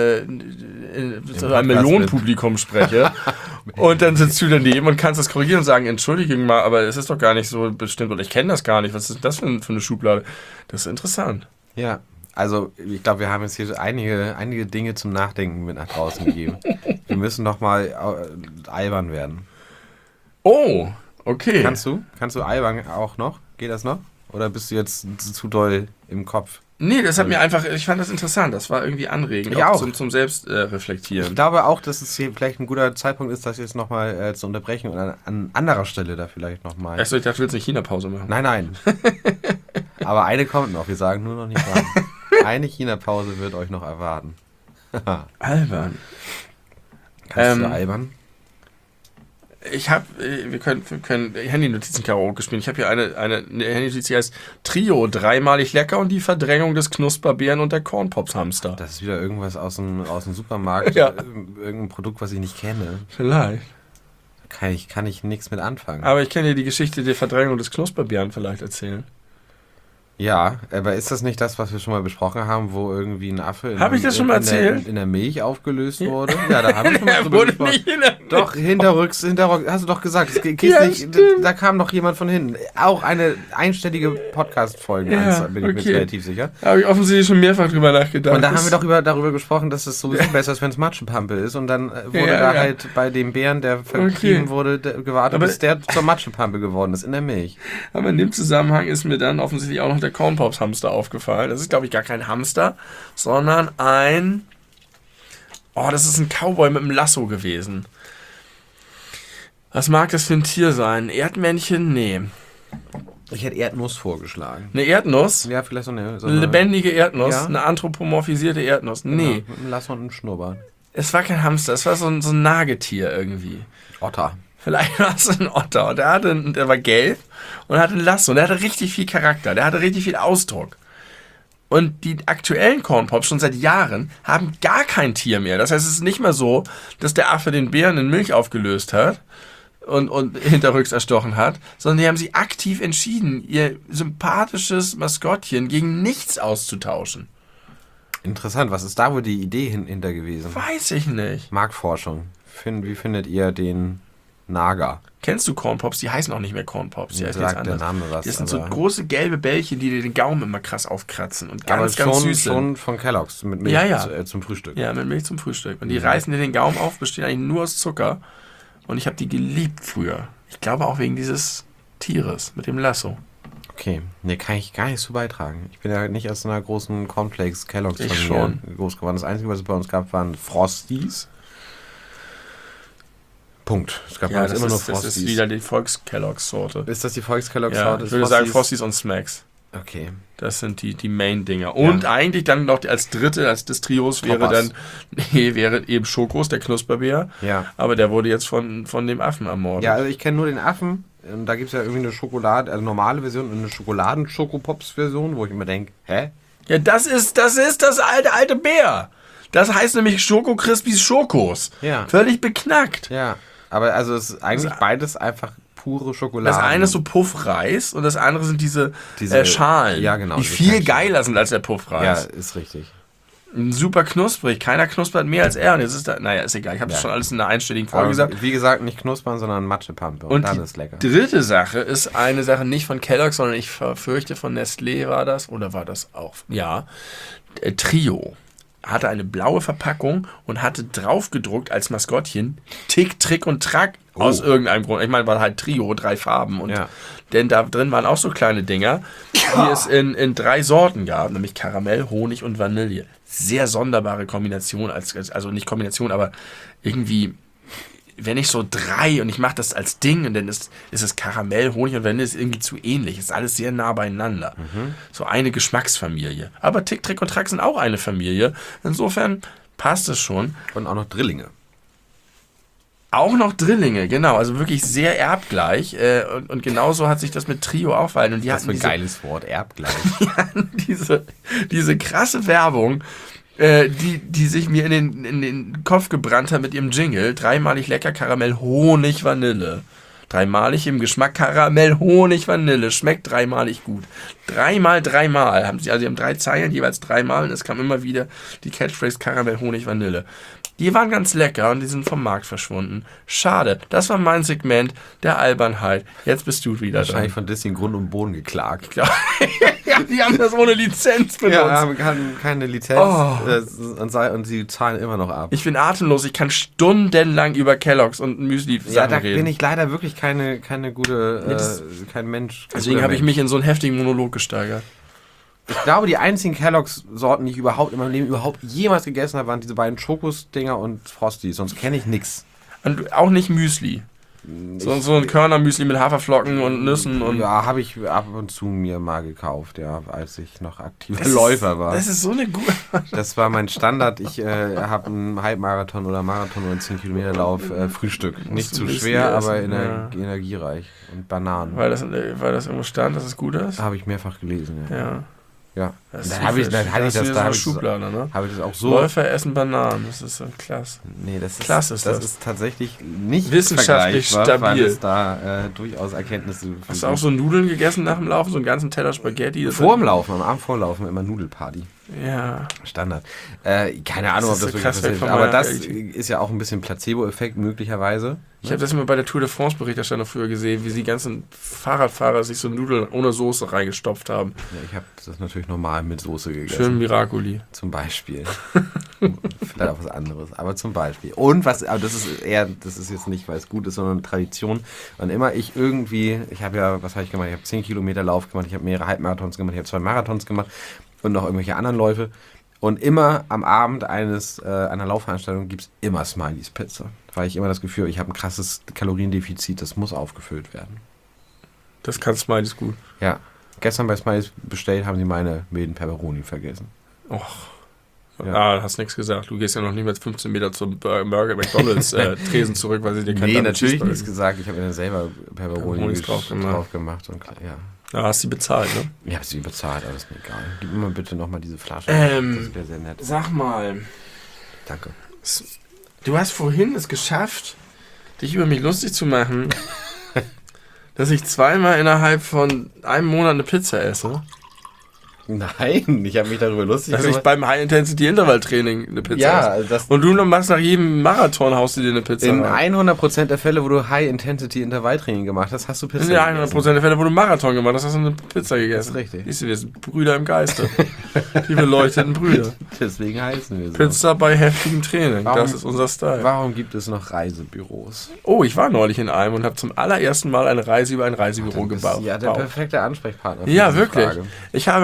[SPEAKER 1] zu einem Millionenpublikum spreche. Und dann sitzt du daneben und kannst das korrigieren und sagen, Entschuldigung mal, aber es ist doch gar nicht so bestimmt oder ich kenne das gar nicht. Was ist das für eine Schublade? Das ist interessant.
[SPEAKER 2] Ja. Also, ich glaube, wir haben jetzt hier einige Dinge zum Nachdenken mit nach draußen gegeben. Wir müssen noch mal albern werden.
[SPEAKER 1] Oh, okay.
[SPEAKER 2] Kannst du albern auch noch? Geht das noch? Oder bist du jetzt zu doll im Kopf?
[SPEAKER 1] Nee, das hat mir einfach, ich fand das interessant. Das war irgendwie anregend.
[SPEAKER 2] Ich auch.
[SPEAKER 1] Zum Selbstreflektieren.
[SPEAKER 2] Ich glaube auch, dass es hier vielleicht ein guter Zeitpunkt ist, das jetzt nochmal zu unterbrechen und an anderer Stelle da vielleicht nochmal.
[SPEAKER 1] Achso, ich dachte, du willst eine China-Pause machen.
[SPEAKER 2] Nein. Aber eine kommt noch. Wir sagen nur noch nicht wann. Eine China-Pause wird euch noch erwarten.
[SPEAKER 1] Albern.
[SPEAKER 2] Kannst du albern?
[SPEAKER 1] Wir können Handy-Notizen-Karaoke spielen. Ich habe hier eine Handy-Notiz, die heißt Trio, dreimalig lecker und die Verdrängung des Knusperbären und der Cornpops-Hamster.
[SPEAKER 2] Das ist wieder irgendwas aus dem Supermarkt.
[SPEAKER 1] Ja.
[SPEAKER 2] Irgendein Produkt, was ich nicht kenne.
[SPEAKER 1] Vielleicht.
[SPEAKER 2] Kann ich nichts mit anfangen.
[SPEAKER 1] Aber ich kann dir die Geschichte der Verdrängung des Knusperbären vielleicht erzählen.
[SPEAKER 2] Ja, aber ist das nicht das, was wir schon mal besprochen haben, wo irgendwie ein Affe
[SPEAKER 1] ich das schon mal erzählt?
[SPEAKER 2] In der Milch aufgelöst wurde? Ja, da haben wir schon mal drüber gesprochen.
[SPEAKER 1] Nicht in der Milch.
[SPEAKER 2] Doch, hinterrücks, hast du doch gesagt. Es geht nicht, da kam doch jemand von hinten. Auch eine einstellige Podcast-Folge, bin ich mir relativ sicher.
[SPEAKER 1] Da habe ich offensichtlich schon mehrfach drüber nachgedacht.
[SPEAKER 2] Und da haben wir doch darüber gesprochen, dass es sowieso besser ist, wenn es Matschepampe ist. Und dann wurde halt bei dem Bären, der vertrieben wurde, gewartet, bis der zur Matschepampe geworden ist, in der Milch.
[SPEAKER 1] Aber in dem Zusammenhang ist mir dann offensichtlich auch noch der Cornpops-Hamster aufgefallen. Das ist, glaube ich, gar kein Hamster, sondern das ist ein Cowboy mit einem Lasso gewesen. Was mag das für ein Tier sein? Erdmännchen? Nee.
[SPEAKER 2] Ich hätte Erdnuss vorgeschlagen.
[SPEAKER 1] Eine Erdnuss?
[SPEAKER 2] Ja, vielleicht so eine
[SPEAKER 1] lebendige Erdnuss? Ja? Eine anthropomorphisierte Erdnuss? Nee.
[SPEAKER 2] Genau, mit einem Lasso und einem Schnurrbart.
[SPEAKER 1] Es war kein Hamster, es war so ein Nagetier irgendwie.
[SPEAKER 2] Otter.
[SPEAKER 1] Vielleicht war es ein Otter. Und der war gelb und hatte ein Lasso. Und der hatte richtig viel Charakter. Der hatte richtig viel Ausdruck. Und die aktuellen Cornpops schon seit Jahren haben gar kein Tier mehr. Das heißt, es ist nicht mehr so, dass der Affe den Bären in Milch aufgelöst hat und hinterrücks erstochen hat, sondern die haben sich aktiv entschieden, ihr sympathisches Maskottchen gegen nichts auszutauschen.
[SPEAKER 2] Interessant. Was ist da wohl die Idee hinter gewesen?
[SPEAKER 1] Weiß ich nicht.
[SPEAKER 2] Marktforschung. Wie findet ihr den Nager?
[SPEAKER 1] Kennst du Cornpops? Die heißen auch nicht mehr Cornpops. Die heißen
[SPEAKER 2] jetzt anders. Der Name was.
[SPEAKER 1] Das sind so große gelbe Bällchen, die dir den Gaumen immer krass aufkratzen und ganz süß sind.
[SPEAKER 2] Schon von Kellogg's mit Milch zum Frühstück.
[SPEAKER 1] Ja, mit Milch zum Frühstück. Und die reißen dir den Gaumen auf, bestehen eigentlich nur aus Zucker. Und ich habe die geliebt früher. Ich glaube auch wegen dieses Tieres mit dem Lasso.
[SPEAKER 2] Okay, ne, kann ich gar nicht zu beitragen. Ich bin ja nicht aus einer großen Cornflakes-Kellogg's-Familie groß geworden. Das Einzige, was es bei uns gab, waren Frosties. Punkt. Es gab immer nur Frosties.
[SPEAKER 1] Das ist wieder die Volks-Kellogg's-Sorte.
[SPEAKER 2] Ist das die Volks-Kellogg's-Sorte?
[SPEAKER 1] Ja, ich würde sagen Frosties und Smacks.
[SPEAKER 2] Okay.
[SPEAKER 1] Das sind die Main-Dinger. Und eigentlich dann noch als dritte, als des Trios wäre eben Schokos, der Knusperbär.
[SPEAKER 2] Ja.
[SPEAKER 1] Aber der wurde jetzt von dem Affen ermordet.
[SPEAKER 2] Ja, also ich kenne nur den Affen. Und da gibt es ja irgendwie eine Schokolade, also normale Version und eine Schokoladen-Schokopops-Version, wo ich immer denke, hä?
[SPEAKER 1] Ja, das ist das alte Bär. Das heißt nämlich Schoko Crispies Schokos.
[SPEAKER 2] Ja.
[SPEAKER 1] Völlig beknackt.
[SPEAKER 2] Ja. Aber also es ist eigentlich beides einfach pure Schokolade.
[SPEAKER 1] Das eine ist so Puffreis und das andere sind diese Schalen,
[SPEAKER 2] ja, genau,
[SPEAKER 1] die viel geiler sind als der Puffreis.
[SPEAKER 2] Ja, ist richtig.
[SPEAKER 1] Super knusprig. Keiner knuspert mehr als er. Und jetzt ist ist egal. Ich habe das schon alles in einer einstelligen Folge gesagt.
[SPEAKER 2] Wie gesagt, nicht knuspern, sondern Matschepampe. Und dann ist lecker.
[SPEAKER 1] Die dritte Sache ist eine Sache nicht von Kellogg's, sondern ich fürchte von Nestlé war das. Oder war das auch? Ja. Trio hatte eine blaue Verpackung und hatte drauf gedruckt als Maskottchen Tick, Trick und Track aus irgendeinem Grund. Ich meine, war halt Trio, 3 Farben. Und denn da drin waren auch so kleine Dinger, die es in 3 Sorten gab, nämlich Karamell, Honig und Vanille. Sehr sonderbare Kombination, also nicht Kombination, aber irgendwie wenn ich so 3 und ich mache das als Ding und dann ist es Karamell, Honig und Vanille ist irgendwie zu ähnlich. Ist alles sehr nah beieinander. So eine Geschmacksfamilie. Aber Tick, Trick und Track sind auch eine Familie. Insofern passt es schon.
[SPEAKER 2] Und auch noch Drillinge.
[SPEAKER 1] Auch noch Drillinge, genau. Also wirklich sehr erbgleich. Und genauso hat sich das mit Trio auch verhalten. Und die
[SPEAKER 2] Das
[SPEAKER 1] hatten
[SPEAKER 2] ist ein geiles Wort, erbgleich.
[SPEAKER 1] die hatten diese krasse Werbung, die sich mir in den Kopf gebrannt hat mit ihrem Jingle. 3-malig lecker Karamell, Honig, Vanille. 3-malig im Geschmack Karamell, Honig, Vanille. Schmeckt 3-malig gut. 3-mal haben sie, also sie haben 3 Zeilen, jeweils 3-mal. Und es kam immer wieder die Catchphrase Karamell, Honig, Vanille. Die waren ganz lecker und die sind vom Markt verschwunden. Schade. Das war mein Segment der Albernheit. Jetzt bist du wieder
[SPEAKER 2] Wahrscheinlich von Disney Grund und Boden geklagt.
[SPEAKER 1] Ja, die haben das ohne Lizenz benutzt.
[SPEAKER 2] Ja, haben keine Lizenz und sie zahlen immer noch ab.
[SPEAKER 1] Ich bin atemlos. Ich kann stundenlang über Kellogg's und Müsli reden.
[SPEAKER 2] Ja, da bin ich leider wirklich keine gute, kein Mensch.
[SPEAKER 1] Deswegen habe ich mich in so einen heftigen Monolog gesteigert.
[SPEAKER 2] Ich glaube, die einzigen Kelloggs-Sorten, die ich überhaupt in meinem Leben jemals gegessen habe, waren diese beiden Schokos-Dinger und Frosty. Sonst kenne ich nichts.
[SPEAKER 1] Und auch nicht Müsli. So ein Körnermüsli mit Haferflocken und Nüssen. Und
[SPEAKER 2] ja, habe ich ab und zu mir mal gekauft, ja, als ich noch aktiver Läufer war.
[SPEAKER 1] Das ist so eine gute...
[SPEAKER 2] Das war mein Standard. Ich habe einen Halbmarathon oder Marathon oder 10 Kilometer Lauf Frühstück. Nicht zu schwer, aber energiereich. Und Bananen.
[SPEAKER 1] Weil das irgendwo stand, dass es gut ist?
[SPEAKER 2] Habe ich mehrfach gelesen, ja. Ja,
[SPEAKER 1] dann hatte ich das
[SPEAKER 2] auch so.
[SPEAKER 1] Läufer essen Bananen, das ist so klasse.
[SPEAKER 2] Nee, das ist tatsächlich nicht
[SPEAKER 1] wissenschaftlich stabil.
[SPEAKER 2] Weil es da durchaus Erkenntnisse gibt.
[SPEAKER 1] Hast du auch so Nudeln gegessen nach dem Laufen, so einen ganzen Teller Spaghetti?
[SPEAKER 2] Vor dem Laufen, am Abend vorlaufen immer Nudelparty.
[SPEAKER 1] Ja.
[SPEAKER 2] Standard. Keine Ahnung, ob das wirklich passiert. Aber das ist ja auch ein bisschen Placebo-Effekt möglicherweise.
[SPEAKER 1] Ich habe das immer bei der Tour de France-Berichterstattung früher gesehen, wie die ganzen Fahrradfahrer sich so Nudeln ohne Soße reingestopft haben.
[SPEAKER 2] Ja, ich habe das natürlich normal mit Soße gegessen.
[SPEAKER 1] Schön Miracoli. Zum
[SPEAKER 2] Beispiel. Vielleicht auch was anderes, aber zum Beispiel. Und aber das ist jetzt nicht, weil es gut ist, sondern eine Tradition. Wann immer ich habe ja, was habe ich gemacht? Ich habe 10 Kilometer Lauf gemacht, ich habe mehrere Halbmarathons gemacht, ich habe 2 Marathons gemacht und noch irgendwelche anderen Läufe. Und immer am Abend einer Laufveranstaltung gibt es immer Smileys Pizza. Weil ich immer das Gefühl habe, ich habe ein krasses Kaloriendefizit, das muss aufgefüllt werden.
[SPEAKER 1] Das kann Smileys gut.
[SPEAKER 2] Ja. Gestern bei Smileys bestellt, haben sie meine milden Pepperoni vergessen.
[SPEAKER 1] Och. Ja, hast nichts gesagt. Du gehst ja noch nicht mehr 15 Meter zum Burger McDonalds Tresen zurück, weil sie dir keinen
[SPEAKER 2] natürlich nichts gesagt. Ich habe mir selber Pepperoni drauf gemacht. Und ja.
[SPEAKER 1] Ja, hast du sie bezahlt, ne?
[SPEAKER 2] Ich habe sie bezahlt, aber ist mir egal. Gib mir mal bitte nochmal diese Flasche.
[SPEAKER 1] Das wäre sehr nett. Sag mal.
[SPEAKER 2] Danke.
[SPEAKER 1] Du hast vorhin es geschafft, dich über mich lustig zu machen, dass ich 2-mal innerhalb von einem Monat eine Pizza esse.
[SPEAKER 2] Nein, ich habe mich darüber lustig
[SPEAKER 1] gemacht. Dass ich beim High-Intensity-Intervall-Training eine Pizza esse. Und du machst nach jedem Marathon haust du dir eine Pizza.
[SPEAKER 2] In 100% der Fälle, wo du High-Intensity-Intervall-Training gemacht hast, hast du Pizza
[SPEAKER 1] gegessen. In 100% der Fälle, wo du Marathon gemacht hast, hast du eine Pizza gegessen. Das
[SPEAKER 2] ist richtig.
[SPEAKER 1] Siehst du, wir sind Brüder im Geiste. Die beleuchteten Brüder.
[SPEAKER 2] Deswegen heißen wir so.
[SPEAKER 1] Pizza bei heftigem Training, das ist unser Style.
[SPEAKER 2] Warum gibt es noch Reisebüros?
[SPEAKER 1] Oh, ich war neulich in einem und habe zum allerersten Mal eine Reise über ein Reisebüro gebaut.
[SPEAKER 2] Ja, der perfekte Ansprechpartner für
[SPEAKER 1] diese wirklich. Frage. Ich habe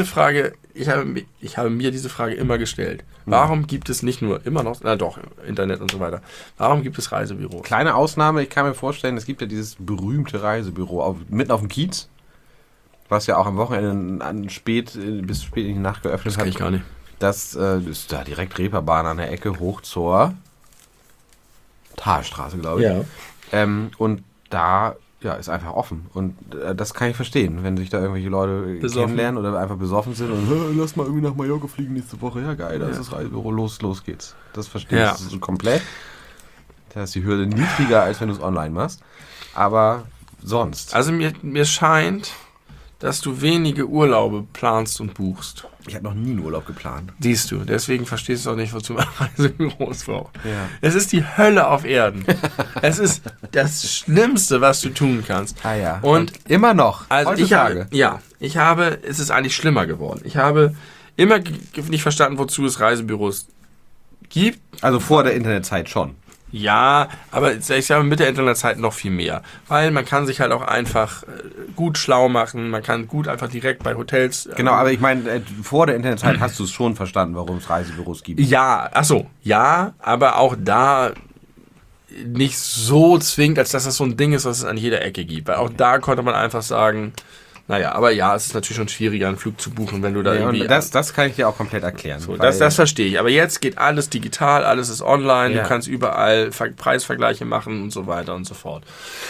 [SPEAKER 1] mir diese Frage immer gestellt. Warum gibt es nicht nur immer noch, Internet und so weiter. Warum gibt es Reisebüros?
[SPEAKER 2] Kleine Ausnahme, ich kann mir vorstellen, es gibt ja dieses berühmte Reisebüro mitten auf dem Kiez, was ja auch am Wochenende bis spät in die Nacht geöffnet hat.
[SPEAKER 1] Das kann ich gar nicht.
[SPEAKER 2] Das ist da direkt Reeperbahn an der Ecke hoch zur Talstraße, glaube ich.
[SPEAKER 1] Ja.
[SPEAKER 2] Und da ist einfach offen. Und das kann ich verstehen, wenn sich da irgendwelche Leute kennenlernen oder einfach besoffen sind und lass mal irgendwie nach Mallorca fliegen nächste Woche. Ja, geil, da ist das Reisebüro, los geht's. Das verstehe ich so komplett. Da ist die Hürde niedriger, als wenn du es online machst. Aber sonst.
[SPEAKER 1] Also mir scheint, dass du wenige Urlaube planst und buchst.
[SPEAKER 2] Ich habe noch nie einen Urlaub geplant.
[SPEAKER 1] Siehst du, deswegen verstehst du auch nicht, wozu man Reisebüros braucht.
[SPEAKER 2] Ja.
[SPEAKER 1] Es ist die Hölle auf Erden. Es ist das Schlimmste, was du tun kannst.
[SPEAKER 2] Ah ja.
[SPEAKER 1] Und
[SPEAKER 2] immer noch.
[SPEAKER 1] Also es ist eigentlich schlimmer geworden. Ich habe immer nicht verstanden, wozu es Reisebüros gibt.
[SPEAKER 2] Also vor der Internetzeit schon.
[SPEAKER 1] Ja, aber ich sage mit der Internetzeit noch viel mehr. Weil man kann sich halt auch einfach gut schlau machen, man kann gut einfach direkt bei Hotels...
[SPEAKER 2] Genau, aber ich meine, vor der Internetzeit hast du es schon verstanden, warum es Reisebüros gibt.
[SPEAKER 1] Ja, aber auch da nicht so zwingend, als dass das so ein Ding ist, was es an jeder Ecke gibt. Weil auch da konnte man einfach sagen, naja, aber ja, es ist natürlich schon schwieriger, einen Flug zu buchen, wenn du da irgendwie...
[SPEAKER 2] Das kann ich dir auch komplett erklären.
[SPEAKER 1] So, das verstehe ich. Aber jetzt geht alles digital, alles ist online, du kannst überall Preisvergleiche machen und so weiter und so fort.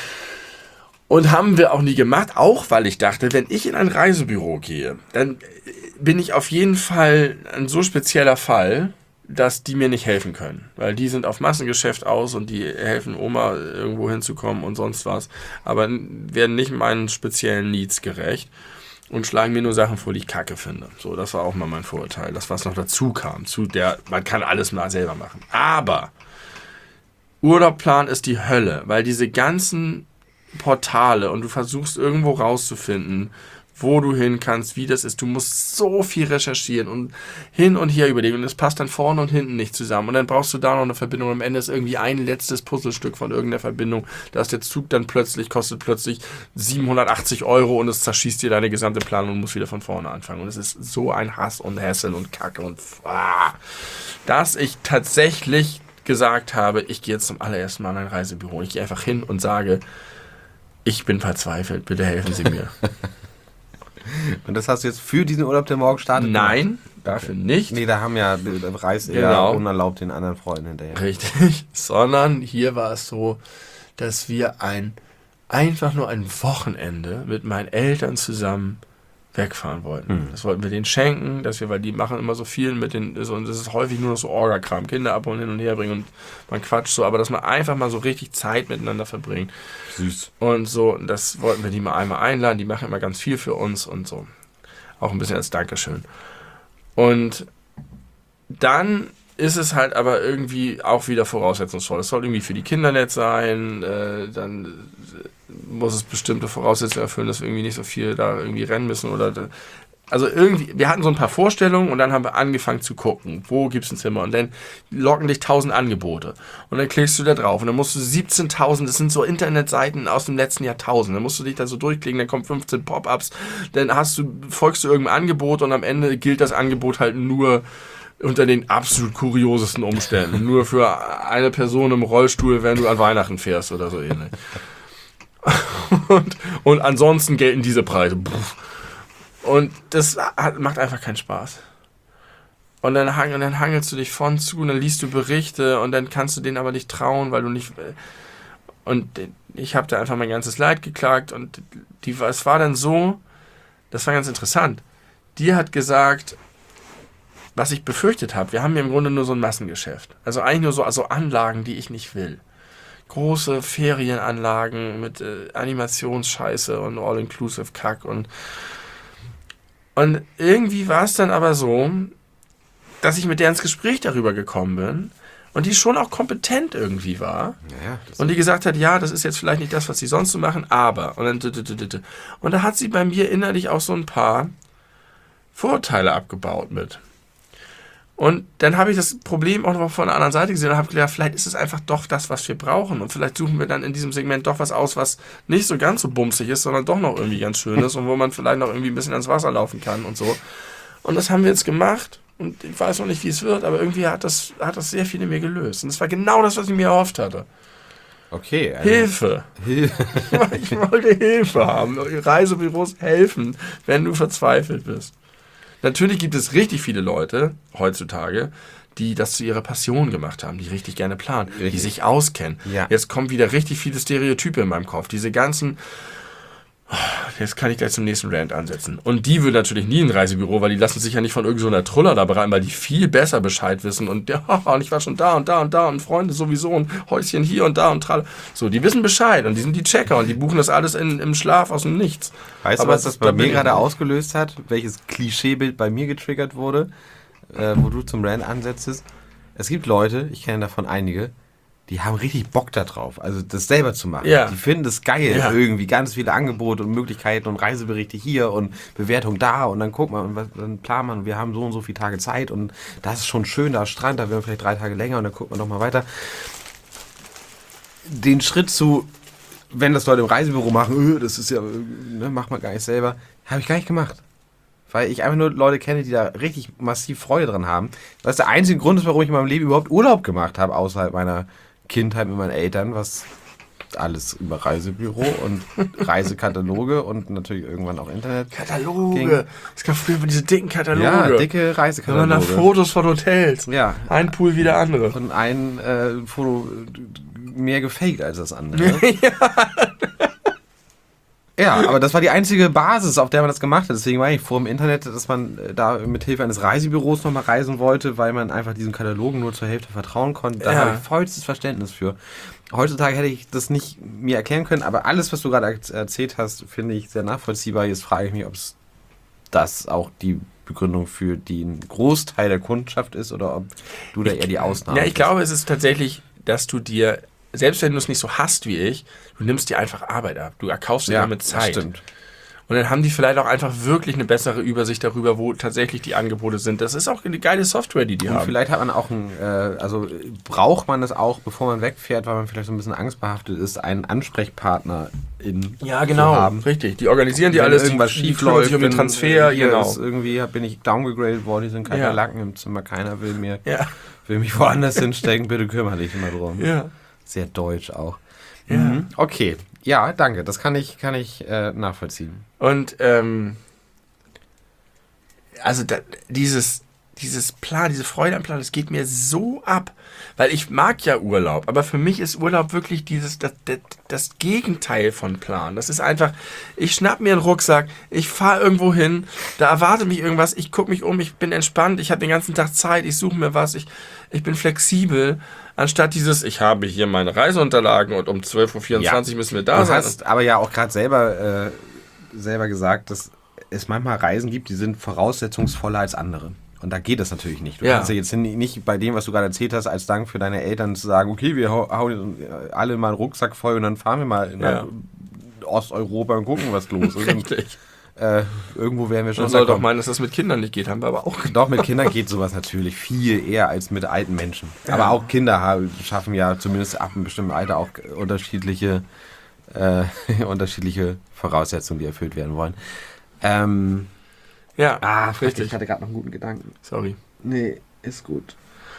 [SPEAKER 1] Und haben wir auch nie gemacht, auch weil ich dachte, wenn ich in ein Reisebüro gehe, dann bin ich auf jeden Fall ein so spezieller Fall, dass die mir nicht helfen können. Weil die sind auf Massengeschäft aus und die helfen Oma irgendwo hinzukommen und sonst was. Aber werden nicht meinen speziellen Needs gerecht und schlagen mir nur Sachen vor, die ich kacke finde. So, das war auch mal mein Vorurteil. Das, was noch dazu kam. Man kann alles mal selber machen. Aber Urlaubplan ist die Hölle, weil diese ganzen Portale und du versuchst irgendwo rauszufinden, wo du hin kannst, wie das ist. Du musst so viel recherchieren und hin und her überlegen und es passt dann vorne und hinten nicht zusammen und dann brauchst du da noch eine Verbindung. Am Ende ist irgendwie ein letztes Puzzlestück von irgendeiner Verbindung, dass der Zug dann kostet plötzlich 780 € und es zerschießt dir deine gesamte Planung und musst wieder von vorne anfangen. Und es ist so ein Hass und Hassel und Kacke und dass ich tatsächlich gesagt habe, ich gehe jetzt zum allerersten Mal in ein Reisebüro. Ich gehe einfach hin und sage, ich bin verzweifelt, bitte helfen Sie mir.
[SPEAKER 2] Und das hast du jetzt für diesen Urlaub, der morgen startet?
[SPEAKER 1] Nein, dafür nicht.
[SPEAKER 2] Nee, da reist er unerlaubt den anderen Freunden hinterher.
[SPEAKER 1] Richtig, sondern hier war es so, dass wir einfach nur ein Wochenende mit meinen Eltern zusammen wegfahren wollten. Das wollten wir denen schenken, weil die machen immer so viel und das ist häufig nur noch so Orga-Kram, Kinder abholen, hin und her bringen und man quatscht so, aber dass man einfach mal so richtig Zeit miteinander verbringt.
[SPEAKER 2] Süß.
[SPEAKER 1] Und so, das wollten wir die mal einmal einladen, die machen immer ganz viel für uns und so. Auch ein bisschen als Dankeschön. Und dann ist es halt aber irgendwie auch wieder voraussetzungsvoll. Es soll irgendwie für die Kinder nett sein, dann muss es bestimmte Voraussetzungen erfüllen, dass wir irgendwie nicht so viel da irgendwie rennen müssen also irgendwie, wir hatten so ein paar Vorstellungen und dann haben wir angefangen zu gucken, wo gibt es ein Zimmer und dann locken dich 1000 Angebote und dann klickst du da drauf und dann musst du 17.000, das sind so Internetseiten aus dem letzten Jahrtausend, dann musst du dich da so durchklicken, dann kommen 15 Pop-ups, dann folgst du irgendeinem Angebot und am Ende gilt das Angebot halt nur unter den absolut kuriosesten Umständen, nur für eine Person im Rollstuhl, wenn du an Weihnachten fährst oder so ähnlich. Und ansonsten gelten diese Preise. Und das macht einfach keinen Spaß. Und dann hangelst du dich von zu und dann liest du Berichte und dann kannst du denen aber nicht trauen, weil du nicht... Und ich habe da einfach mein ganzes Leid geklagt und es war dann so, das war ganz interessant. Die hat gesagt, was ich befürchtet habe, wir haben hier im Grunde nur so ein Massengeschäft. Also eigentlich nur so Anlagen, die ich nicht will. Große Ferienanlagen mit Animationsscheiße und All-Inclusive-Kack und irgendwie war es dann aber so, dass ich mit der ins Gespräch darüber gekommen bin und die schon auch kompetent irgendwie war und die gesagt hat, ja, das ist jetzt vielleicht nicht das, was sie sonst so machen, aber und da hat sie bei mir innerlich auch so ein paar Vorurteile abgebaut mit. Und dann habe ich das Problem auch noch von der anderen Seite gesehen und habe gedacht, vielleicht ist es einfach doch das, was wir brauchen. Und vielleicht suchen wir dann in diesem Segment doch was aus, was nicht so ganz so bumsig ist, sondern doch noch irgendwie ganz schön ist und wo man vielleicht noch irgendwie ein bisschen ans Wasser laufen kann und so. Und das haben wir jetzt gemacht. Und ich weiß noch nicht, wie es wird, aber irgendwie hat das sehr viel in mir gelöst. Und es war genau das, was ich mir erhofft hatte.
[SPEAKER 2] Okay.
[SPEAKER 1] Hilfe. Ich wollte Hilfe haben. Reisebüros helfen, wenn du verzweifelt bist. Natürlich gibt es richtig viele Leute heutzutage, die das zu ihrer Passion gemacht haben, die richtig gerne planen, die sich auskennen. Ja. Jetzt kommen wieder richtig viele Stereotype in meinem Kopf. Diese ganzen... Jetzt kann ich gleich zum nächsten Rant ansetzen. Und die würden natürlich nie ein Reisebüro, weil die lassen sich ja nicht von irgendeiner Truller da beraten, weil die viel besser Bescheid wissen. Und und ich war schon da und da und da und Freunde sowieso und Häuschen hier und da und trall. So, die wissen Bescheid und die sind die Checker und die buchen das alles im Schlaf aus dem Nichts.
[SPEAKER 2] Weißt du, was das bei mir gerade ausgelöst hat? Welches Klischeebild bei mir getriggert wurde, wo du zum Rant ansetztest? Es gibt Leute, ich kenne davon einige, die haben richtig Bock da drauf, also das selber zu machen. Ja. Die finden es geil, irgendwie ganz viele Angebote und Möglichkeiten und Reiseberichte hier und Bewertung da und dann guckt man und dann plant man, wir haben so und so viele Tage Zeit und das ist schon schön, da ist Strand, da werden wir vielleicht 3 Tage länger und dann guckt man noch mal weiter. Den Schritt zu, wenn das Leute im Reisebüro machen, das ist ja, macht man gar nicht selber, habe ich gar nicht gemacht. Weil ich einfach nur Leute kenne, die da richtig massiv Freude dran haben. Das ist der einzige Grund, warum ich in meinem Leben überhaupt Urlaub gemacht habe, außerhalb meiner Kindheit mit meinen Eltern, was alles über Reisebüro und Reisekataloge und natürlich irgendwann auch Internet.
[SPEAKER 1] Kataloge. Es gab früher diese dicken Kataloge.
[SPEAKER 2] Ja, dicke Reisekataloge.
[SPEAKER 1] Wenn man da Fotos von Hotels.
[SPEAKER 2] Ja.
[SPEAKER 1] Ein Pool wie der andere.
[SPEAKER 2] Und ein Foto mehr gefaked als das andere. Ja, aber das war die einzige Basis, auf der man das gemacht hat. Deswegen war ich vor im Internet, dass man da mit Hilfe eines Reisebüros nochmal reisen wollte, weil man einfach diesen Katalogen nur zur Hälfte vertrauen konnte. Da habe ich vollstes Verständnis für. Heutzutage hätte ich das nicht mir erklären können, aber alles, was du gerade erzählt hast, finde ich sehr nachvollziehbar. Jetzt frage ich mich, ob es das auch die Begründung für den Großteil der Kundschaft ist oder ob du da eher die Ausnahme
[SPEAKER 1] bist. Ja, ich glaube, es ist tatsächlich, dass du dir, selbst wenn du es nicht so hast wie ich, du nimmst dir einfach Arbeit ab. Du erkaufst dir damit Zeit.
[SPEAKER 2] Das stimmt.
[SPEAKER 1] Und dann haben die vielleicht auch einfach wirklich eine bessere Übersicht darüber, wo tatsächlich die Angebote sind. Das ist auch eine geile Software, die haben.
[SPEAKER 2] Vielleicht hat man auch braucht man das auch, bevor man wegfährt, weil man vielleicht so ein bisschen angstbehaftet ist, einen Ansprechpartner zu haben.
[SPEAKER 1] Richtig. Die organisieren dir alles,
[SPEAKER 2] irgendwas schief läuft,
[SPEAKER 1] um den Transfer,
[SPEAKER 2] irgendwie bin ich downgegradet worden, hier sind keine Lacken im Zimmer, keiner will mich woanders hinstecken, bitte kümmere dich mal drum. Ja. Sehr deutsch auch. Ja. Mhm. Okay. Ja, danke. Das kann ich nachvollziehen.
[SPEAKER 1] Und dieses diese Freude am Plan, das geht mir so ab. Weil ich mag ja Urlaub, aber für mich ist Urlaub wirklich das Gegenteil von Plan. Das ist einfach, ich schnapp mir einen Rucksack, ich fahre irgendwo hin, da erwartet mich irgendwas, ich gucke mich um, ich bin entspannt, ich habe den ganzen Tag Zeit, ich suche mir was, ich bin flexibel, anstatt ich habe hier meine Reiseunterlagen und um 12.24 Uhr müssen wir da sein.
[SPEAKER 2] Du hast aber ja auch gerade selber gesagt, dass es manchmal Reisen gibt, die sind voraussetzungsvoller als andere. Und da geht das natürlich nicht. Du kannst ja jetzt nicht bei dem, was du gerade erzählt hast, als Dank für deine Eltern zu sagen, okay, wir hauen alle mal einen Rucksack voll und dann fahren wir mal nach Osteuropa und gucken, was los ist.
[SPEAKER 1] Richtig.
[SPEAKER 2] Irgendwo werden wir schon.
[SPEAKER 1] Man soll doch meinen, dass das mit Kindern nicht geht, haben wir aber auch.
[SPEAKER 2] Doch, mit Kindern geht sowas natürlich viel eher als mit alten Menschen. Ja. Aber auch Kinder schaffen ja zumindest ab einem bestimmten Alter auch unterschiedliche Voraussetzungen, die erfüllt werden wollen. Richtig. Ich hatte gerade noch einen guten Gedanken.
[SPEAKER 1] Sorry.
[SPEAKER 2] Nee, ist gut.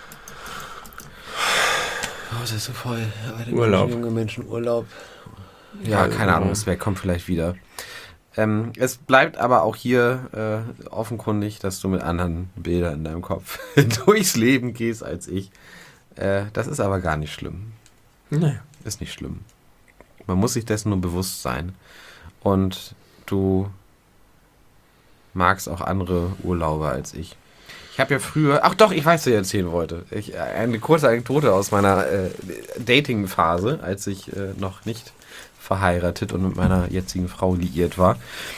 [SPEAKER 2] Oh, das ist so voll.
[SPEAKER 1] Urlaub.
[SPEAKER 2] Junge Menschen Urlaub. Ja, keine Ahnung, es kommt vielleicht wieder. Es bleibt aber auch hier offenkundig, dass du mit anderen Bildern in deinem Kopf durchs Leben gehst als ich. Das ist aber gar nicht schlimm.
[SPEAKER 1] Nee.
[SPEAKER 2] Ist nicht schlimm. Man muss sich dessen nur bewusst sein. Und du magst auch andere Urlauber als ich. Ich habe ja früher... Ach doch, ich weiß, was ich erzählen wollte. Eine kurze Anekdote aus meiner Dating-Phase, als ich noch nicht verheiratet und mit meiner jetzigen Frau liiert war.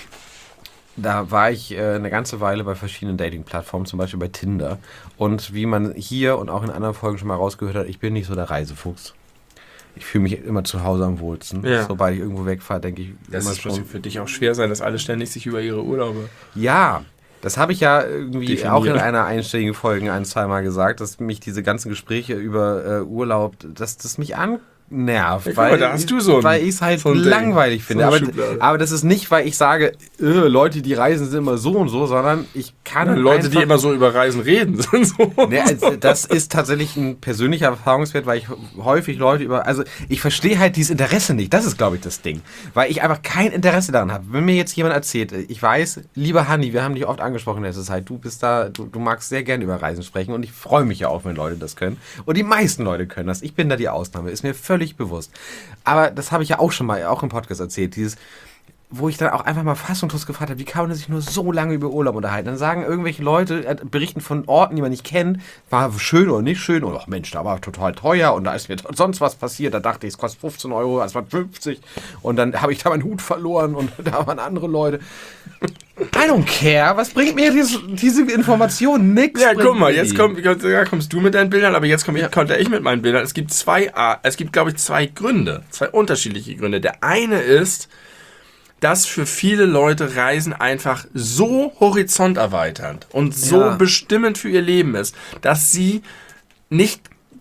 [SPEAKER 2] Da war ich eine ganze Weile bei verschiedenen Dating-Plattformen, zum Beispiel bei Tinder. Und wie man hier und auch in anderen Folgen schon mal rausgehört hat, ich bin nicht so der Reisefuchs. Ich fühle mich immer zu Hause am wohlsten. Ja. Sobald ich irgendwo wegfahre, denke ich
[SPEAKER 1] das immer schon. Das wird für dich auch schwer sein, dass alle ständig sich über ihre Urlaube...
[SPEAKER 2] Ja, das habe ich ja irgendwie auch in einer einstelligen Folge ein, zweimal gesagt, dass mich diese ganzen Gespräche über Urlaub, dass das mich nervt,
[SPEAKER 1] ja, weil, da hast du
[SPEAKER 2] weil ich es halt so langweilig finde. Aber das ist nicht, weil ich sage, Leute, die reisen, sind immer so und so, sondern ich kann
[SPEAKER 1] Leute, die immer so über Reisen reden, sind so.
[SPEAKER 2] Nee, also das ist tatsächlich ein persönlicher Erfahrungswert, weil ich häufig Leute ich verstehe halt dieses Interesse nicht. Das ist, glaube ich, das Ding. Weil ich einfach kein Interesse daran habe. Wenn mir jetzt jemand erzählt, ich weiß, lieber Hanni, wir haben dich oft angesprochen in letzter Zeit, du bist da, du magst sehr gerne über Reisen sprechen und ich freue mich ja auch, wenn Leute das können. Und die meisten Leute können das. Ich bin da die Ausnahme. Ist mir völlig bewusst. Aber das habe ich ja auch schon mal, auch im Podcast erzählt, wo ich dann auch einfach mal fassungslos gefragt habe, wie kann man sich nur so lange über Urlaub unterhalten? Dann sagen irgendwelche Leute, berichten von Orten, die man nicht kennt, war schön oder nicht schön, und ach Mensch, da war total teuer und da ist mir sonst was passiert, da dachte ich, es kostet 15 Euro, es waren 50 und dann habe ich da meinen Hut verloren und da waren andere Leute. I don't care, was bringt mir diese Information? Nix.
[SPEAKER 1] Ja, guck mal, jetzt kommst du mit deinen Bildern, aber jetzt komme ich mit meinen Bildern. Es gibt glaube ich, zwei unterschiedliche Gründe. Der eine ist, dass für viele Leute Reisen einfach so horizonterweiternd und so bestimmend für ihr Leben ist, dass sie nicht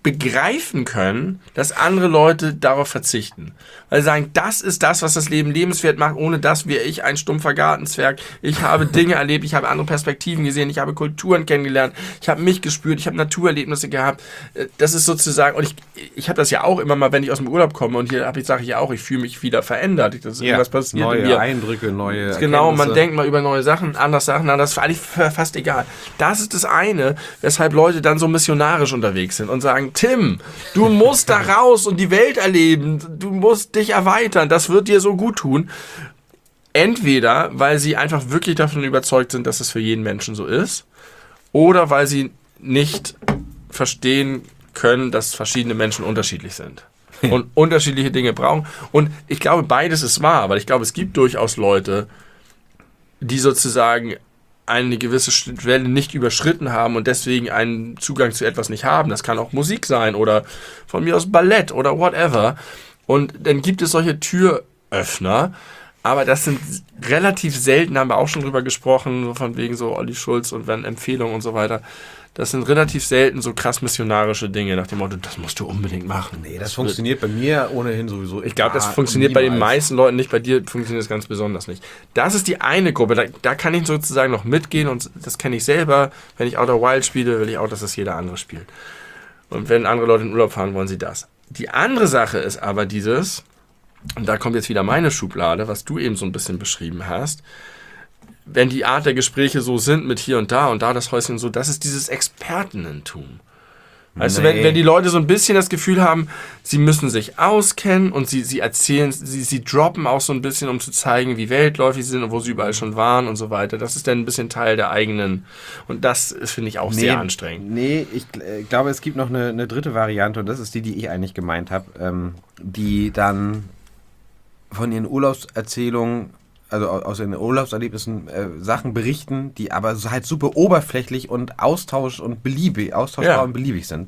[SPEAKER 1] begreifen können, dass andere Leute darauf verzichten. Weil sie sagen, das ist das, was das Leben lebenswert macht. Ohne das wäre ich ein stumpfer Gartenzwerg. Ich habe Dinge erlebt, ich habe andere Perspektiven gesehen, ich habe Kulturen kennengelernt, ich habe mich gespürt, ich habe Naturerlebnisse gehabt. Das ist sozusagen, und ich habe das ja auch immer mal, wenn ich aus dem Urlaub komme, und hier sage ich ja auch, ich fühle mich wieder verändert. Das ist irgendwas passiert
[SPEAKER 2] neue
[SPEAKER 1] in mir.
[SPEAKER 2] Eindrücke, neue Erkenntnisse.
[SPEAKER 1] Genau, man denkt mal über neue Sachen, das ist eigentlich fast egal. Das ist das eine, weshalb Leute dann so missionarisch unterwegs sind und sagen, Tim, du musst da raus und die Welt erleben, du musst dich erweitern, das wird dir so gut tun. Entweder, weil sie einfach wirklich davon überzeugt sind, dass es für jeden Menschen so ist, oder weil sie nicht verstehen können, dass verschiedene Menschen unterschiedlich sind und unterschiedliche Dinge brauchen. Und ich glaube, beides ist wahr, weil ich glaube, es gibt durchaus Leute, die sozusagen eine gewisse Schwelle nicht überschritten haben und deswegen einen Zugang zu etwas nicht haben. Das kann auch Musik sein oder von mir aus Ballett oder whatever. Und dann gibt es solche Türöffner, aber das sind relativ selten, haben wir auch schon drüber gesprochen, so von wegen so Olli Schulz und wenn Empfehlungen und so weiter. Das sind relativ selten so krass missionarische Dinge, nach dem Motto, das musst du unbedingt machen.
[SPEAKER 2] Nee, das funktioniert bei mir ohnehin sowieso.
[SPEAKER 1] Ich glaube, das funktioniert bei den meisten Leuten nicht, bei dir funktioniert es ganz besonders nicht. Das ist die eine Gruppe, da kann ich sozusagen noch mitgehen und das kenne ich selber. Wenn ich Outer Wild spiele, will ich auch, dass das jeder andere spielt. Und wenn andere Leute in Urlaub fahren, wollen sie das. Die andere Sache ist aber dieses, und da kommt jetzt wieder meine Schublade, was du eben so ein bisschen beschrieben hast, wenn die Art der Gespräche so sind mit hier und da das Häuschen so, das ist dieses Expertenentum. Weißt du, wenn die Leute so ein bisschen das Gefühl haben, sie müssen sich auskennen und sie erzählen, sie droppen auch so ein bisschen, um zu zeigen, wie weitläufig sie sind und wo sie überall schon waren und so weiter. Das ist dann ein bisschen Teil der eigenen, und das finde ich auch sehr anstrengend.
[SPEAKER 2] Nee, ich glaube, es gibt noch eine dritte Variante und das ist die ich eigentlich gemeint habe, die dann von ihren Urlaubserzählungen, also aus den Urlaubserlebnissen Sachen berichten, die aber halt super oberflächlich und austauschbar und beliebig sind.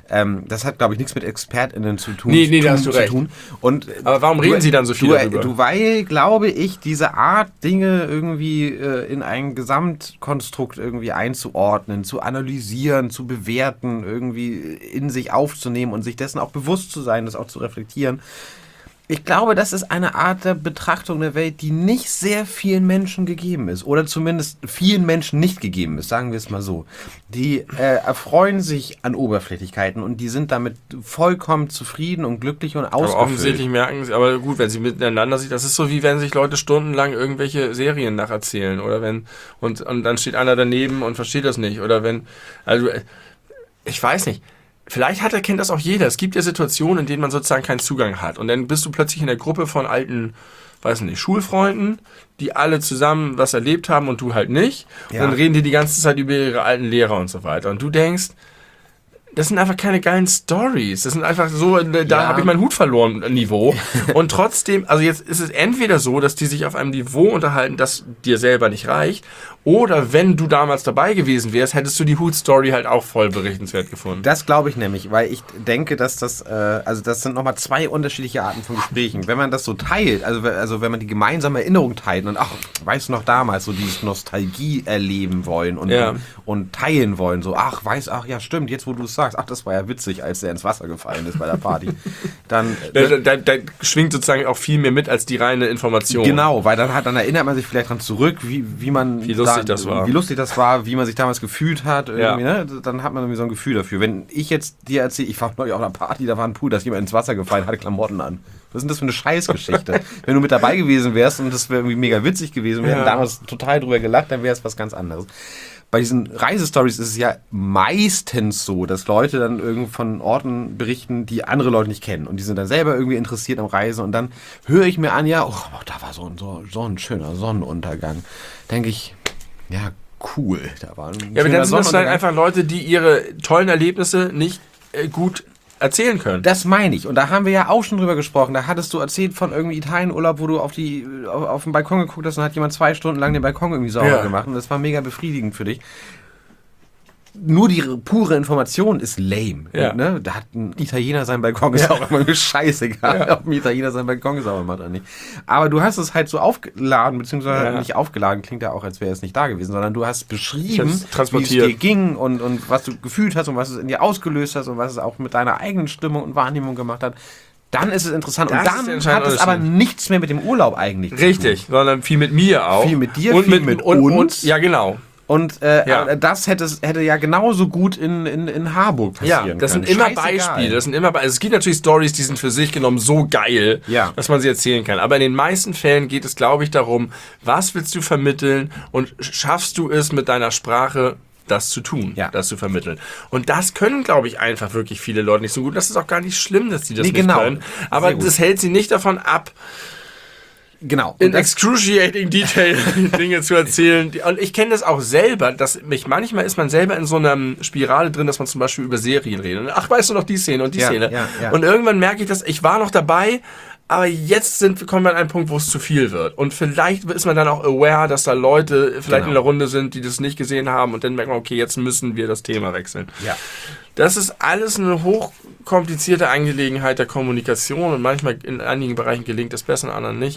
[SPEAKER 2] Das hat, glaube ich, nichts mit ExpertInnen zu tun.
[SPEAKER 1] Nee, da hast du recht.
[SPEAKER 2] Und,
[SPEAKER 1] aber warum reden sie dann so viel darüber?
[SPEAKER 2] Weil, glaube ich, diese Art, Dinge irgendwie in ein Gesamtkonstrukt irgendwie einzuordnen, zu analysieren, zu bewerten, irgendwie in sich aufzunehmen und sich dessen auch bewusst zu sein, das auch zu reflektieren. Ich glaube, das ist eine Art der Betrachtung der Welt, die nicht sehr vielen Menschen gegeben ist. Oder zumindest vielen Menschen nicht gegeben ist, sagen wir es mal so. Die erfreuen sich an Oberflächlichkeiten und die sind damit vollkommen zufrieden und glücklich und ausgefüllt.
[SPEAKER 1] Aber offensichtlich merken sie, aber gut, wenn sie miteinander sich, das ist so, wie wenn sich Leute stundenlang irgendwelche Serien nacherzählen. Oder wenn, und dann steht einer daneben und versteht das nicht. Oder wenn, also, ich weiß nicht. Vielleicht kennt das auch jeder. Es gibt ja Situationen, in denen man sozusagen keinen Zugang hat. Und dann bist du plötzlich in der Gruppe von alten, weiß nicht, Schulfreunden, die alle zusammen was erlebt haben und du halt nicht. Ja. Und dann reden die ganze Zeit über ihre alten Lehrer und so weiter. Und du denkst, das sind einfach keine geilen Stories. Das sind einfach so, da habe ich meinen Hut verloren Niveau. Und trotzdem, also jetzt ist es entweder so, dass die sich auf einem Niveau unterhalten, das dir selber nicht reicht, oder wenn du damals dabei gewesen wärst, hättest du die Hut-Story halt auch voll berichtenswert gefunden.
[SPEAKER 2] Das glaube ich nämlich, weil ich denke, dass das, also das sind nochmal zwei unterschiedliche Arten von Gesprächen. Wenn man das so teilt, also wenn man die gemeinsame Erinnerung teilt und weißt du noch damals, so dieses Nostalgie erleben wollen und teilen wollen, so, ja stimmt, jetzt wo du es sagst, das war ja witzig, als der ins Wasser gefallen ist bei der Party. Dann
[SPEAKER 1] da schwingt sozusagen auch viel mehr mit als die reine Information.
[SPEAKER 2] Genau, weil dann erinnert man sich vielleicht dran zurück, wie lustig das war, wie man sich damals gefühlt hat. Irgendwie, ne? Dann hat man irgendwie so ein Gefühl dafür. Wenn ich jetzt dir erzähle, ich war neulich auf einer Party, da war ein Pool, da ist jemand ins Wasser gefallen, hatte Klamotten an. Was ist denn das für eine Scheißgeschichte? Wenn du mit dabei gewesen wärst und das wäre irgendwie mega witzig gewesen, wir hätten damals total drüber gelacht, dann wäre es was ganz anderes. Bei diesen Reisestories ist es ja meistens so, dass Leute dann irgendwie von Orten berichten, die andere Leute nicht kennen. Und die sind dann selber irgendwie interessiert am Reisen. Und dann höre ich mir an, da war so ein schöner Sonnenuntergang. Denke ich, ja, cool. Da war ein
[SPEAKER 1] aber dann sind das halt einfach Leute, die ihre tollen Erlebnisse nicht gut erzählen können.
[SPEAKER 2] Das meine ich. Und da haben wir ja auch schon drüber gesprochen. Da hattest du erzählt von irgendwie Italienurlaub, wo du auf den Balkon geguckt hast und hat jemand 2 Stunden lang den Balkon irgendwie sauber gemacht. Und das war mega befriedigend für dich. nur die pure Information ist lame.
[SPEAKER 1] Ja.
[SPEAKER 2] Und, ne? Da hat ein Italiener sein Balkon ist auch immer scheißegal, ob ein Italiener sein Balkon sauber macht oder nicht. Aber du hast es halt so aufgeladen, beziehungsweise nicht aufgeladen, klingt ja auch, als wäre es nicht da gewesen, sondern du hast beschrieben, wie es dir ging und was du gefühlt hast und was es in dir ausgelöst hast und was es auch mit deiner eigenen Stimmung und Wahrnehmung gemacht hat. Dann ist es interessant. Und dann hat es aber nichts mehr mit dem Urlaub eigentlich zu tun.
[SPEAKER 1] Richtig, sondern viel mit mir auch.
[SPEAKER 2] Viel mit dir,
[SPEAKER 1] und
[SPEAKER 2] viel mit uns.
[SPEAKER 1] Ja, genau.
[SPEAKER 2] Und das hätte ja genauso gut in Harburg passieren können.
[SPEAKER 1] Das sind immer Beispiele. Es gibt natürlich Storys, die sind für sich genommen so geil, dass man sie erzählen kann. Aber in den meisten Fällen geht es, glaube ich, darum, was willst du vermitteln und schaffst du es mit deiner Sprache, das zu tun, das zu vermitteln. Und das können, glaube ich, einfach wirklich viele Leute nicht so gut. Das ist auch gar nicht schlimm, dass sie das nicht können. Aber das hält sie nicht davon ab, in excruciating Detail Dinge zu erzählen. Und ich kenne das auch selber, manchmal ist man selber in so einer Spirale drin, dass man zum Beispiel über Serien redet. Ach, weißt du noch die Szene und die Szene? Ja. Und irgendwann merke ich, dass ich war noch dabei, aber jetzt kommen wir an einen Punkt, wo es zu viel wird. Und vielleicht ist man dann auch aware, dass da Leute vielleicht in der Runde sind, die das nicht gesehen haben und dann merkt man, okay, jetzt müssen wir das Thema wechseln. Ja. Das ist alles eine hochkomplizierte Angelegenheit der Kommunikation und manchmal in einigen Bereichen gelingt es besser, in anderen nicht.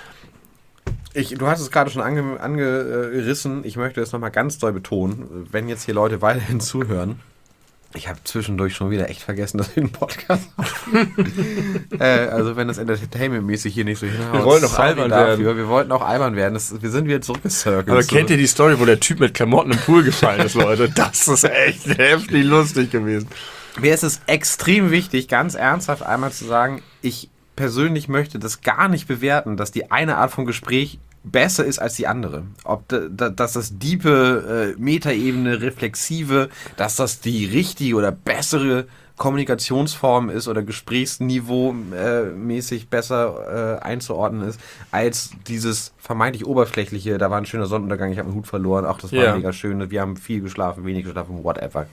[SPEAKER 2] Du hast es gerade schon angerissen. Ich möchte es nochmal ganz doll betonen, wenn jetzt hier Leute weiterhin zuhören. Ich habe zwischendurch schon wieder echt vergessen, dass wir einen Podcast haben. Also wenn das entertainmentmäßig hier nicht so hinhaut.
[SPEAKER 1] Wir wollten auch albern werden.
[SPEAKER 2] Wir wollten auch albern werden. Wir sind wieder zurückgecircelt.
[SPEAKER 1] Aber kennt ihr die Story, wo der Typ mit Klamotten im Pool gefallen ist, Leute? Das ist echt heftig lustig gewesen.
[SPEAKER 2] Mir ist es extrem wichtig, ganz ernsthaft einmal zu sagen, ich persönlich möchte das gar nicht bewerten, dass die eine Art von Gespräch besser ist als die andere. Dass das diepe, Metaebene, reflexive, dass das die richtige oder bessere Kommunikationsform ist oder Gesprächsniveau mäßig besser einzuordnen ist, als dieses vermeintlich oberflächliche, da war ein schöner Sonnenuntergang, ich habe einen Hut verloren, ach, das war mega schön, wir haben viel geschlafen, wenig geschlafen, whatever.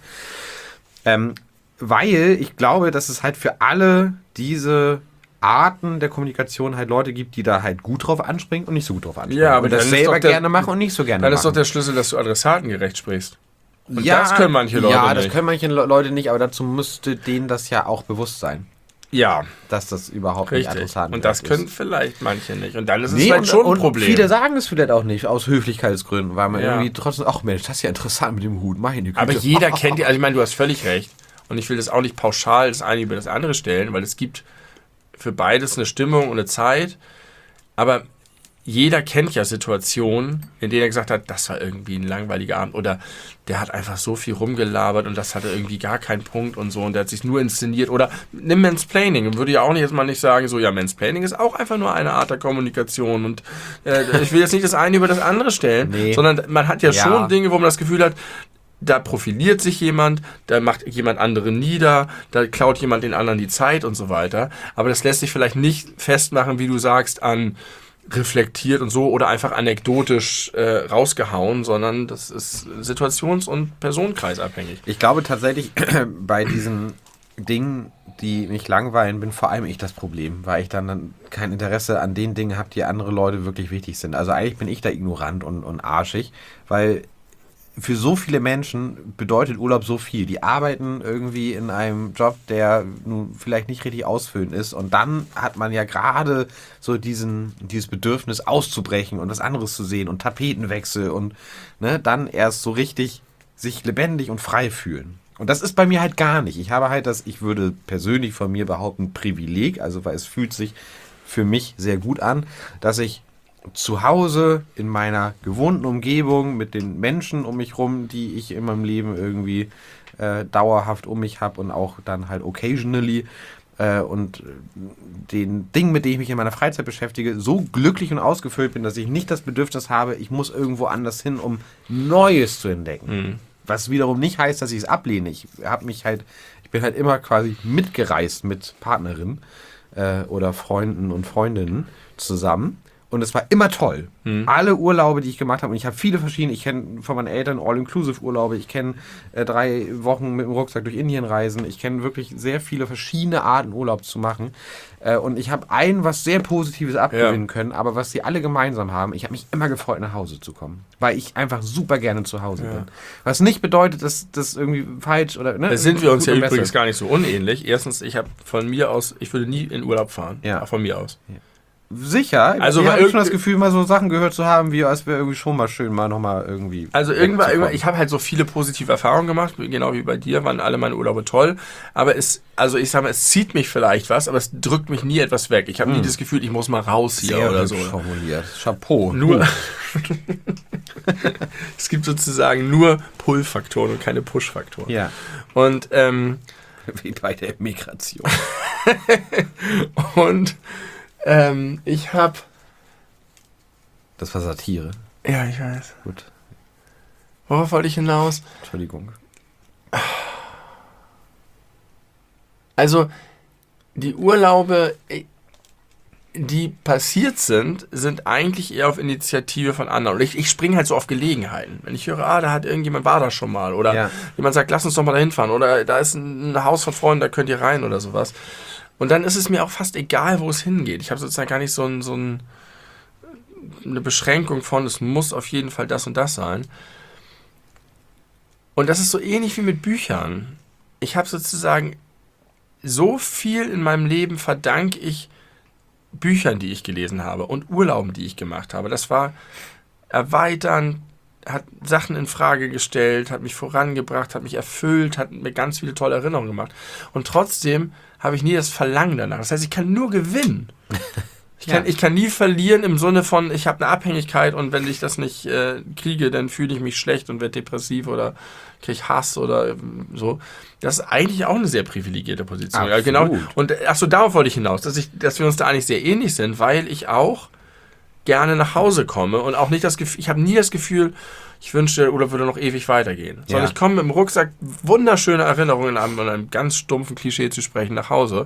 [SPEAKER 2] Weil ich glaube, dass es halt für alle diese Arten der Kommunikation halt Leute gibt, die da halt gut drauf anspringen und nicht so gut drauf anspringen.
[SPEAKER 1] Ja, aber
[SPEAKER 2] und das selber gerne machen und nicht so gerne machen.
[SPEAKER 1] Dann ist doch der Schlüssel, dass du adressatengerecht sprichst. Und das können manche Leute nicht.
[SPEAKER 2] Ja, das können manche Leute nicht, aber dazu müsste denen das ja auch bewusst sein.
[SPEAKER 1] Ja.
[SPEAKER 2] Dass das überhaupt nicht adressatengerecht ist.
[SPEAKER 1] Und das können vielleicht manche nicht. Und dann ist es vielleicht schon ein Problem.
[SPEAKER 2] Viele sagen es vielleicht auch nicht, aus Höflichkeitsgründen, weil man irgendwie trotzdem, ach Mensch, das ist ja interessant mit dem Hut, meine Güte.
[SPEAKER 1] Aber jeder kennt die, also ich meine, du hast völlig recht. Und ich will das auch nicht pauschal das eine über das andere stellen, weil es gibt für beides eine Stimmung und eine Zeit. Aber jeder kennt ja Situationen, in denen er gesagt hat, das war irgendwie ein langweiliger Abend oder der hat einfach so viel rumgelabert und das hatte irgendwie gar keinen Punkt und so und der hat sich nur inszeniert. Oder nimm Mansplaining. Würde ja auch jetzt mal nicht sagen, so ja, Mansplaining ist auch einfach nur eine Art der Kommunikation und ich will jetzt nicht das eine über das andere stellen, sondern man hat ja schon Dinge, wo man das Gefühl hat, da profiliert sich jemand, da macht jemand anderen nieder, da klaut jemand den anderen die Zeit und so weiter. Aber das lässt sich vielleicht nicht festmachen, wie du sagst, an reflektiert und so oder einfach anekdotisch rausgehauen, sondern das ist situations- und personenkreisabhängig.
[SPEAKER 2] Ich glaube tatsächlich, bei diesen Dingen, die mich langweilen, bin vor allem ich das Problem, weil ich dann kein Interesse an den Dingen habe, die andere Leute wirklich wichtig sind. Also eigentlich bin ich da ignorant und arschig, weil für so viele Menschen bedeutet Urlaub so viel. Die arbeiten irgendwie in einem Job, der nun vielleicht nicht richtig ausfüllend ist. Und dann hat man ja gerade so dieses Bedürfnis auszubrechen und was anderes zu sehen und Tapetenwechsel und dann erst so richtig sich lebendig und frei fühlen. Und das ist bei mir halt gar nicht. Ich habe halt ich würde persönlich von mir behaupten, Privileg, also weil es fühlt sich für mich sehr gut an, dass ich zu Hause in meiner gewohnten Umgebung mit den Menschen um mich rum, die ich in meinem Leben irgendwie dauerhaft um mich habe und auch dann halt occasionally und den Dingen, mit denen ich mich in meiner Freizeit beschäftige, so glücklich und ausgefüllt bin, dass ich nicht das Bedürfnis habe, ich muss irgendwo anders hin, um Neues zu entdecken. Mhm. Was wiederum nicht heißt, dass ich es ablehne. Ich bin halt immer quasi mitgereist mit Partnerinnen oder Freunden und Freundinnen zusammen. Und es war immer toll. Alle Urlaube, die ich gemacht habe, und ich habe viele verschiedene, ich kenne von meinen Eltern All-Inclusive-Urlaube, ich kenne 3 Wochen mit dem Rucksack durch Indien reisen, ich kenne wirklich sehr viele verschiedene Arten, Urlaub zu machen. Und ich habe was sehr Positives abgewinnen können, aber was sie alle gemeinsam haben, ich habe mich immer gefreut, nach Hause zu kommen. Weil ich einfach super gerne zu Hause bin. Was nicht bedeutet, dass das irgendwie falsch oder... Ne,
[SPEAKER 1] da sind wir uns ja übrigens gar nicht so unähnlich. Erstens, ich habe von mir aus, ich würde nie in Urlaub fahren. Ja. Von mir aus. Ja.
[SPEAKER 2] Sicher, also ich habe schon das Gefühl, mal so Sachen gehört zu haben, wie als wäre irgendwie schon mal schön, mal nochmal irgendwie...
[SPEAKER 1] Also irgendwann, ich habe halt so viele positive Erfahrungen gemacht, genau wie bei dir, waren alle meine Urlaube toll, aber ich sag mal, es zieht mich vielleicht was, aber es drückt mich nie etwas weg. Ich habe nie das Gefühl, ich muss mal raus hier
[SPEAKER 2] sehr
[SPEAKER 1] oder so.
[SPEAKER 2] Formuliert. Chapeau.
[SPEAKER 1] Nur... Es gibt sozusagen nur Pull-Faktoren und keine Push-Faktoren.
[SPEAKER 2] Ja.
[SPEAKER 1] Und,
[SPEAKER 2] wie bei der Migration.
[SPEAKER 1] Und... ich habe...
[SPEAKER 2] Das war Satire.
[SPEAKER 1] Ja, ich weiß.
[SPEAKER 2] Gut.
[SPEAKER 1] Worauf wollte ich hinaus?
[SPEAKER 2] Entschuldigung.
[SPEAKER 1] Also, die Urlaube, die passiert sind eigentlich eher auf Initiative von anderen. Und ich springe halt so auf Gelegenheiten. Wenn ich höre, da hat irgendjemand, war da schon mal. Oder jemand sagt, lass uns doch mal da hinfahren. Oder da ist ein Haus von Freunden, da könnt ihr rein oder sowas. Und dann ist es mir auch fast egal, wo es hingeht. Ich habe sozusagen gar nicht eine Beschränkung von, es muss auf jeden Fall das und das sein. Und das ist so ähnlich wie mit Büchern. Ich habe sozusagen so viel in meinem Leben verdanke ich Büchern, die ich gelesen habe und Urlauben, die ich gemacht habe. Das war erweitern, hat Sachen in Frage gestellt, hat mich vorangebracht, hat mich erfüllt, hat mir ganz viele tolle Erinnerungen gemacht. Und trotzdem habe ich nie das Verlangen danach. Das heißt, ich kann nur gewinnen. Ich kann nie verlieren im Sinne von, ich habe eine Abhängigkeit und wenn ich das nicht kriege, dann fühle ich mich schlecht und werde depressiv oder kriege Hass oder so. Das ist eigentlich auch eine sehr privilegierte Position. Ja, genau. Und darauf wollte ich hinaus, dass wir uns da eigentlich sehr ähnlich sind, weil ich auch gerne nach Hause komme und auch nicht das Gefühl, ich habe nie das Gefühl, ich wünschte, oder würde noch ewig weitergehen. Sondern ich komme mit dem Rucksack, wunderschöne Erinnerungen an einem ganz stumpfen Klischee zu sprechen, nach Hause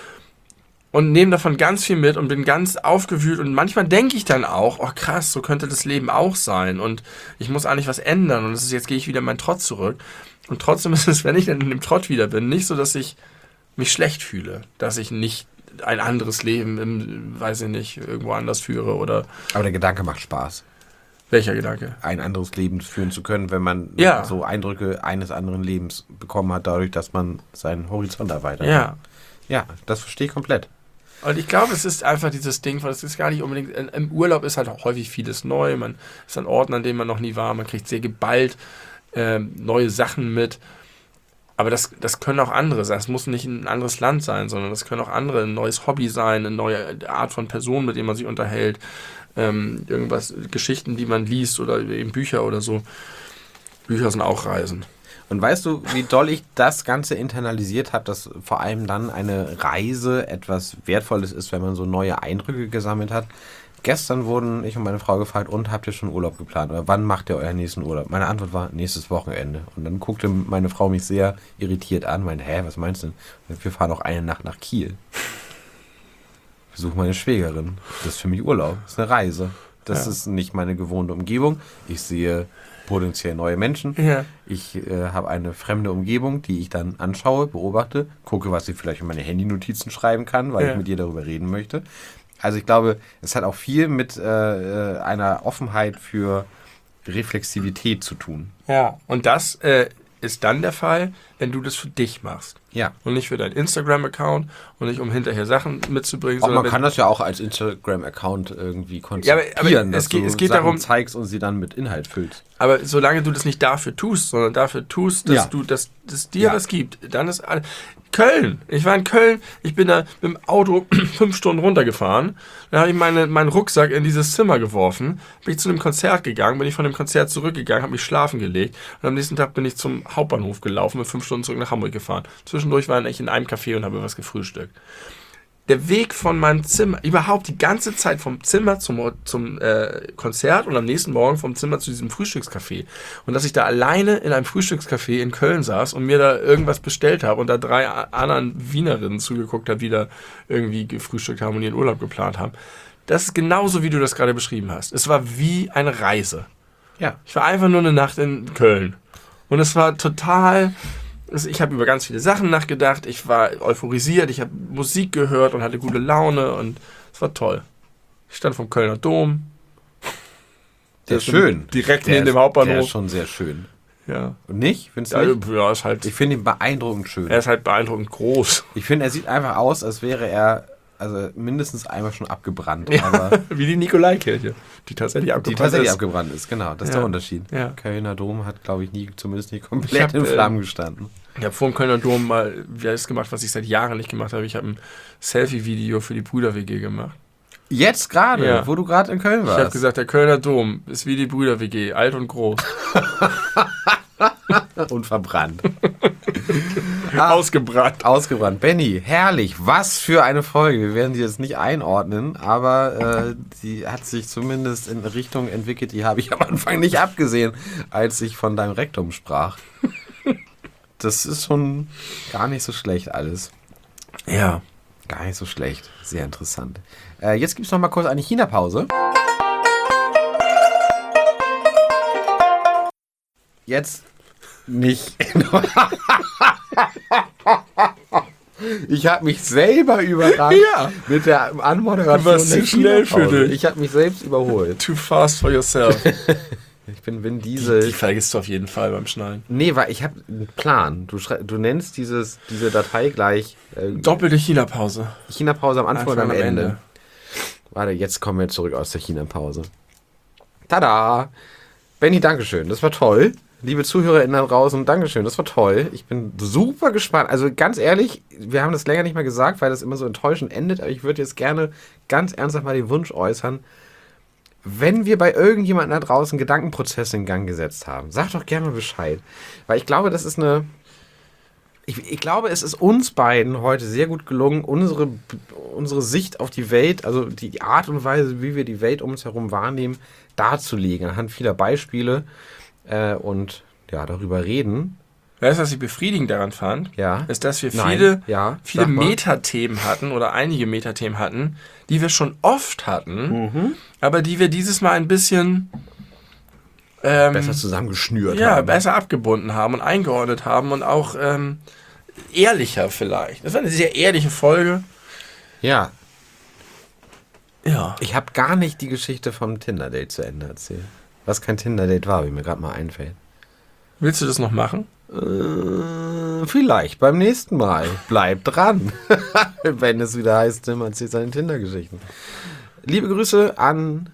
[SPEAKER 1] und nehme davon ganz viel mit und bin ganz aufgewühlt und manchmal denke ich dann auch, oh krass, so könnte das Leben auch sein und ich muss eigentlich was ändern und jetzt gehe ich wieder in meinen Trott zurück. Und trotzdem ist es, wenn ich dann in dem Trott wieder bin, nicht so, dass ich mich schlecht fühle, dass ich nicht ein anderes Leben weiß ich nicht, irgendwo anders führe oder...
[SPEAKER 2] Aber der Gedanke macht Spaß.
[SPEAKER 1] Welcher Gedanke?
[SPEAKER 2] Ein anderes Leben führen zu können, wenn man so Eindrücke eines anderen Lebens bekommen hat, dadurch, dass man seinen Horizont erweitert. Ja, das verstehe ich komplett.
[SPEAKER 1] Und ich glaube, es ist einfach dieses Ding, es ist gar nicht unbedingt, im Urlaub ist halt auch häufig vieles neu, man ist an Orten, an denen man noch nie war, man kriegt sehr geballt neue Sachen mit. Aber das können auch andere sein. Es muss nicht ein anderes Land sein, sondern das können auch andere, ein neues Hobby sein, eine neue Art von Person, mit der man sich unterhält. Irgendwas, Geschichten, die man liest oder eben Bücher oder so. Bücher sind auch Reisen.
[SPEAKER 2] Und weißt du, wie doll ich das Ganze internalisiert habe, dass vor allem dann eine Reise etwas Wertvolles ist, wenn man so neue Eindrücke gesammelt hat? Gestern wurden ich und meine Frau gefragt, und habt ihr schon Urlaub geplant? Oder wann macht ihr euren nächsten Urlaub? Meine Antwort war, nächstes Wochenende. Und dann guckte meine Frau mich sehr irritiert an, meinte, was meinst du denn? Wir fahren auch eine Nacht nach Kiel. Besuche meine Schwägerin. Das ist für mich Urlaub. Das ist eine Reise. Das ist nicht meine gewohnte Umgebung. Ich sehe potenziell neue Menschen. Ja. Ich habe eine fremde Umgebung, die ich dann anschaue, beobachte, gucke, was ich vielleicht in meine Handynotizen schreiben kann, weil ich mit ihr darüber reden möchte. Also ich glaube, es hat auch viel mit einer Offenheit für Reflexivität zu tun.
[SPEAKER 1] Ja, und das ist dann der Fall, wenn du das für dich machst.
[SPEAKER 2] Ja.
[SPEAKER 1] Und nicht für deinen Instagram-Account und nicht um hinterher Sachen mitzubringen.
[SPEAKER 2] Auch man kann das ja auch als Instagram-Account irgendwie konzipieren,
[SPEAKER 1] dass
[SPEAKER 2] du
[SPEAKER 1] es geht
[SPEAKER 2] Sachen
[SPEAKER 1] darum,
[SPEAKER 2] zeigst und sie dann mit Inhalt füllst.
[SPEAKER 1] Aber solange du das nicht dafür tust, sondern dafür tust, dass es dir was gibt, dann ist alles... Köln. Ich war in Köln, ich bin da mit dem Auto 5 Stunden runtergefahren. Dann habe ich meinen Rucksack in dieses Zimmer geworfen, bin ich zu einem Konzert gegangen, bin ich von dem Konzert zurückgegangen, habe mich schlafen gelegt und am nächsten Tag bin ich zum Hauptbahnhof gelaufen, mit 5 Stunden zurück nach Hamburg gefahren. Zwischendurch war ich in einem Café und habe was gefrühstückt. Der Weg von meinem Zimmer, überhaupt die ganze Zeit vom Zimmer zum Konzert und am nächsten Morgen vom Zimmer zu diesem Frühstückscafé. Und dass ich da alleine in einem Frühstückscafé in Köln saß und mir da irgendwas bestellt habe und da 3 anderen Wienerinnen zugeguckt habe, die da irgendwie gefrühstückt haben und ihren Urlaub geplant haben. das ist genauso, wie du das gerade beschrieben hast. Es war wie eine Reise.
[SPEAKER 2] Ja.
[SPEAKER 1] Ich war einfach nur eine Nacht in Köln. Und es war total... Ich habe über ganz viele Sachen nachgedacht. Ich war euphorisiert. Ich habe Musik gehört und hatte gute Laune. Und es war toll. Ich stand vom Kölner Dom.
[SPEAKER 2] Der ist schön.
[SPEAKER 1] Direkt neben dem Hauptbahnhof.
[SPEAKER 2] Der ist schon sehr schön.
[SPEAKER 1] Ja.
[SPEAKER 2] Und nicht? Findest du nicht?
[SPEAKER 1] Ja, ist halt...
[SPEAKER 2] Ich finde ihn beeindruckend schön.
[SPEAKER 1] Er ist halt beeindruckend groß.
[SPEAKER 2] Ich finde, er sieht einfach aus, als wäre er mindestens einmal schon abgebrannt.
[SPEAKER 1] Ja,
[SPEAKER 2] Aber
[SPEAKER 1] wie die Nikolaikirche, die tatsächlich
[SPEAKER 2] abgebrannt ist, genau. Das ist
[SPEAKER 1] Ja.
[SPEAKER 2] der Unterschied.
[SPEAKER 1] Ja.
[SPEAKER 2] Kölner Dom hat, glaube ich, zumindest nie komplett in Flammen gestanden.
[SPEAKER 1] Ich habe vor dem Kölner Dom mal das gemacht, was ich seit Jahren nicht gemacht habe. Ich habe ein Selfie-Video für die Brüder-WG gemacht.
[SPEAKER 2] Jetzt gerade,
[SPEAKER 1] Ja.
[SPEAKER 2] wo du gerade in Köln warst.
[SPEAKER 1] Ich habe gesagt, der Kölner Dom ist wie die Brüder-WG, alt und groß.
[SPEAKER 2] Und verbrannt.
[SPEAKER 1] Ausgebrannt.
[SPEAKER 2] Ausgebrannt. Benny, herrlich. Was für eine Folge. Wir werden die jetzt nicht einordnen, aber die hat sich zumindest in eine Richtung entwickelt, die habe ich am Anfang nicht abgesehen, als ich von deinem Rektum sprach. Das ist schon gar nicht so schlecht alles.
[SPEAKER 1] Ja.
[SPEAKER 2] Gar nicht so schlecht. Sehr interessant. Jetzt gibt es noch mal kurz eine China-Pause. Jetzt nicht. Ich habe mich selber überrascht
[SPEAKER 1] Ja.
[SPEAKER 2] mit der Anmoderation.
[SPEAKER 1] Du warst
[SPEAKER 2] der
[SPEAKER 1] zu schnell für
[SPEAKER 2] China-Pause.
[SPEAKER 1] dich.
[SPEAKER 2] Ich habe mich selbst überholt.
[SPEAKER 1] Too fast for yourself.
[SPEAKER 2] Ich bin Vin Diesel.
[SPEAKER 1] Die vergisst du auf jeden Fall beim Schneiden.
[SPEAKER 2] Nee, weil ich habe einen Plan. Du nennst diese Datei gleich
[SPEAKER 1] Doppelte China-Pause.
[SPEAKER 2] China-Pause am Anfang und am
[SPEAKER 1] am
[SPEAKER 2] Ende.
[SPEAKER 1] Ende.
[SPEAKER 2] Warte, jetzt kommen wir zurück aus der China-Pause. Tada! Benni, Dankeschön. Das war toll. Liebe ZuhörerInnen da draußen, Dankeschön. Das war toll. Ich bin super gespannt. Also ganz ehrlich, wir haben das länger nicht mehr gesagt, weil das immer so enttäuschend endet. Aber ich würde jetzt gerne ganz ernsthaft mal den Wunsch äußern, wenn wir bei irgendjemandem da draußen Gedankenprozesse in Gang gesetzt haben, sag doch gerne mal Bescheid. Weil ich glaube, das ist eine... Ich glaube, es ist uns beiden heute sehr gut gelungen, unsere Sicht auf die Welt, also die Art und Weise, wie wir die Welt um uns herum wahrnehmen, darzulegen, anhand vieler Beispiele und ja, darüber reden.
[SPEAKER 1] Weißt du, was ich befriedigend daran fand?
[SPEAKER 2] Ja.
[SPEAKER 1] Ist, dass wir
[SPEAKER 2] Nein.
[SPEAKER 1] viele
[SPEAKER 2] Sag mal.
[SPEAKER 1] Metathemen hatten oder einige Metathemen hatten, die wir schon oft hatten, aber die wir dieses Mal ein bisschen
[SPEAKER 2] Besser zusammengeschnürt
[SPEAKER 1] ja,
[SPEAKER 2] haben.
[SPEAKER 1] besser abgebunden haben und eingeordnet haben und auch ehrlicher vielleicht. Das war eine sehr ehrliche Folge.
[SPEAKER 2] Ja.
[SPEAKER 1] Ja.
[SPEAKER 2] Ich habe gar nicht die Geschichte vom Tinder-Date zu Ende erzählt. Was kein Tinder-Date war, wie mir gerade mal einfällt.
[SPEAKER 1] Willst du das noch machen?
[SPEAKER 2] Vielleicht beim nächsten Mal. Bleib dran. Wenn es wieder heißt, Tim erzählt seine Tinder-Geschichten. Liebe Grüße an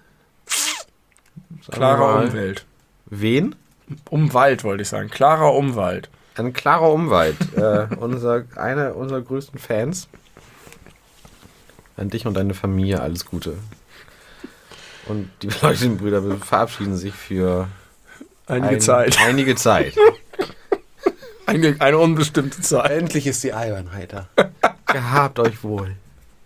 [SPEAKER 1] Clara Umwelt.
[SPEAKER 2] Wen?
[SPEAKER 1] Umwald wollte ich sagen. Clara Umwald.
[SPEAKER 2] An Clara Umwald. Einer unserer größten Fans. An dich und deine Familie alles Gute. Und die beleuchteten Brüder verabschieden sich für
[SPEAKER 1] Einige Zeit.
[SPEAKER 2] Einige Zeit.
[SPEAKER 1] Eine unbestimmte Zeit.
[SPEAKER 2] Endlich ist die Albernheit da. Gehabt euch wohl.